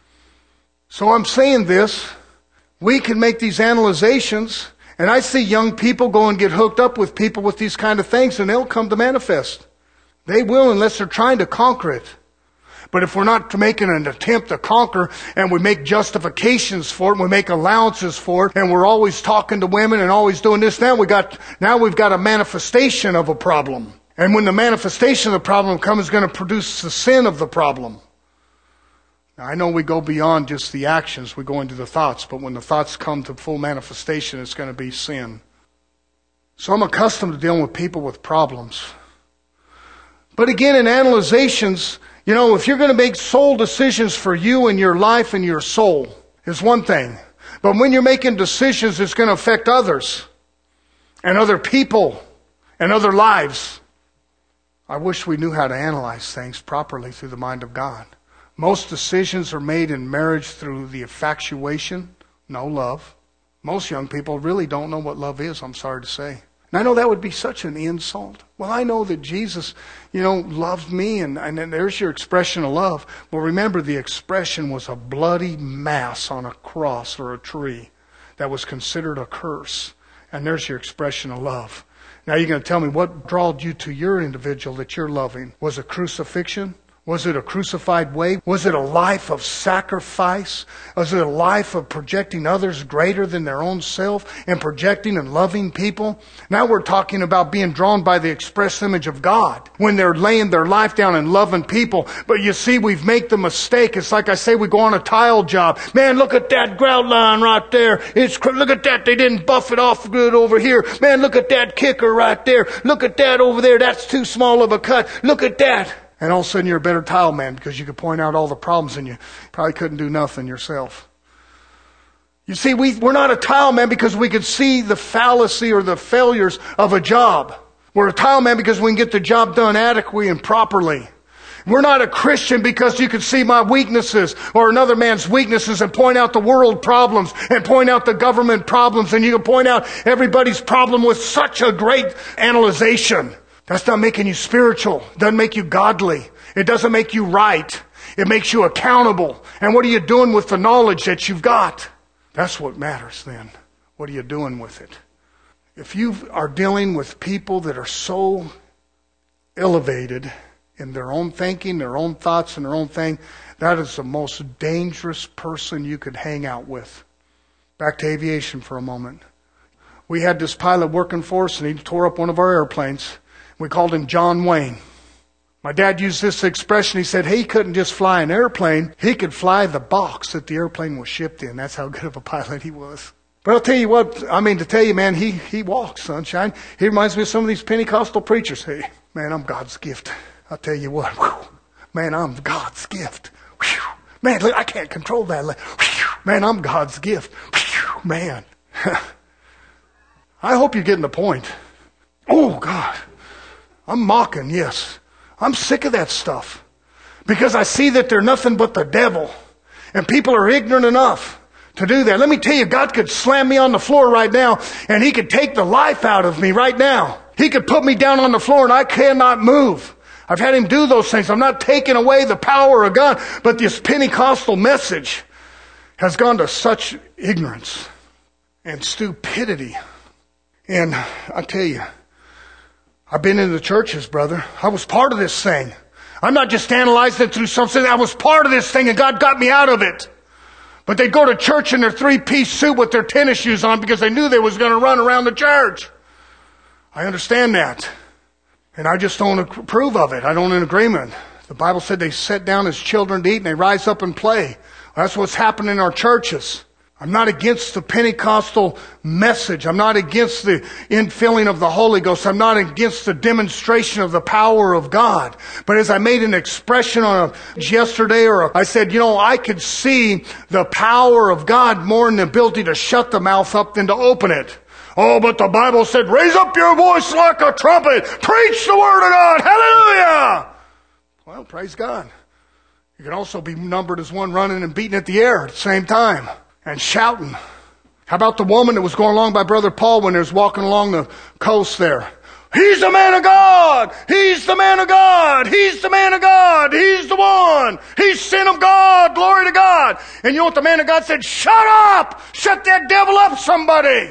So I'm saying this, we can make these analyzations, and I see young people go and get hooked up with people with these kind of things, and they'll come to manifest. They will, unless they're trying to conquer it. But if we're not making an attempt to conquer, and we make justifications for it, and we make allowances for it, and we're always talking to women and always doing this, now we've got a manifestation of a problem. And when the manifestation of the problem comes, it's going to produce the sin of the problem. Now, I know we go beyond just the actions, we go into the thoughts, but when the thoughts come to full manifestation, it's going to be sin. So I'm accustomed to dealing with people with problems. But again, in analyzations, if you're going to make soul decisions for you and your life and your soul, is one thing. But when you're making decisions, it's going to affect others and other people and other lives. I wish we knew how to analyze things properly through the mind of God. Most decisions are made in marriage through the infatuation, no love. Most young people really don't know what love is, I'm sorry to say. And I know that would be such an insult. Well, I know that Jesus, loved me, and there's your expression of love. Well, remember, the expression was a bloody mass on a cross or a tree that was considered a curse. And there's your expression of love. Now you're going to tell me what drawed you to your individual that you're loving. Was it crucifixion? Was it a crucified way? Was it a life of sacrifice? Was it a life of projecting others greater than their own self and projecting and loving people? Now we're talking about being drawn by the express image of God when they're laying their life down and loving people. But you see, we've made the mistake. It's like I say, we go on a tile job. Man, look at that grout line right there. Look at that. They didn't buff it off good over here. Man, look at that kicker right there. Look at that over there. That's too small of a cut. Look at that. And all of a sudden you're a better tile man because you could point out all the problems and you probably couldn't do nothing yourself. You see, we're not a tile man because we could see the fallacy or the failures of a job. We're a tile man because we can get the job done adequately and properly. We're not a Christian because you can see my weaknesses or another man's weaknesses and point out the world problems and point out the government problems, and you can point out everybody's problem with such a great analyzation. That's not making you spiritual. It doesn't make you godly. It doesn't make you right. It makes you accountable. And what are you doing with the knowledge that you've got? That's what matters then. What are you doing with it? If you are dealing with people that are so elevated in their own thinking, their own thoughts, and their own thing, that is the most dangerous person you could hang out with. Back to aviation for a moment. We had this pilot working for us, and he tore up one of our airplanes. We called him John Wayne. My dad used this expression. He said, he couldn't just fly an airplane. He could fly the box that the airplane was shipped in. That's how good of a pilot he was. But I'll tell you what, to tell you, man, he walks, sunshine. He reminds me of some of these Pentecostal preachers. Hey, man, I'm God's gift. I'll tell you what, man, I'm God's gift. Man, look, I can't control that. Man, I'm God's gift. Man. I hope you're getting the point. Oh, God. I'm mocking, yes. I'm sick of that stuff. Because I see that they're nothing but the devil. And people are ignorant enough to do that. Let me tell you, God could slam me on the floor right now, and He could take the life out of me right now. He could put me down on the floor and I cannot move. I've had Him do those things. I'm not taking away the power of God, but this Pentecostal message has gone to such ignorance and stupidity. And I tell you, I've been in the churches, brother. I was part of this thing. I'm not just analyzing it through something. I was part of this thing and God got me out of it. But they'd go to church in their 3-piece suit with their tennis shoes on because they knew they was going to run around the church. I understand that. And I just don't approve of it. I don't in agreement. The Bible said they sit down as children to eat and they rise up and play. Well, that's what's happening in our churches. I'm not against the Pentecostal message. I'm not against the infilling of the Holy Ghost. I'm not against the demonstration of the power of God. But as I made an expression yesterday, I said, I could see the power of God more in the ability to shut the mouth up than to open it. Oh, but the Bible said, raise up your voice like a trumpet. Preach the word of God. Hallelujah. Well, praise God. You can also be numbered as one running and beating at the air at the same time. And shouting. How about the woman that was going along by Brother Paul when he was walking along the coast there? He's the man of God! He's the man of God! He's the man of God! He's the one! He's Son of God! Glory to God! And you know what the man of God said? Shut up! Shut that devil up, somebody!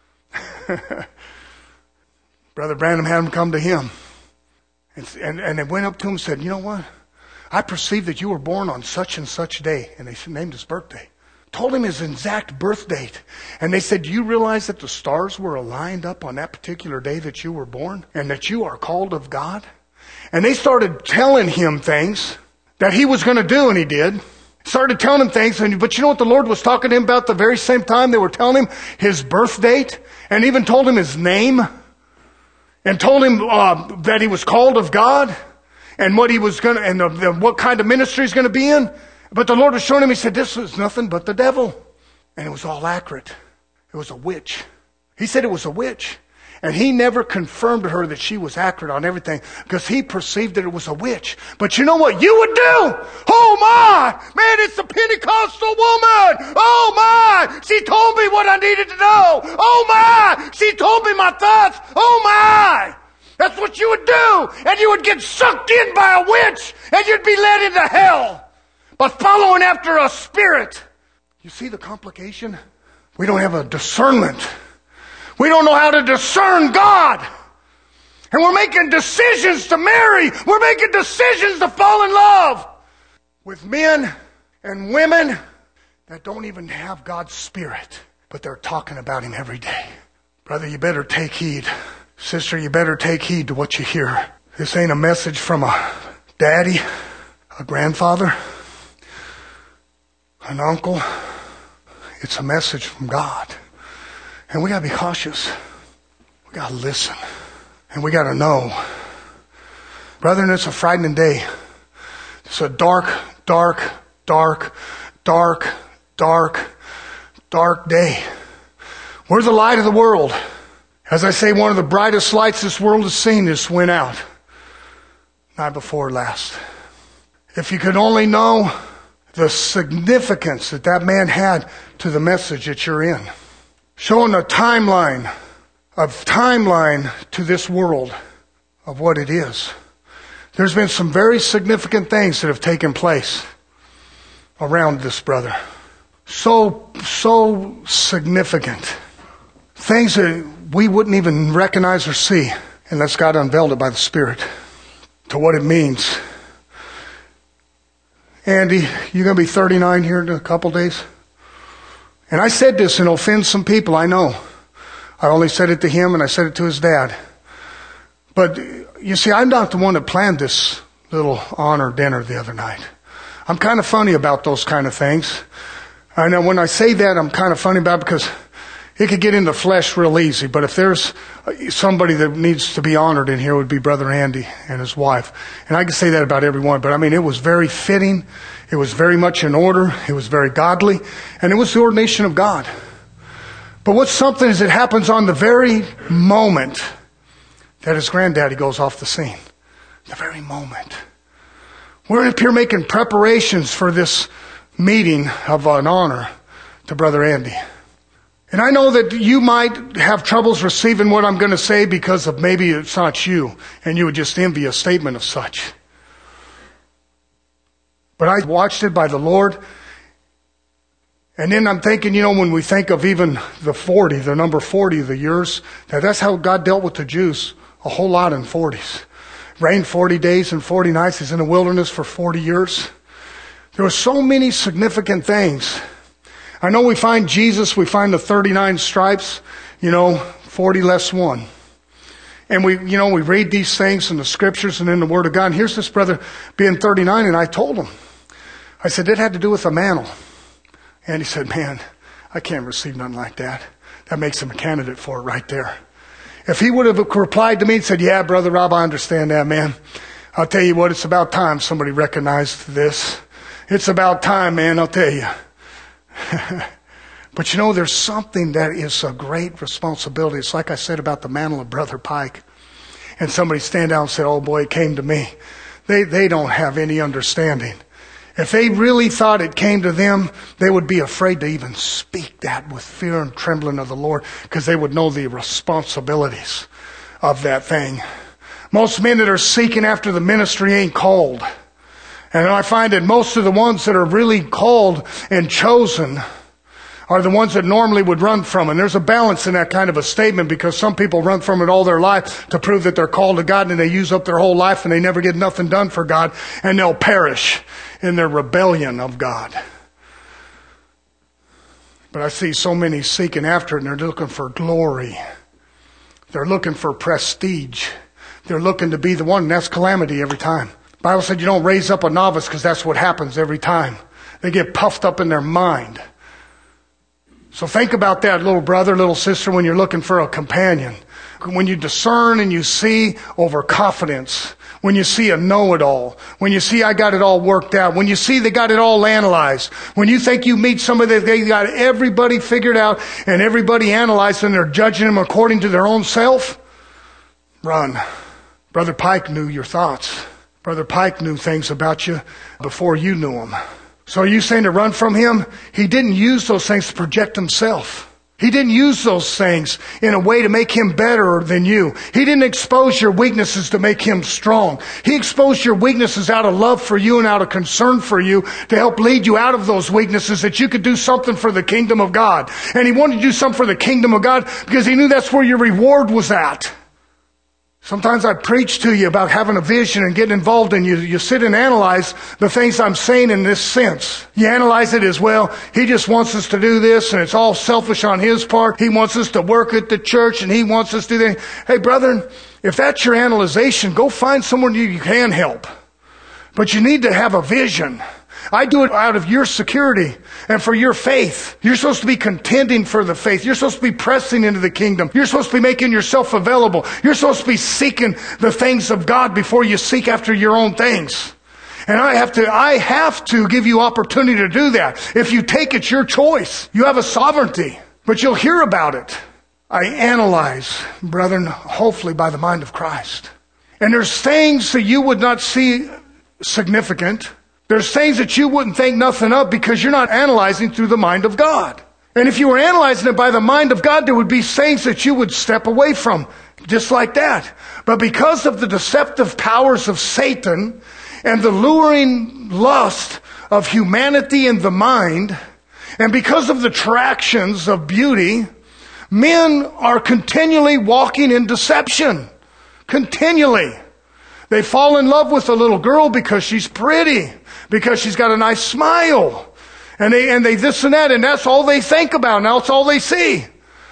Brother Branham had him come to him. And they went up to him and said, you know what? I perceive that you were born on such and such day. And they named his birthday. Told him his exact birth date. And they said, do you realize that the stars were aligned up on that particular day that you were born? And that you are called of God? And they started telling him things that he was going to do, and he did. Started telling him things, but you know what the Lord was talking to him about the very same time? They were telling him his birth date, and even told him his name, and told him that he was called of God, and what he was going to, and what kind of ministry he's going to be in. But the Lord was showing him, he said, this is nothing but the devil. And it was all accurate. It was a witch. He said it was a witch. And he never confirmed to her that she was accurate on everything because he perceived that it was a witch. But you know what you would do? Oh my! Man, it's the Pentecostal woman! Oh my! She told me what I needed to know! Oh my! She told me my thoughts! Oh my! That's what you would do! And you would get sucked in by a witch! And you'd be led into hell! But following after a spirit. You see the complication? We don't have a discernment. We don't know how to discern God. And we're making decisions to marry. We're making decisions to fall in love with men and women that don't even have God's Spirit. But they're talking about Him every day. Brother, you better take heed. Sister, you better take heed to what you hear. This ain't a message from a daddy, a grandfather, an uncle. It's a message from God. And we got to be cautious. We got to listen. And we got to know. Brethren, it's a frightening day. It's a dark, dark, dark, dark, dark, dark day. We're the light of the world. As I say, one of the brightest lights this world has seen just went out. Night before last. If you could only know the significance that that man had to the message that you're in. Showing a timeline to this world of what it is. There's been some very significant things that have taken place around this brother. So significant. Things that we wouldn't even recognize or see unless God unveiled it by the Spirit to what it means. Andy, you're going to be 39 here in a couple days. And I said this and offend some people, I know. I only said it to him and I said it to his dad. But you see, I'm not the one that planned this little honor dinner the other night. I'm kind of funny about those kind of things. I know when I say that, I'm kind of funny about it because it could get in the flesh real easy. But if there's somebody that needs to be honored in here, it would be Brother Andy and his wife. And I can say that about everyone. But I mean, it was very fitting. It was very much in order. It was very godly. And it was the ordination of God. But what's something is it happens on the very moment that his granddaddy goes off the scene. The very moment. We're up here making preparations for this meeting of an honor to Brother Andy. And I know that you might have troubles receiving what I'm going to say because of maybe it's not you, and you would just envy a statement of such. But I watched it by the Lord. And then I'm thinking, when we think of even the number 40 of the years, that's how God dealt with the Jews a whole lot in 40s. Rained 40 days and 40 nights. He's in the wilderness for 40 years. There were so many significant things I know we find Jesus, we find the 39 stripes, 40 less 1. And we read these things in the scriptures and in the Word of God. And here's this brother being 39, and I told him, I said, it had to do with a mantle. And he said, man, I can't receive nothing like that. That makes him a candidate for it right there. If he would have replied to me and said, yeah, Brother Rob, I understand that, man. I'll tell you what, it's about time somebody recognized this. It's about time, man, I'll tell you. But there's something that is a great responsibility. It's like I said about the mantle of Brother Pike. And somebody stand out and say, oh boy, it came to me. They don't have any understanding. If they really thought it came to them, they would be afraid to even speak that with fear and trembling of the Lord, because they would know the responsibilities of that thing. Most men that are seeking after the ministry ain't called. And I find that most of the ones that are really called and chosen are the ones that normally would run from it. And there's a balance in that kind of a statement, because some people run from it all their life to prove that they're called to God, and they use up their whole life and they never get nothing done for God, and they'll perish in their rebellion of God. But I see so many seeking after it, and they're looking for glory. They're looking for prestige. They're looking to be the one, and that's calamity every time. The Bible said you don't raise up a novice, because that's what happens every time. They get puffed up in their mind. So think about that, little brother, little sister, when you're looking for a companion. When you discern and you see overconfidence. When you see a know-it-all. When you see I got it all worked out. When you see they got it all analyzed. When you think you meet somebody that they got everybody figured out and everybody analyzed and they're judging them according to their own self, run. Brother Pike knew your thoughts. Brother Pike knew things about you before you knew them. So are you saying to run from him? He didn't use those things to project himself. He didn't use those things in a way to make him better than you. He didn't expose your weaknesses to make him strong. He exposed your weaknesses out of love for you and out of concern for you to help lead you out of those weaknesses, that you could do something for the kingdom of God. And he wanted to do something for the kingdom of God because he knew that's where your reward was at. Sometimes I preach to you about having a vision and getting involved, and you sit and analyze the things I'm saying in this sense. You analyze it as, well, he just wants us to do this, and it's all selfish on his part. He wants us to work at the church, and he wants us to do that. Hey, brethren, if that's your analyzation, go find someone you can help. But you need to have a vision. I do it out of your security and for your faith. You're supposed to be contending for the faith. You're supposed to be pressing into the kingdom. You're supposed to be making yourself available. You're supposed to be seeking the things of God before you seek after your own things. And I have to give you opportunity to do that. If you take it, your choice. You have a sovereignty, but you'll hear about it. I analyze, brethren, hopefully by the mind of Christ. And there's things that you would not see significant. There's things that you wouldn't think nothing of because you're not analyzing through the mind of God. And if you were analyzing it by the mind of God, there would be things that you would step away from, just like that. But because of the deceptive powers of Satan and the luring lust of humanity in the mind, and because of the attractions of beauty, men are continually walking in deception. Continually. They fall in love with a little girl because she's pretty, because she's got a nice smile. And they this and that, and that's all they think about. Now it's all they see.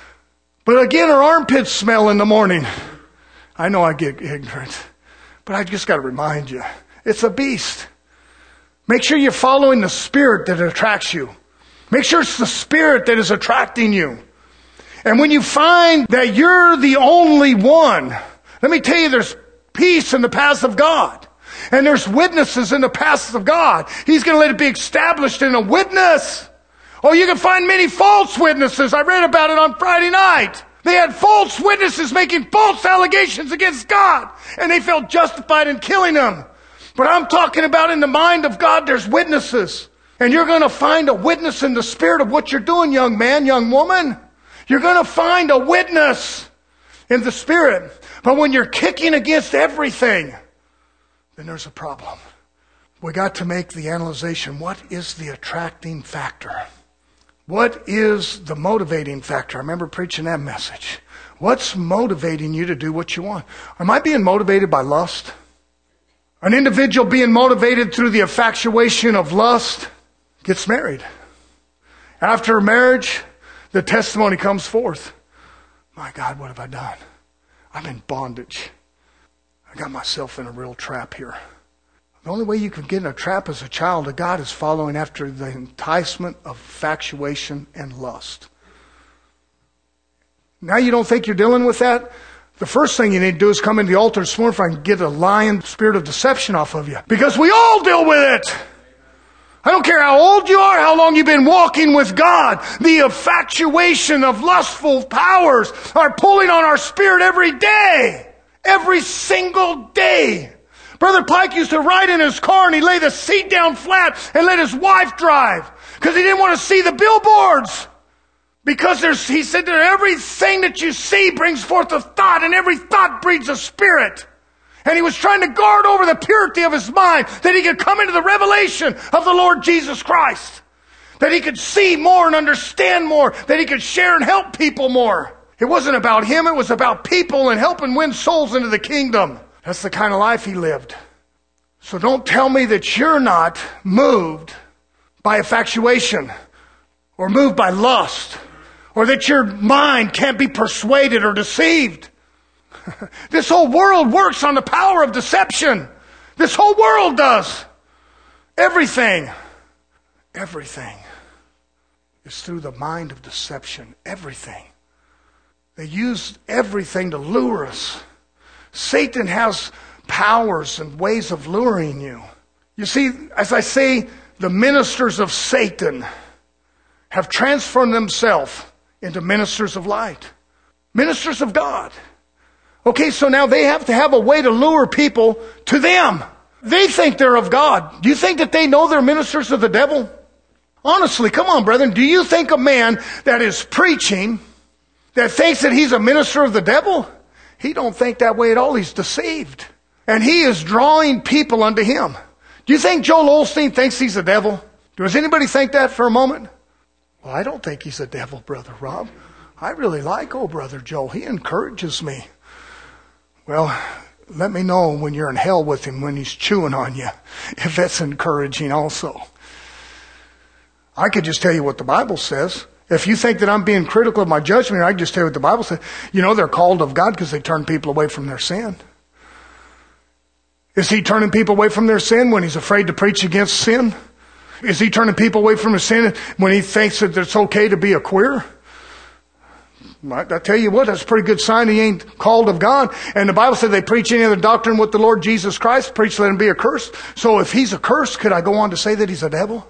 But again, her armpits smell in the morning. I know I get ignorant, but I just got to remind you, it's a beast. Make sure you're following the spirit that attracts you. Make sure it's the spirit that is attracting you. And when you find that you're the only one, let me tell you, there's peace in the paths of God. And there's witnesses in the paths of God. He's going to let it be established in a witness. Oh, you can find many false witnesses. I read about it on Friday night. They had false witnesses making false allegations against God. And they felt justified in killing them. But I'm talking about in the mind of God, there's witnesses. And you're going to find a witness in the spirit of what you're doing, young man, young woman. You're going to find a witness in the spirit. But when you're kicking against everything, then there's a problem. We got to make the analyzation. What is the attracting factor? What is the motivating factor? I remember preaching that message. What's motivating you to do what you want? Am I being motivated by lust? An individual being motivated through the infatuation of lust gets married. After marriage, the testimony comes forth. My God, what have I done? I'm in bondage. I got myself in a real trap here. The only way you can get in a trap as a child of God is following after the enticement of infatuation and lust. Now you don't think you're dealing with that? The first thing you need to do is come into the altar this morning if I can get a lying spirit of deception off of you. Because we all deal with it. I don't care how old you are, how long you've been walking with God. The infatuation of lustful powers are pulling on our spirit every day. Every single day. Brother Pike used to ride in his car and he laid the seat down flat and let his wife drive. Because he didn't want to see the billboards. Because he said that everything that you see brings forth a thought, and every thought breeds a spirit. And he was trying to guard over the purity of his mind, that he could come into the revelation of the Lord Jesus Christ. That he could see more and understand more. That he could share and help people more. It wasn't about him, it was about people and helping win souls into the kingdom. That's the kind of life he lived. So don't tell me that you're not moved by infatuation or moved by lust, or that your mind can't be persuaded or deceived. This whole world works on the power of deception. This whole world does. Everything is through the mind of deception. Everything. They use everything to lure us. Satan has powers and ways of luring you. You see, as I say, the ministers of Satan have transformed themselves into ministers of light. Ministers of God. Okay, so now they have to have a way to lure people to them. They think they're of God. Do you think that they know they're ministers of the devil? Honestly, come on, brethren. Do you think a man that is preaching, that thinks that he's a minister of the devil? He don't think that way at all. He's deceived. And he is drawing people unto him. Do you think Joel Osteen thinks he's a devil? Does anybody think that for a moment? Well, I don't think he's a devil, Brother Rob. I really like old Brother Joel. He encourages me. Well, let me know when you're in hell with him, when he's chewing on you, if that's encouraging also. I could just tell you what the Bible says. If you think that I'm being critical of my judgment, I can just tell you what the Bible says. You know, they're called of God because they turn people away from their sin. Is he turning people away from their sin when he's afraid to preach against sin? Is he turning people away from their sin when he thinks that it's okay to be a queer? I tell you what, that's a pretty good sign he ain't called of God. And the Bible said they preach any other doctrine with the Lord Jesus Christ, preach let him be accursed. So if he's accursed, could I go on to say that he's a devil?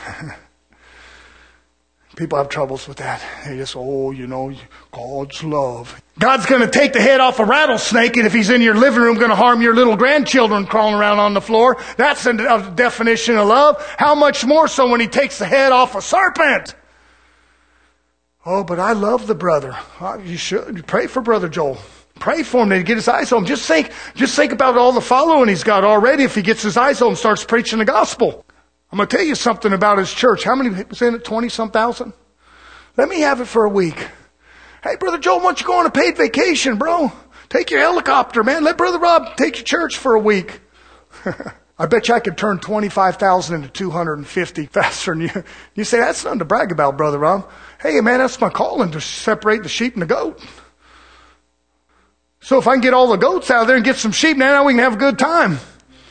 People have troubles with that. They just, God's love. God's going to take the head off a rattlesnake, and if he's in your living room going to harm your little grandchildren crawling around on the floor, that's a definition of love. How much more so when he takes the head off a serpent? Oh, but I love the brother. You should. Pray for Brother Joel. Pray for him to get his eyes on him. Just think about all the following he's got already if he gets his eyes on him and starts preaching the gospel. I'm going to tell you something about his church. How many was in it? 20-some thousand? Let me have it for a week. Hey, Brother Joel, why don't you go on a paid vacation, bro? Take your helicopter, man. Let Brother Rob take your church for a week. I bet you I could turn 25,000 into 250 faster than you. You say, that's nothing to brag about, Brother Rob. Hey, man, that's my calling, to separate the sheep and the goat. So if I can get all the goats out of there and get some sheep, now we can have a good time.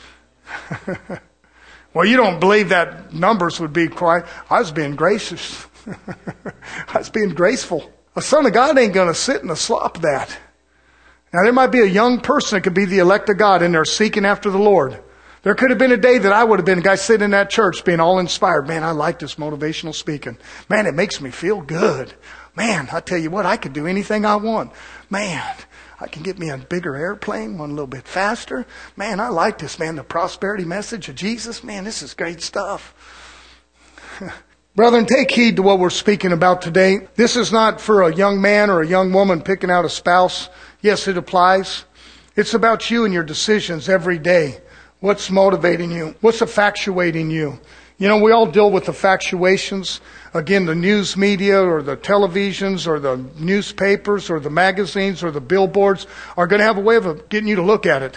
Well, you don't believe that numbers would be quite. I was being gracious. I was being graceful. A son of God ain't going to sit in the slop of that. Now, there might be a young person that could be the elect of God in there seeking after the Lord. There could have been a day that I would have been a guy sitting in that church being all inspired. Man, I like this motivational speaking. Man, it makes me feel good. Man, I tell you what, I could do anything I want. Man, I can get me a bigger airplane, one a little bit faster. Man, I like this, man. The prosperity message of Jesus. Man, this is great stuff. Brethren, take heed to what we're speaking about today. This is not for a young man or a young woman picking out a spouse. Yes, it applies. It's about you and your decisions every day. What's motivating you? What's infatuating you? You know, we all deal with infatuations. Again, the news media or the televisions or the newspapers or the magazines or the billboards are going to have a way of getting you to look at it.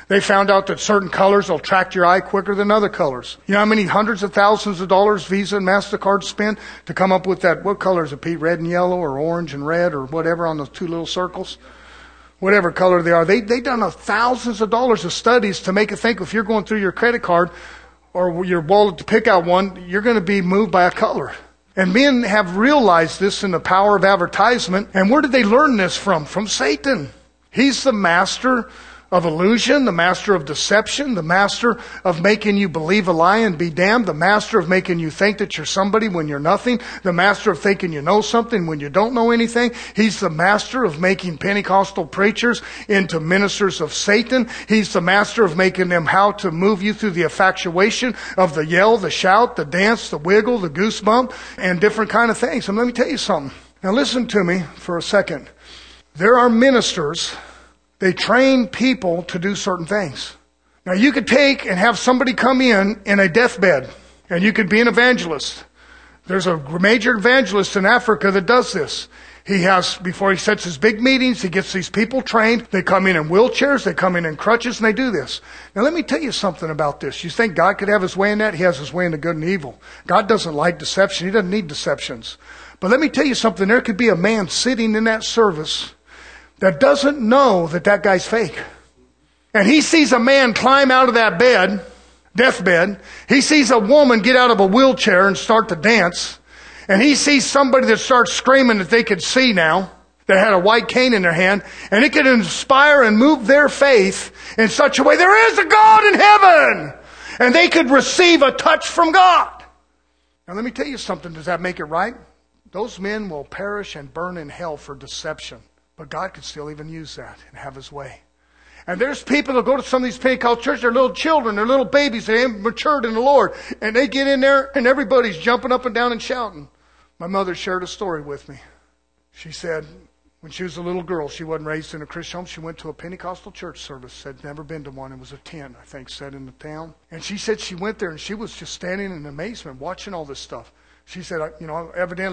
They found out that certain colors will attract your eye quicker than other colors. You know how many hundreds of thousands of dollars Visa and MasterCard spent to come up with that? What color is it, Pete? Red and yellow or orange and red or whatever on those two little circles? Whatever color they are. They done thousands of dollars of studies to make it think if you're going through your credit card or your wallet to pick out one, you're going to be moved by a color. And men have realized this in the power of advertisement. And where did they learn this from? From Satan. He's the master of illusion, the master of deception, the master of making you believe a lie and be damned, the master of making you think that you're somebody when you're nothing, the master of thinking you know something when you don't know anything. He's the master of making Pentecostal preachers into ministers of Satan. He's the master of making them how to move you through the infatuation of the yell, the shout, the dance, the wiggle, the goosebump, and different kind of things. And let me tell you something. Now listen to me for a second. There are ministers. They train people to do certain things. Now you could take and have somebody come in a deathbed, and you could be an evangelist. There's a major evangelist in Africa that does this. He has, before he sets his big meetings, he gets these people trained. They come in wheelchairs, they come in crutches, and they do this. Now let me tell you something about this. You think God could have his way in that? He has his way in the good and evil. God doesn't like deception. He doesn't need deceptions. But let me tell you something. There could be a man sitting in that service that doesn't know that guy's fake. And he sees a man climb out of that bed, deathbed. He sees a woman get out of a wheelchair and start to dance. And he sees somebody that starts screaming that they could see now, that had a white cane in their hand. And it could inspire and move their faith in such a way, there is a God in heaven! And they could receive a touch from God. Now let me tell you something. Does that make it right? Those men will perish and burn in hell for deception. But God could still even use that and have his way. And there's people that go to some of these Pentecostal churches, they're little children, they're little babies, they haven't matured in the Lord. And they get in there and everybody's jumping up and down and shouting. My mother shared a story with me. She said when she was a little girl, she wasn't raised in a Christian home. She went to a Pentecostal church service, said never been to one. It was a 10, I think, said in the town. And she said she went there and she was just standing in amazement watching all this stuff. She said, evidently,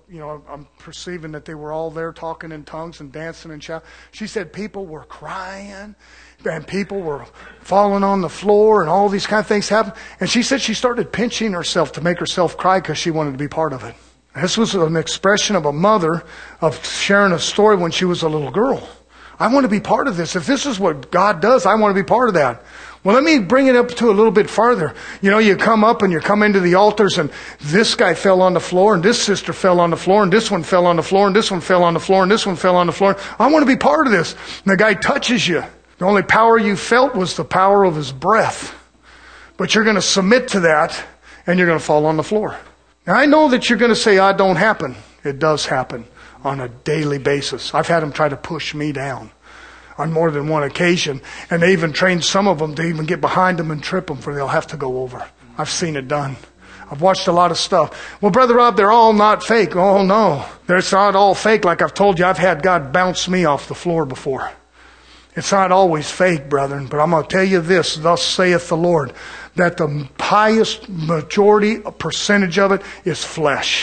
I'm perceiving that they were all there talking in tongues and dancing and shouting. She said people were crying and people were falling on the floor and all these kind of things happened. And she said she started pinching herself to make herself cry because she wanted to be part of it. This was an expression of a mother of sharing a story when she was a little girl. I want to be part of this. If this is what God does, I want to be part of that. Well, let me bring it up to a little bit farther. You come up and you come into the altars and this guy fell on the floor and this sister fell on the floor and this one fell on the floor and this one fell on the floor and this one fell on the floor. I want to be part of this. And the guy touches you. The only power you felt was the power of his breath. But you're going to submit to that and you're going to fall on the floor. Now, I know that you're going to say, it don't happen. It does happen on a daily basis. I've had them try to push me down on more than one occasion. And they even trained some of them to even get behind them and trip them for they'll have to go over. I've seen it done. I've watched a lot of stuff. Well, Brother Rob, they're all not fake. Oh, no. It's not all fake. Like I've told you, I've had God bounce me off the floor before. It's not always fake, brethren. But I'm going to tell you this, thus saith the Lord, that the highest majority percentage of it is flesh.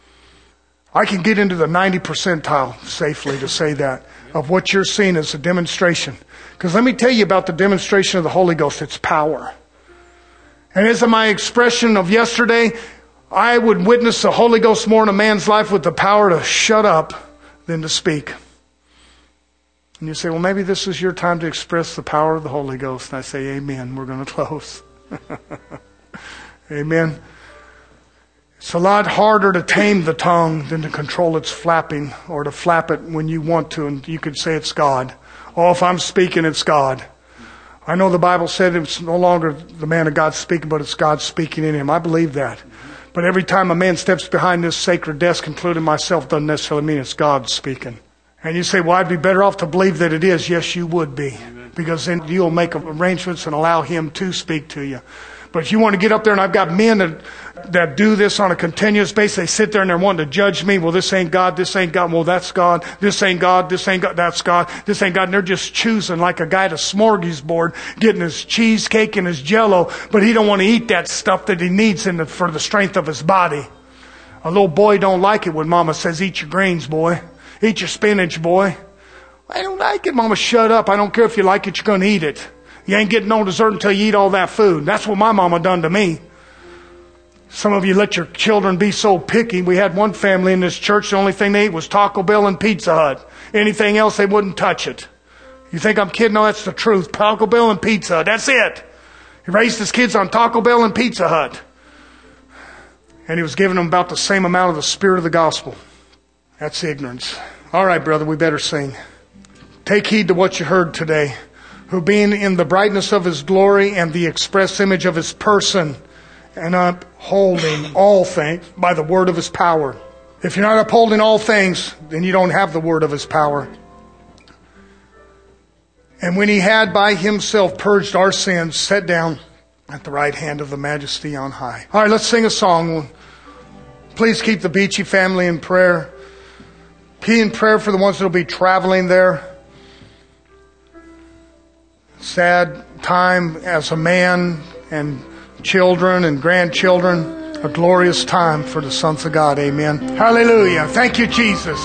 I can get into the 90 percentile safely to say that of what you're seeing as a demonstration. Because let me tell you about the demonstration of the Holy Ghost. It's power. And as my expression of yesterday, I would witness the Holy Ghost more in a man's life with the power to shut up than to speak. And you say, well, maybe this is your time to express the power of the Holy Ghost. And I say, amen. We're going to close. Amen. It's a lot harder to tame the tongue than to control its flapping or to flap it when you want to and you could say it's God. Oh, if I'm speaking, it's God. I know the Bible said it's no longer the man of God speaking, but it's God speaking in him. I believe that. But every time a man steps behind this sacred desk, including myself, doesn't necessarily mean it's God speaking. And you say, well, I'd be better off to believe that it is. Yes, you would be. Amen. Because then you'll make arrangements and allow him to speak to you. But if you want to get up there, and I've got men that do this on a continuous basis, they sit there and they're wanting to judge me. Well, this ain't God, this ain't God. Well, that's God. This ain't God, this ain't God, that's God. This ain't God. And they're just choosing like a guy at a smorgasbord, getting his cheesecake and his jello, but he don't want to eat that stuff that he needs for the strength of his body. A little boy don't like it when mama says, eat your greens, boy. Eat your spinach, boy. I don't like it, mama. Shut up. I don't care if you like it, you're going to eat it. You ain't getting no dessert until you eat all that food. That's what my mama done to me. Some of you let your children be so picky. We had one family in this church, the only thing they ate was Taco Bell and Pizza Hut. Anything else, they wouldn't touch it. You think I'm kidding? No, that's the truth. Taco Bell and Pizza Hut. That's it. He raised his kids on Taco Bell and Pizza Hut. And he was giving them about the same amount of the spirit of the gospel. That's ignorance. All right, brother, we better sing. Take heed to what you heard today. Who being in the brightness of his glory and the express image of his person, and upholding all things by the word of his power. If you're not upholding all things, then you don't have the word of his power. And when he had by himself purged our sins, sat down at the right hand of the majesty on high. All right, let's sing a song. Please keep the Beachy family in prayer. Be in prayer for the ones that will be traveling there. Sad time as a man and children and grandchildren. A glorious time for the sons of God. Amen. Hallelujah. Thank you, Jesus.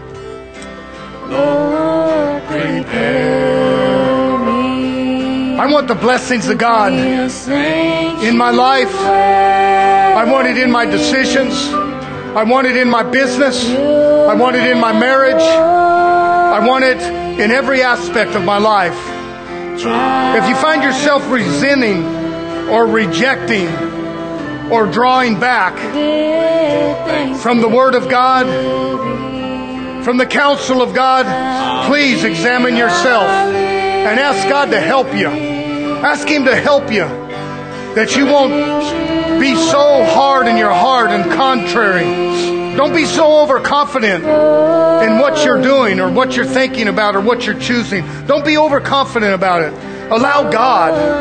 Lord, prepare me. I want the blessings of God in my life. I want it in my decisions. I want it in my business. I want it in my marriage. I want it in every aspect of my life. If you find yourself resenting or rejecting or drawing back from the Word of God, from the counsel of God, please examine yourself and ask God to help you. Ask Him to help you, that you won't be so hard in your heart and contrary. Don't be so overconfident in what you're doing or what you're thinking about or what you're choosing. Don't be overconfident about it. Allow God.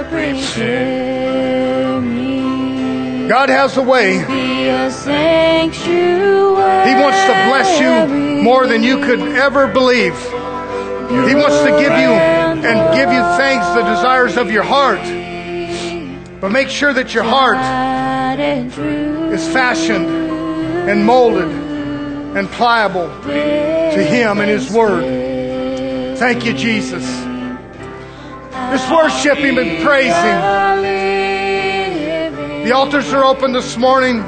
God has a way. He wants to bless you more than you could ever believe. He wants to give you and give you things, the desires of your heart. But make sure that your heart is fashioned and molded and pliable to Him and His Word. Thank you, Jesus. Just worship Him and praise Him. The altars are open this morning.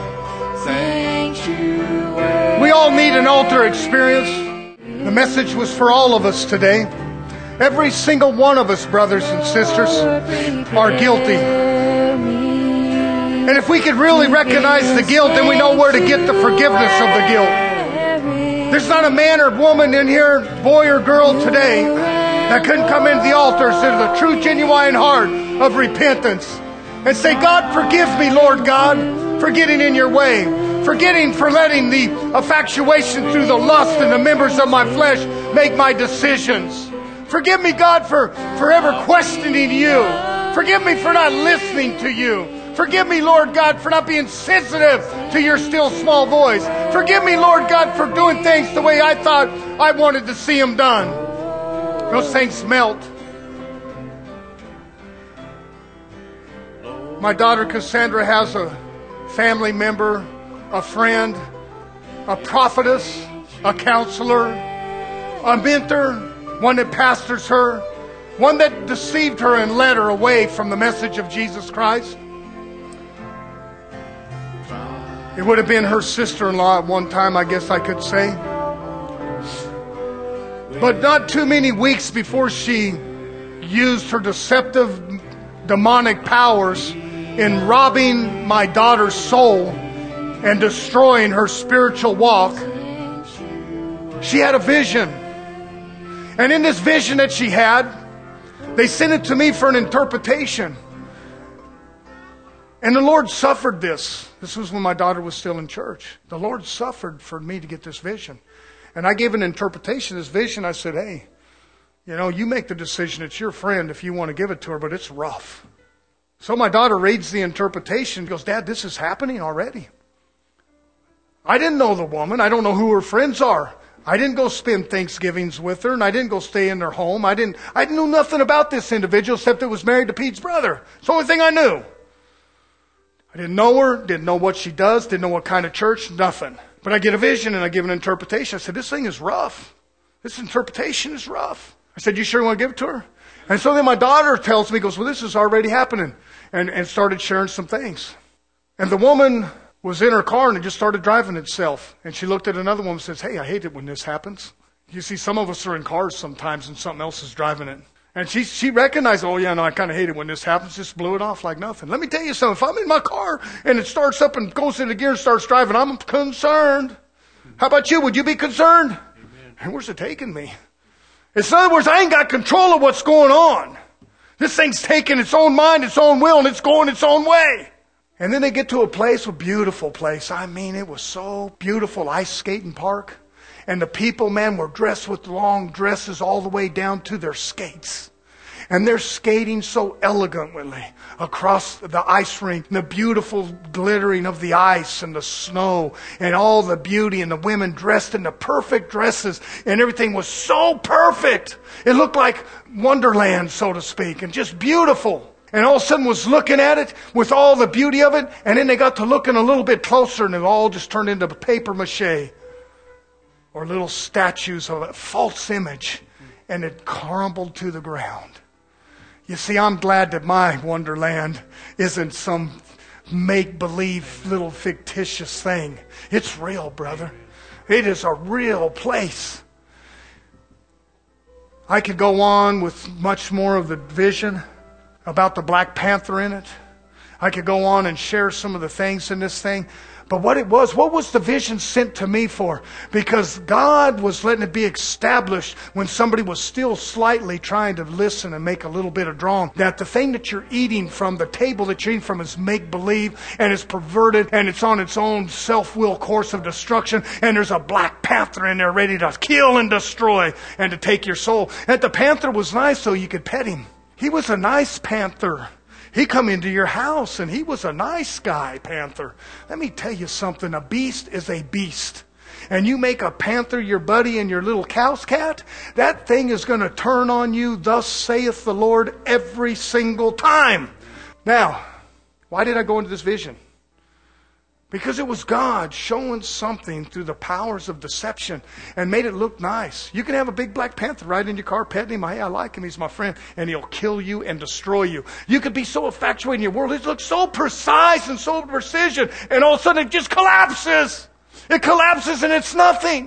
We all need an altar experience. The message was for all of us today. Every single one of us, brothers and sisters, are guilty. And if we could really recognize the guilt, then we know where to get the forgiveness of the guilt. There's not a man or woman in here, boy or girl today, that couldn't come into the altars to the true, genuine heart of repentance and say, God, forgive me, Lord God, for getting in your way. Forgetting for letting the infatuation through the lust and the members of my flesh make my decisions. Forgive me, God, for ever questioning you. Forgive me for not listening to you. Forgive me, Lord God, for not being sensitive to your still small voice. Forgive me, Lord God, for doing things the way I thought I wanted to see them done. Those things melt. My daughter Cassandra has a family member, a friend, a prophetess, a counselor, a mentor, one that pastors her, one that deceived her and led her away from the message of Jesus Christ. It would have been her sister-in-law at one time, I guess I could say. But not too many weeks before she used her deceptive demonic powers in robbing my daughter's soul and destroying her spiritual walk, she had a vision. And in this vision that she had, they sent it to me for an interpretation. And the Lord suffered this. This was when my daughter was still in church. The Lord suffered for me to get this vision. And I gave an interpretation of this vision. I said, hey, you make the decision. It's your friend if you want to give it to her, but it's rough. So my daughter reads the interpretation and goes, Dad, this is happening already. I didn't know the woman. I don't know who her friends are. I didn't go spend Thanksgivings with her, and I didn't go stay in their home. I knew nothing about this individual except it was married to Pete's brother. It's the only thing I knew. I didn't know her, didn't know what she does, didn't know what kind of church, nothing. But I get a vision and I give an interpretation. I said, this thing is rough. This interpretation is rough. I said, you sure you want to give it to her? And so then my daughter tells me, goes, well, this is already happening. And started sharing some things. And the woman was in her car and it just started driving itself. And she looked at another woman and says, hey, I hate it when this happens. You see, some of us are in cars sometimes and something else is driving it. And she recognized, oh yeah, no, I kind of hate it when this happens. Just blew it off like nothing. Let me tell you something. If I'm in my car and it starts up and goes into gear and starts driving, I'm concerned. How about you? Would you be concerned? Amen. And where's it taking me? In other words, I ain't got control of what's going on. This thing's taking its own mind, its own will, and it's going its own way. And then they get to a place, a beautiful place. I mean, it was so beautiful, ice skating park. And the people, man, were dressed with long dresses all the way down to their skates. And they're skating so elegantly across the ice rink. And the beautiful glittering of the ice and the snow and all the beauty. And the women dressed in the perfect dresses. And everything was so perfect. It looked like Wonderland, so to speak. And just beautiful. And all of a sudden was looking at it with all the beauty of it. And then they got to looking a little bit closer. And it all just turned into paper mache. Or little statues of a false image. And it crumbled to the ground. You see, I'm glad that my Wonderland isn't some make-believe little fictitious thing. It's real, brother. It is a real place. I could go on with much more of the vision about the Black Panther in it. I could go on and share some of the things in this thing. But what was the vision sent to me for? Because God was letting it be established when somebody was still slightly trying to listen and make a little bit of drawing, that the thing that you're eating from, the table that you're eating from, is make-believe and it's perverted and it's on its own self-will course of destruction, and there's a Black Panther in there ready to kill and destroy and to take your soul. And the panther was nice so you could pet him. He was a nice panther. He come into your house and he was a nice guy, panther. Let me tell you something. A beast is a beast. And you make a panther your buddy and your little house cat, that thing is going to turn on you, thus saith the Lord, every single time. Now, why did I go into this vision? Because it was God showing something through the powers of deception and made it look nice. You can have a big Black Panther right in your car, petting him. Hey, I like him. He's my friend. And he'll kill you and destroy you. You could be so infatuated in your world. It looks so precise and so precision. And all of a sudden it just collapses. It collapses and it's nothing.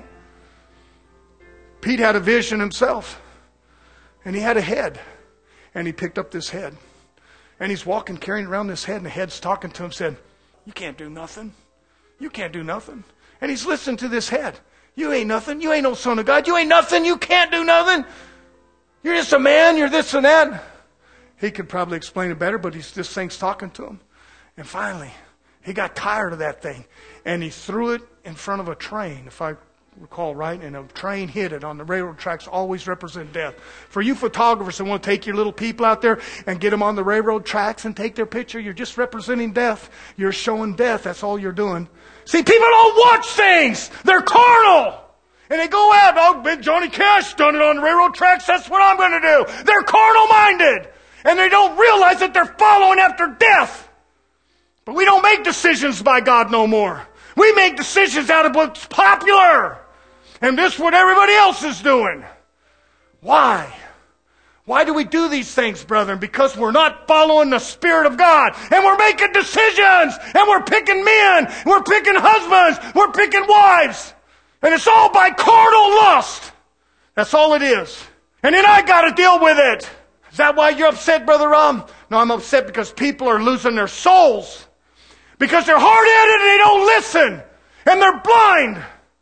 Pete had a vision himself. And he had a head. And he picked up this head. And he's walking, carrying around this head. And the head's talking to him, said, you can't do nothing. You can't do nothing. And he's listening to this head. You ain't nothing. You ain't no son of God. You ain't nothing. You can't do nothing. You're just a man. You're this and that. He could probably explain it better, but this thing's talking to him. And finally, he got tired of that thing. And he threw it in front of a train, if I recall right, and a train hit it on the railroad tracks. Always represent death. For you photographers that want to take your little people out there and get them on the railroad tracks and take their picture, you're just representing death. You're showing death. That's all you're doing. See, people don't watch things. They're carnal. And they go out, oh, Big Johnny Cash done it on the railroad tracks. That's what I'm going to do. They're carnal-minded. And they don't realize that they're following after death. But we don't make decisions by God no more. We make decisions out of what's popular. And this is what everybody else is doing. Why? Why do we do these things, brethren? Because we're not following the Spirit of God. And we're making decisions. And we're picking men. We're picking husbands. We're picking wives. And it's all by carnal lust. That's all it is. And then I got to deal with it. Is that why you're upset, Brother Ram? No, I'm upset because people are losing their souls. Because they're hard-headed and they don't listen. And they're blind.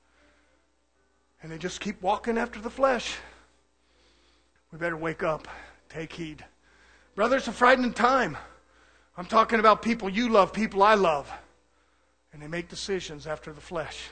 And they just keep walking after the flesh. We better wake up. Take heed. Brother, it's a frightening time. I'm talking about people you love, people I love. And they make decisions after the flesh.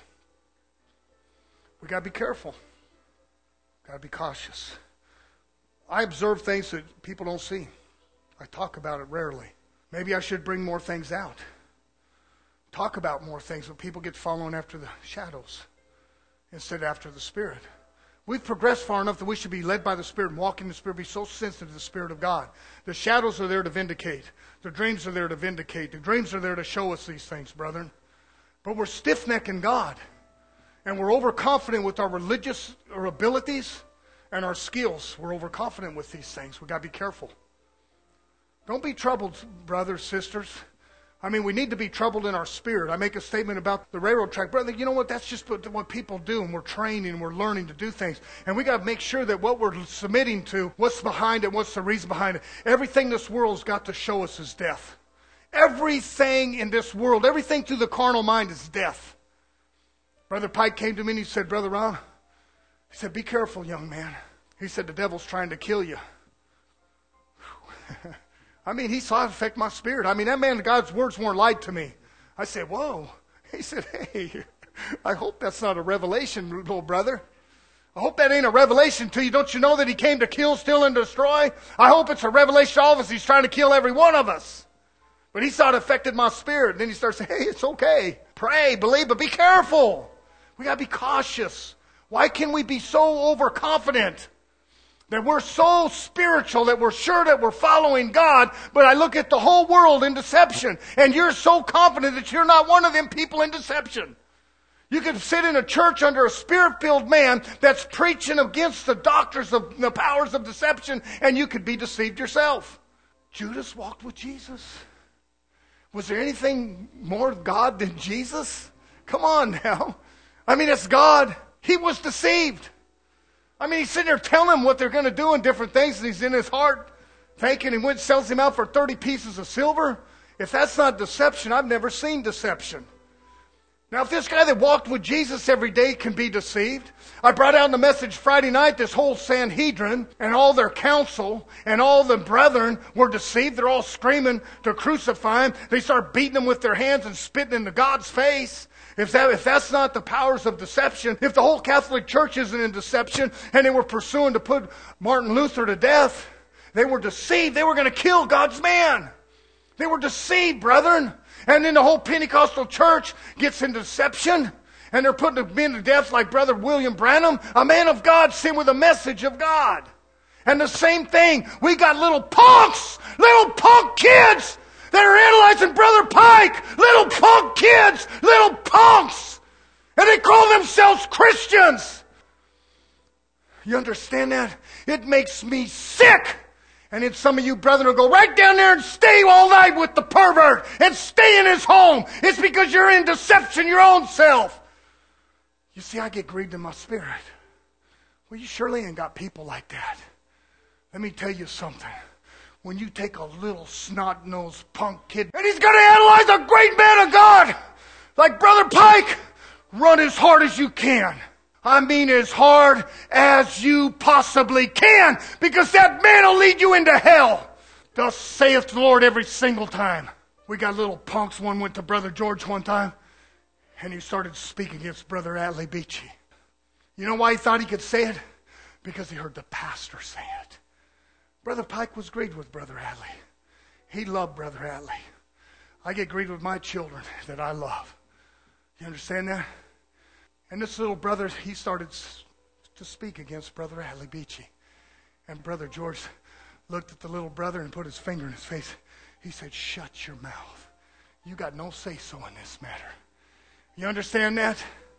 We got to be careful. Got to be cautious. I observe things that people don't see. I talk about it rarely. Maybe I should bring more things out. Talk about more things when people get following after the shadows instead after the Spirit. We've progressed far enough that we should be led by the Spirit and walk in the Spirit, be so sensitive to the Spirit of God. The shadows are there to vindicate. The dreams are there to vindicate. The dreams are there to show us these things, brethren. But we're stiff-necked in God. And we're overconfident with our religious abilities and our skills. We're overconfident with these things. We've got to be careful. Don't be troubled, brothers, sisters. I mean, we need to be troubled in our spirit. I make a statement about the railroad track. Brother, you know what? That's just what people do, and we're training, and we're learning to do things. And we got to make sure that what we're submitting to, what's behind it, what's the reason behind it. Everything this world's got to show us is death. Everything in this world, everything through the carnal mind is death. Brother Pike came to me and he said, Brother Rob, he said, be careful, young man. He said, the devil's trying to kill you. I mean, he saw it affect my spirit. I mean, that man, God's words weren't lied to me. I said, whoa. He said, hey, I hope that's not a revelation, little brother. I hope that ain't a revelation to you. Don't you know that he came to kill, steal, and destroy? I hope it's a revelation to all of us. He's trying to kill every one of us. But he saw it affected my spirit. And then he started saying, hey, it's okay. Pray, believe, but be careful. We got to be cautious. Why can we be so overconfident? That we're so spiritual that we're sure that we're following God, but I look at the whole world in deception, and you're so confident that you're not one of them people in deception. You could sit in a church under a spirit-filled man that's preaching against the doctors of the powers of deception, and you could be deceived yourself. Judas walked with Jesus. Was there anything more God than Jesus? Come on now. I mean, it's God. He was deceived. I mean, he's sitting there telling them what they're going to do and different things, and he's in his heart thinking he went and sells him out for 30 pieces of silver. If that's not deception, I've never seen deception. Now, if this guy that walked with Jesus every day can be deceived, I brought out in the message Friday night, this whole Sanhedrin and all their council and all the brethren were deceived. They're all screaming to crucify him. They start beating him with their hands and spitting into God's face. If that's not the powers of deception, if the whole Catholic Church isn't in deception and they were pursuing to put Martin Luther to death, they were deceived. They were going to kill God's man. They were deceived, brethren. And then the whole Pentecostal church gets in deception and they're putting men to death like Brother William Branham, a man of God sent with a message of God. And the same thing, we got little punks, little punk kids that are analyzing Brother Pike, little punk kids, little punks. And they call themselves Christians. You understand that? It makes me sick. And then some of you brethren will go right down there and stay all night with the pervert and stay in his home. It's because you're in deception your own self. You see, I get grieved in my spirit. Well, you surely ain't got people like that. Let me tell you something. When you take a little snot-nosed punk kid and he's going to analyze a great man of God like Brother Pike, run as hard as you can. I mean as hard as you possibly can, because that man will lead you into hell. Thus saith the Lord every single time. We got little punks. One went to Brother George one time and he started speaking against Brother Adley Beachy. You know why he thought he could say it? Because he heard the pastor say it. Brother Pike was grieved with Brother Adley. He loved Brother Adley. I get grieved with my children that I love. You understand that? And this little brother, he started to speak against Brother Adley Beachy. And Brother George looked at the little brother and put his finger in his face. He said, shut your mouth. You got no say-so in this matter. You understand that?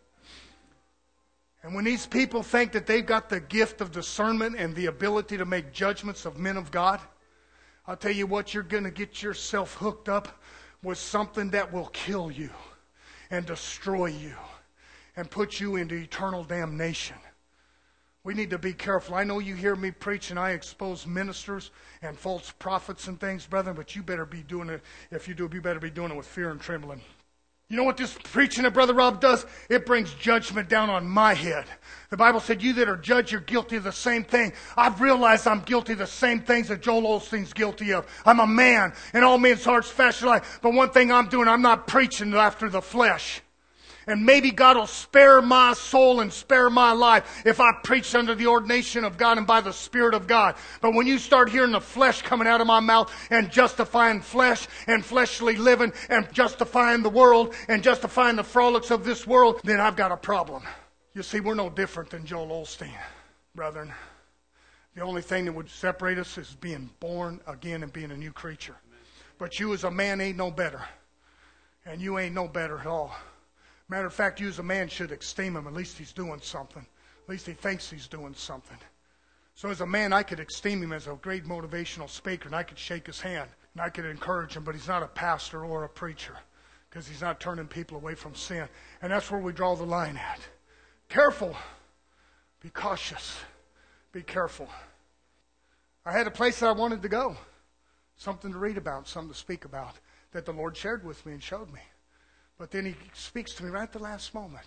And when these people think that they've got the gift of discernment and the ability to make judgments of men of God, I'll tell you what, you're going to get yourself hooked up with something that will kill you and destroy you and put you into eternal damnation. We need to be careful. I know you hear me preach and I expose ministers and false prophets and things, brethren, but you better be doing it. If you do, you better be doing it with fear and trembling. You know what this preaching of Brother Rob does? It brings judgment down on my head. The Bible said, you that are judged, you're guilty of the same thing. I've realized I'm guilty of the same things that Joel Osteen's guilty of. I'm a man, and all men's hearts fashion alike. But one thing I'm doing, I'm not preaching after the flesh. And maybe God will spare my soul and spare my life if I preach under the ordination of God and by the Spirit of God. But when you start hearing the flesh coming out of my mouth and justifying flesh and fleshly living and justifying the world and justifying the frolics of this world, then I've got a problem. You see, we're no different than Joel Osteen, brethren. The only thing that would separate us is being born again and being a new creature. But you as a man ain't no better. And you ain't no better at all. Matter of fact, you as a man should esteem him. At least he's doing something. At least he thinks he's doing something. So as a man, I could esteem him as a great motivational speaker, and I could shake his hand, and I could encourage him, but he's not a pastor or a preacher, because he's not turning people away from sin. And that's where we draw the line at. Careful. Be cautious. Be careful. I had a place that I wanted to go. Something to read about, something to speak about, that the Lord shared with me and showed me. But then He speaks to me right at the last moment.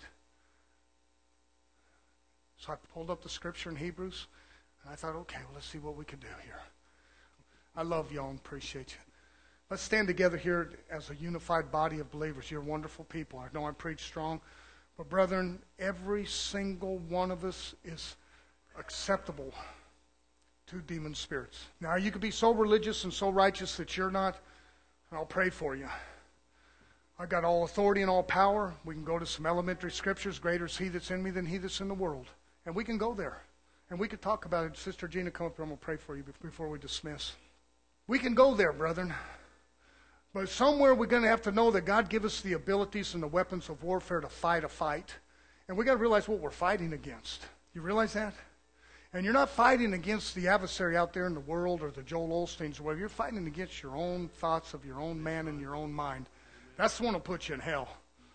So I pulled up the scripture in Hebrews, and I thought, okay, well, let's see what we can do here. I love y'all and appreciate you. Let's stand together here as a unified body of believers. You're wonderful people. I know I preach strong. But brethren, every single one of us is acceptable to demon spirits. Now, you could be so religious and so righteous that you're not, and I'll pray for you. I got all authority and all power. We can go to some elementary scriptures. Greater is He that's in me than he that's in the world. And we can go there. And we could talk about it. Sister Gina, come up here. I'm going to pray for you before we dismiss. We can go there, brethren. But somewhere we're going to have to know that God give us the abilities and the weapons of warfare to fight a fight. And we got to realize what we're fighting against. You realize that? And you're not fighting against the adversary out there in the world or the Joel Osteens or whatever. You're fighting against your own thoughts of your own man and your own mind. That's the one that'll put you in hell.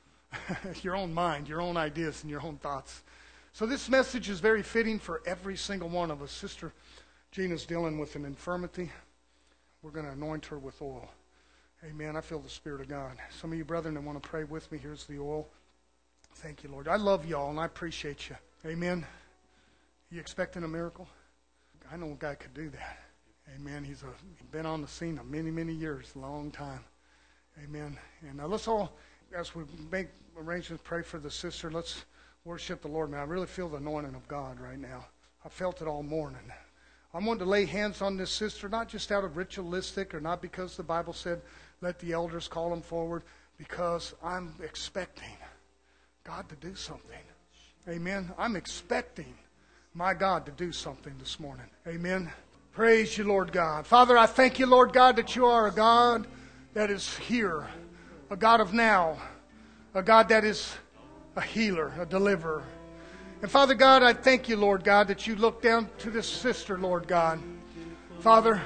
Your own mind, your own ideas, and your own thoughts. So this message is very fitting for every single one of us. Sister Gina's dealing with an infirmity. We're going to anoint her with oil. Amen. I feel the Spirit of God. Some of you brethren that want to pray with me, here's the oil. Thank you, Lord. I love y'all, and I appreciate you. Amen. You expecting a miracle? I know a guy could do that. Amen. He's been on the scene many, many years, a long time. Amen. And now let's all, as we make arrangements, pray for the sister. Let's worship the Lord. Man, I really feel the anointing of God right now. I felt it all morning. I wanted to lay hands on this sister, not just out of ritualistic or not because the Bible said, let the elders call them forward, because I'm expecting God to do something. Amen. I'm expecting my God to do something this morning. Amen. Praise you, Lord God. Father, I thank you, Lord God, that you are a God that is here, a God of now, a God that is a healer, a deliverer. And Father God, I thank you, Lord God, that you looked down to this sister, Lord God. Father,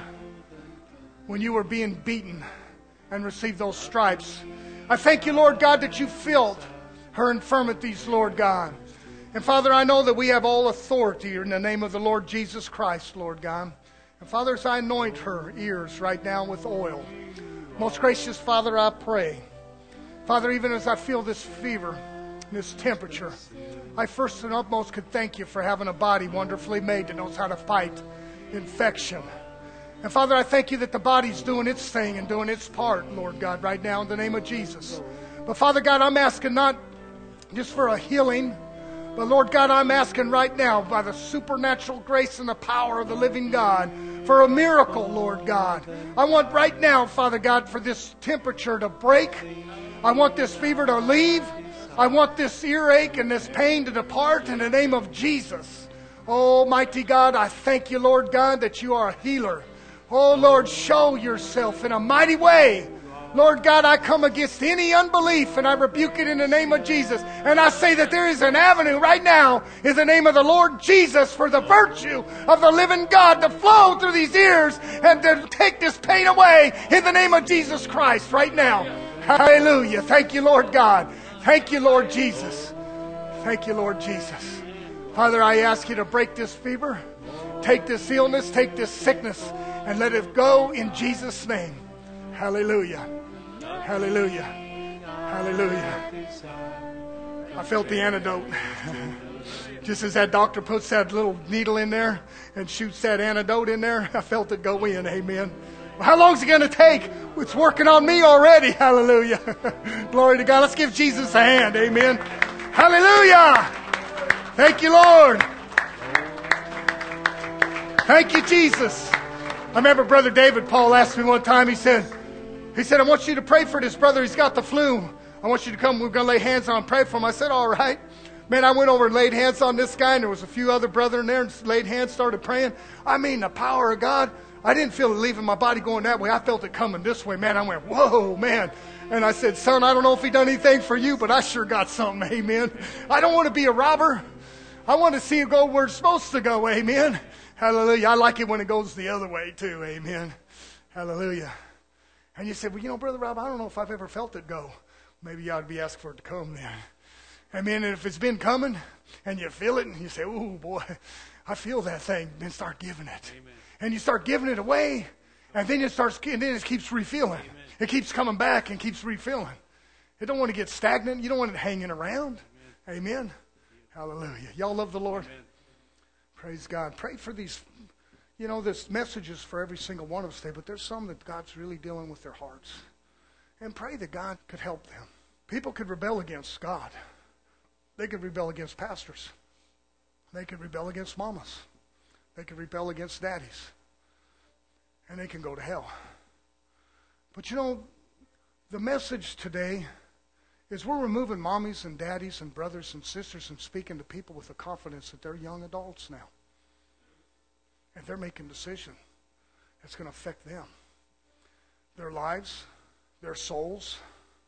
when you were being beaten and received those stripes, I thank you, Lord God, that you filled her infirmities, Lord God. And Father, I know that we have all authority in the name of the Lord Jesus Christ, Lord God. And Father, as I anoint her ears right now with oil, most gracious Father, I pray. Father, even as I feel this fever, this temperature, I first and utmost could thank you for having a body wonderfully made that knows how to fight infection. And Father, I thank you that the body's doing its thing and doing its part, Lord God, right now in the name of Jesus. But Father God, I'm asking not just for a healing, but Lord God, I'm asking right now by the supernatural grace and the power of the living God for a miracle, Lord God. I want right now, Father God, for this temperature to break. I want this fever to leave. I want this earache and this pain to depart in the name of Jesus. Oh, mighty God, I thank you, Lord God, that you are a healer. Oh, Lord, show yourself in a mighty way. Lord God, I come against any unbelief and I rebuke it in the name of Jesus. And I say that there is an avenue right now in the name of the Lord Jesus for the virtue of the living God to flow through these ears and to take this pain away in the name of Jesus Christ right now. Hallelujah. Thank you, Lord God. Thank you, Lord Jesus. Thank you, Lord Jesus. Father, I ask you to break this fever, take this illness, take this sickness, and let it go in Jesus' name. Hallelujah. Hallelujah. Hallelujah. I felt the antidote. Just as that doctor puts that little needle in there and shoots that antidote in there, I felt it go in. Amen. How long is it going to take? It's working on me already. Hallelujah. Glory to God. Let's give Jesus a hand. Amen. Hallelujah. Thank you, Lord. Thank you, Jesus. I remember Brother David Paul asked me one time, he said, I want you to pray for this brother. He's got the flu. I want you to come. We're going to lay hands on him and pray for him. I said, all right. Man, I went over and laid hands on this guy, and there was a few other brethren there and laid hands, started praying. I mean, the power of God. I didn't feel it leaving my body going that way. I felt it coming this way. Man, I went, whoa, man. And I said, son, I don't know if he done anything for you, but I sure got something. Amen. I don't want to be a robber. I want to see it go where it's supposed to go. Amen. Hallelujah. I like it when it goes the other way too. Amen. Hallelujah. And you say, well, Brother Rob, I don't know if I've ever felt it go. Maybe you ought to be asking for it to come then. Amen. And if it's been coming and you feel it and you say, oh boy, I feel that thing, then start giving it. Amen. And you start giving it away, and then it keeps refilling. Amen. It keeps coming back and keeps refilling. It don't want to get stagnant. You don't want it hanging around. Amen. Hallelujah. Y'all love the Lord? Amen. Praise God. Pray for these. This message is for every single one of us today, but there's some that God's really dealing with their hearts. And pray that God could help them. People could rebel against God. They could rebel against pastors. They could rebel against mamas. They could rebel against daddies. And they can go to hell. But the message today is we're removing mommies and daddies and brothers and sisters and speaking to people with the confidence that they're young adults now. And they're making decisions that's going to affect them. Their lives, their souls.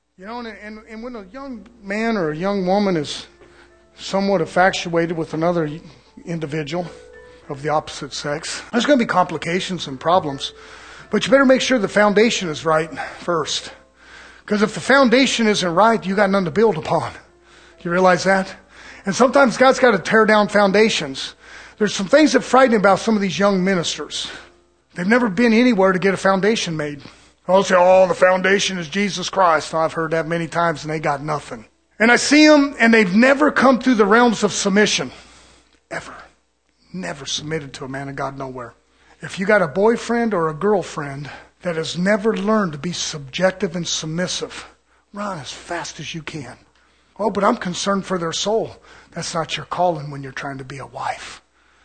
And when a young man or a young woman is somewhat infatuated with another individual of the opposite sex, there's going to be complications and problems. But you better make sure the foundation is right first. Because if the foundation isn't right, you got nothing to build upon. You realize that? And sometimes God's got to tear down foundations. There's some things that frighten me about some of these young ministers. They've never been anywhere to get a foundation made. I'll say, the foundation is Jesus Christ. I've heard that many times and they got nothing. And I see them and they've never come through the realms of submission. Ever. Never submitted to a man of God nowhere. If you got a boyfriend or a girlfriend that has never learned to be subjective and submissive, run as fast as you can. Oh, but I'm concerned for their soul. That's not your calling when you're trying to be a wife.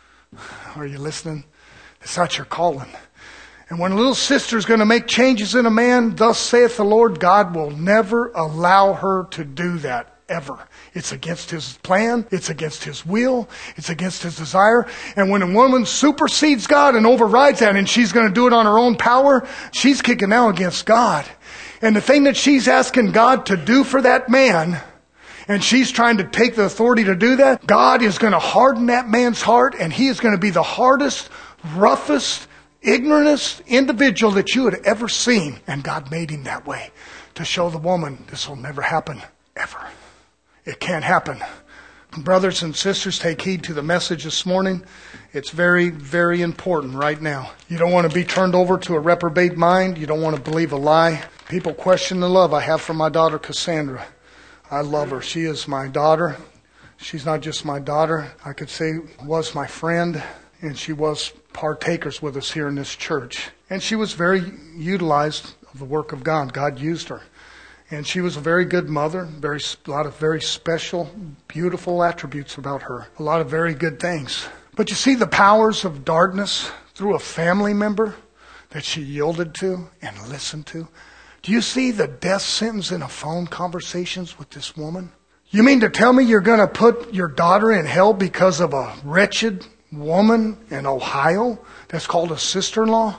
Are you listening? It's not your calling. And when a little sister is going to make changes in a man, thus saith the Lord, God will never allow her to do that. Ever. It's against His plan. It's against His will. It's against His desire. And when a woman supersedes God and overrides that and she's going to do it on her own power, she's kicking out against God. And the thing that she's asking God to do for that man, and she's trying to take the authority to do that, God is going to harden that man's heart, and he is going to be the hardest, roughest, ignorantest individual that you had ever seen. And God made him that way to show the woman this will never happen, ever. It can't happen. Brothers and sisters, take heed to the message this morning. It's very, very important right now. You don't want to be turned over to a reprobate mind. You don't want to believe a lie. People question the love I have for my daughter Cassandra. I love her. She is my daughter. She's not just my daughter. I could say was my friend, and she was partakers with us here in this church. And she was very utilized of the work of God. God used her. And she was a very good mother, a lot of very special, beautiful attributes about her. A lot of very good things. But you see the powers of darkness through a family member that she yielded to and listened to? Do you see the death sentence in a phone conversations with this woman? You mean to tell me you're going to put your daughter in hell because of a wretched woman in Ohio that's called a sister-in-law?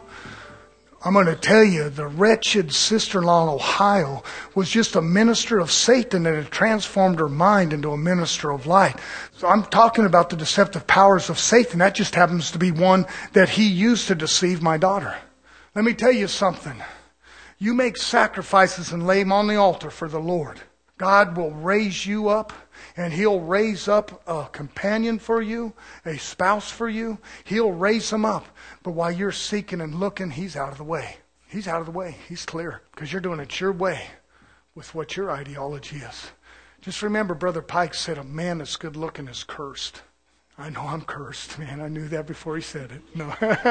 I'm going to tell you, the wretched sister-in-law in Ohio was just a minister of Satan that had transformed her mind into a minister of light. So I'm talking about the deceptive powers of Satan. That just happens to be one that he used to deceive my daughter. Let me tell you something. You make sacrifices and lay them on the altar for the Lord. God will raise you up, and He'll raise up a companion for you, a spouse for you. He'll raise them up. But while you're seeking and looking, He's out of the way. He's out of the way. He's clear. Because you're doing it your way with what your ideology is. Just remember, Brother Pike said, a man that's good looking is cursed. I know I'm cursed, man. I knew that before he said it. No.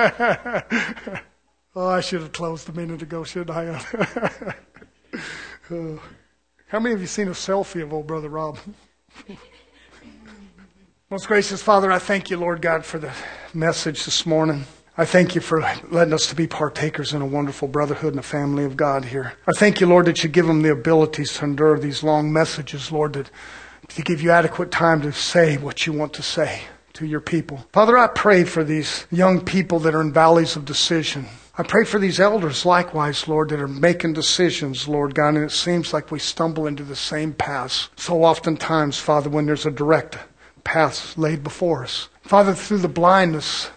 Oh, I should have closed a minute ago, shouldn't I? Oh. How many of you seen a selfie of old Brother Rob? Most gracious Father, I thank you, Lord God, for the message this morning. I thank you for letting us to be partakers in a wonderful brotherhood and a family of God here. I thank you, Lord, that you give them the abilities to endure these long messages, Lord, to give you adequate time to say what you want to say to your people. Father, I pray for these young people that are in valleys of decision. I pray for these elders likewise, Lord, that are making decisions, Lord God, and it seems like we stumble into the same paths. So oftentimes, Father, when there's a direct path laid before us. Father, through the blindness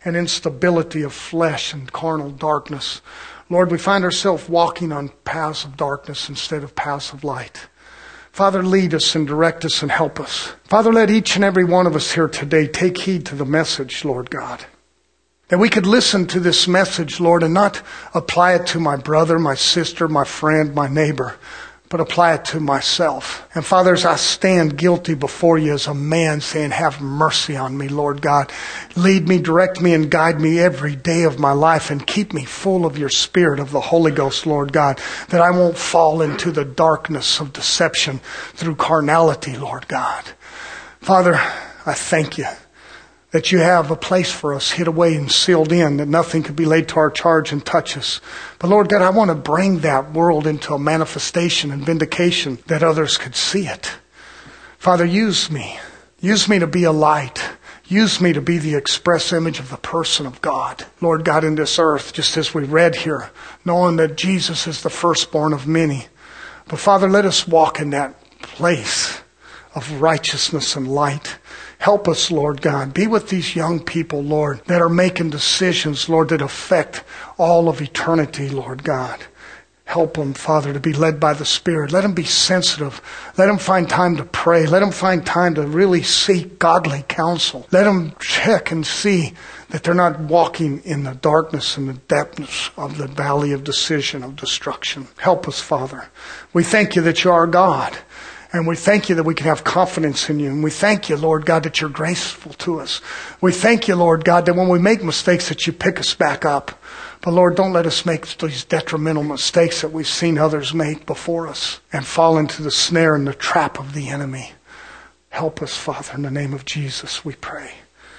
and instability of flesh and carnal darkness. Lord, we find ourselves walking on paths of darkness instead of paths of light. Father, lead us and direct us and help us. Father, let each and every one of us here today take heed to the message, Lord God. That we could listen to this message, Lord, and not apply it to my brother, my sister, my friend, my neighbor, but apply it to myself. And Father, as I stand guilty before you as a man saying, have mercy on me, Lord God. Lead me, direct me, and guide me every day of my life and keep me full of your Spirit of the Holy Ghost, Lord God, that I won't fall into the darkness of deception through carnality, Lord God. Father, I thank you that you have a place for us hid away and sealed in, that nothing could be laid to our charge and touch us. But Lord God, I want to bring that world into a manifestation and vindication that others could see it. Father, use me. Use me to be a light. Use me to be the express image of the person of God. Lord God, in this earth, just as we read here, knowing that Jesus is the firstborn of many. But Father, let us walk in that place of righteousness and light. Help us, Lord God. Be with these young people, Lord, that are making decisions, Lord, that affect all of eternity, Lord God. Help them, Father, to be led by the Spirit. Let them be sensitive. Let them find time to pray. Let them find time to really seek godly counsel. Let them check and see that they're not walking in the darkness and the depths of the valley of decision, of destruction. Help us, Father. We thank you that you are God. And we thank you that we can have confidence in you. And we thank you, Lord God, that you're graceful to us. We thank you, Lord God, that when we make mistakes that you pick us back up. But Lord, don't let us make these detrimental mistakes that we've seen others make before us and fall into the snare and the trap of the enemy. Help us, Father, in the name of Jesus, we pray.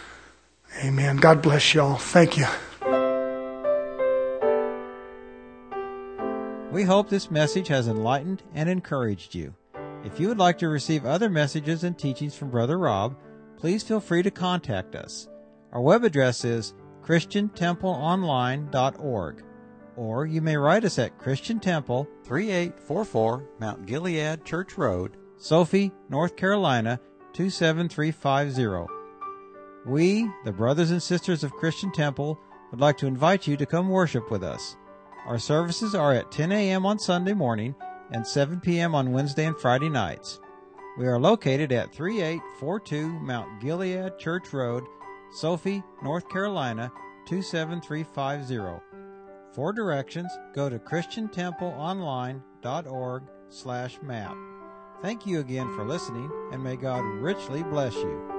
Amen. God bless you all. Thank you. We hope this message has enlightened and encouraged you. If you would like to receive other messages and teachings from Brother Rob, please feel free to contact us. Our web address is christiantempleonline.org, or you may write us at Christian Temple, 3844 Mount Gilead Church Road, Sophie, North Carolina, 27350. We, the brothers and sisters of Christian Temple, would like to invite you to come worship with us. Our services are at 10 a.m. on Sunday morning and 7 p.m. on Wednesday and Friday nights. We are located at 3842 Mount Gilead Church Road, Sophie, North Carolina, 27350. For directions, go to christiantempleonline.org/map. Thank you again for listening, and may God richly bless you.